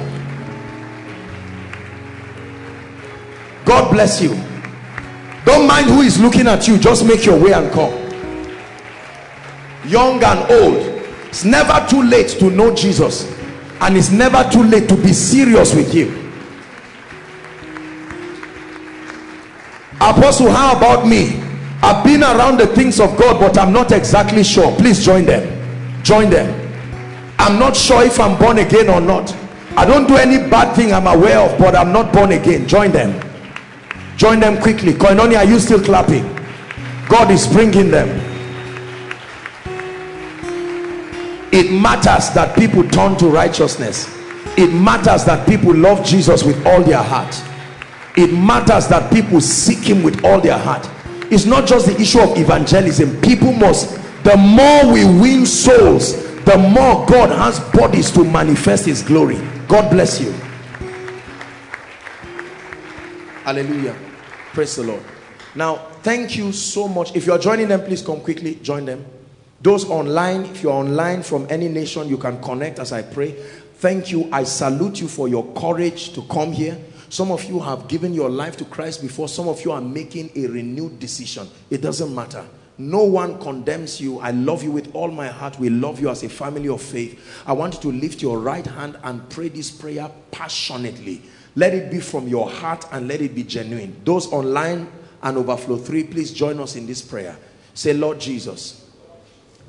God bless you. Don't mind who is looking at you. Just make your way and come. Young and old, it's never too late to know Jesus, and it's never too late to be serious with him. Apostle, how about me? I've been around the things of God, but I'm not exactly sure. Please join them. Join them. I'm not sure if I'm born again or not. I don't do any bad thing I'm aware of, but I'm not born again. Join them. Join them quickly. Koinonia, are you still clapping? God is bringing them. It matters that people turn to righteousness. It matters that people love Jesus with all their heart. It matters that people seek him with all their heart. It's not just the issue of evangelism. People must, the more we win souls, the more God has bodies to manifest his glory. God bless you. Hallelujah. Praise the Lord. Now, thank you so much. If you are joining them, please come quickly. Join them. Those online, if you are online from any nation, you can connect as I pray. Thank you. I salute you for your courage to come here. Some of you have given your life to Christ before. Some of you are making a renewed decision. It doesn't matter. No one condemns you. I love you with all my heart. We love you as a family of faith. I want you to lift your right hand and pray this prayer passionately. Let it be from your heart and let it be genuine. Those online and overflow three, please join us in this prayer. Say, Lord Jesus,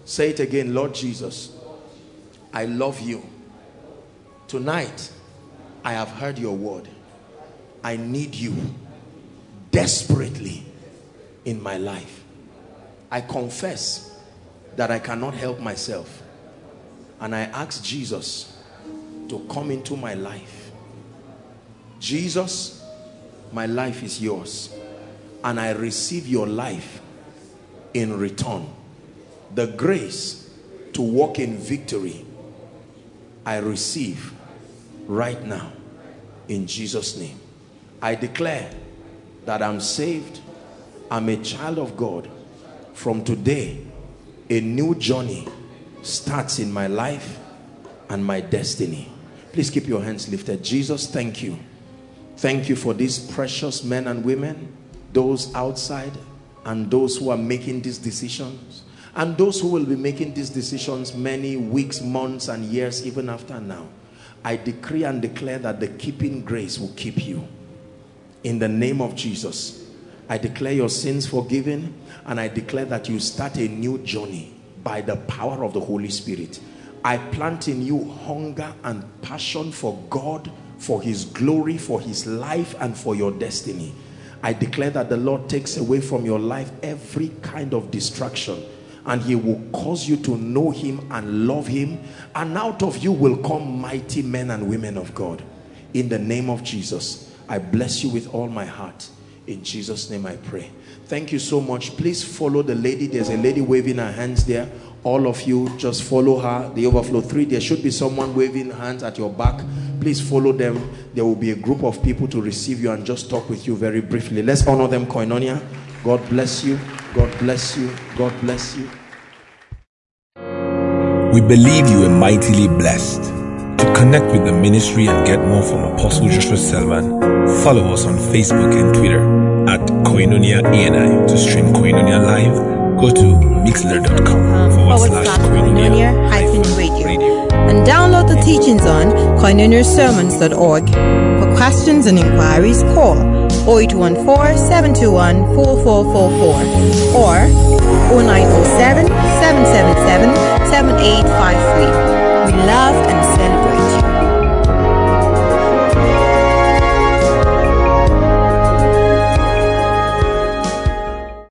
Say it again. Lord Jesus, I love you. Tonight, I have heard your word. I need you desperately in my life. I confess that I cannot help myself. And I ask Jesus to come into my life. Jesus, my life is yours. And I receive your life in return. The grace to walk in victory, I receive right now in Jesus' name. I declare that I'm saved. I'm a child of God. From today, a new journey starts in my life and my destiny. Please keep your hands lifted. Jesus, thank you. Thank you for these precious men and women, those outside and those who are making these decisions, and those who will be making these decisions many weeks, months, and years even after now. I decree and declare that the keeping grace will keep you. In the name of Jesus, I declare your sins forgiven, and I declare that you start a new journey by the power of the Holy Spirit. I plant in you hunger and passion for God, for his glory, for his life, and for your destiny. I declare that the Lord takes away from your life every kind of distraction, and he will cause you to know him and love him, and out of you will come mighty men and women of God. In the name of Jesus, I bless you with all my heart. In Jesus' name I pray. Thank you so much. Please follow the lady. There's a lady waving her hands there. All of you, just follow her. The overflow three, there should be someone waving hands at your back. Please follow them. There will be a group of people to receive you and just talk with you very briefly. Let's honor them, Koinonia. God bless you. God bless you. God bless you. We believe you are mightily blessed. To connect with the ministry and get more from Apostle Joshua Selman, follow us on Facebook and Twitter at Koinonia A N I. To stream Koinonia live, go to mixler.com forward slash Koinonia hyphen radio and download the teachings on koinonia sermons dot org. For questions and inquiries, call oh eight one four, seven two one, four four four four or oh nine oh seven, seven seven seven, seven eight five three. We love and celebrate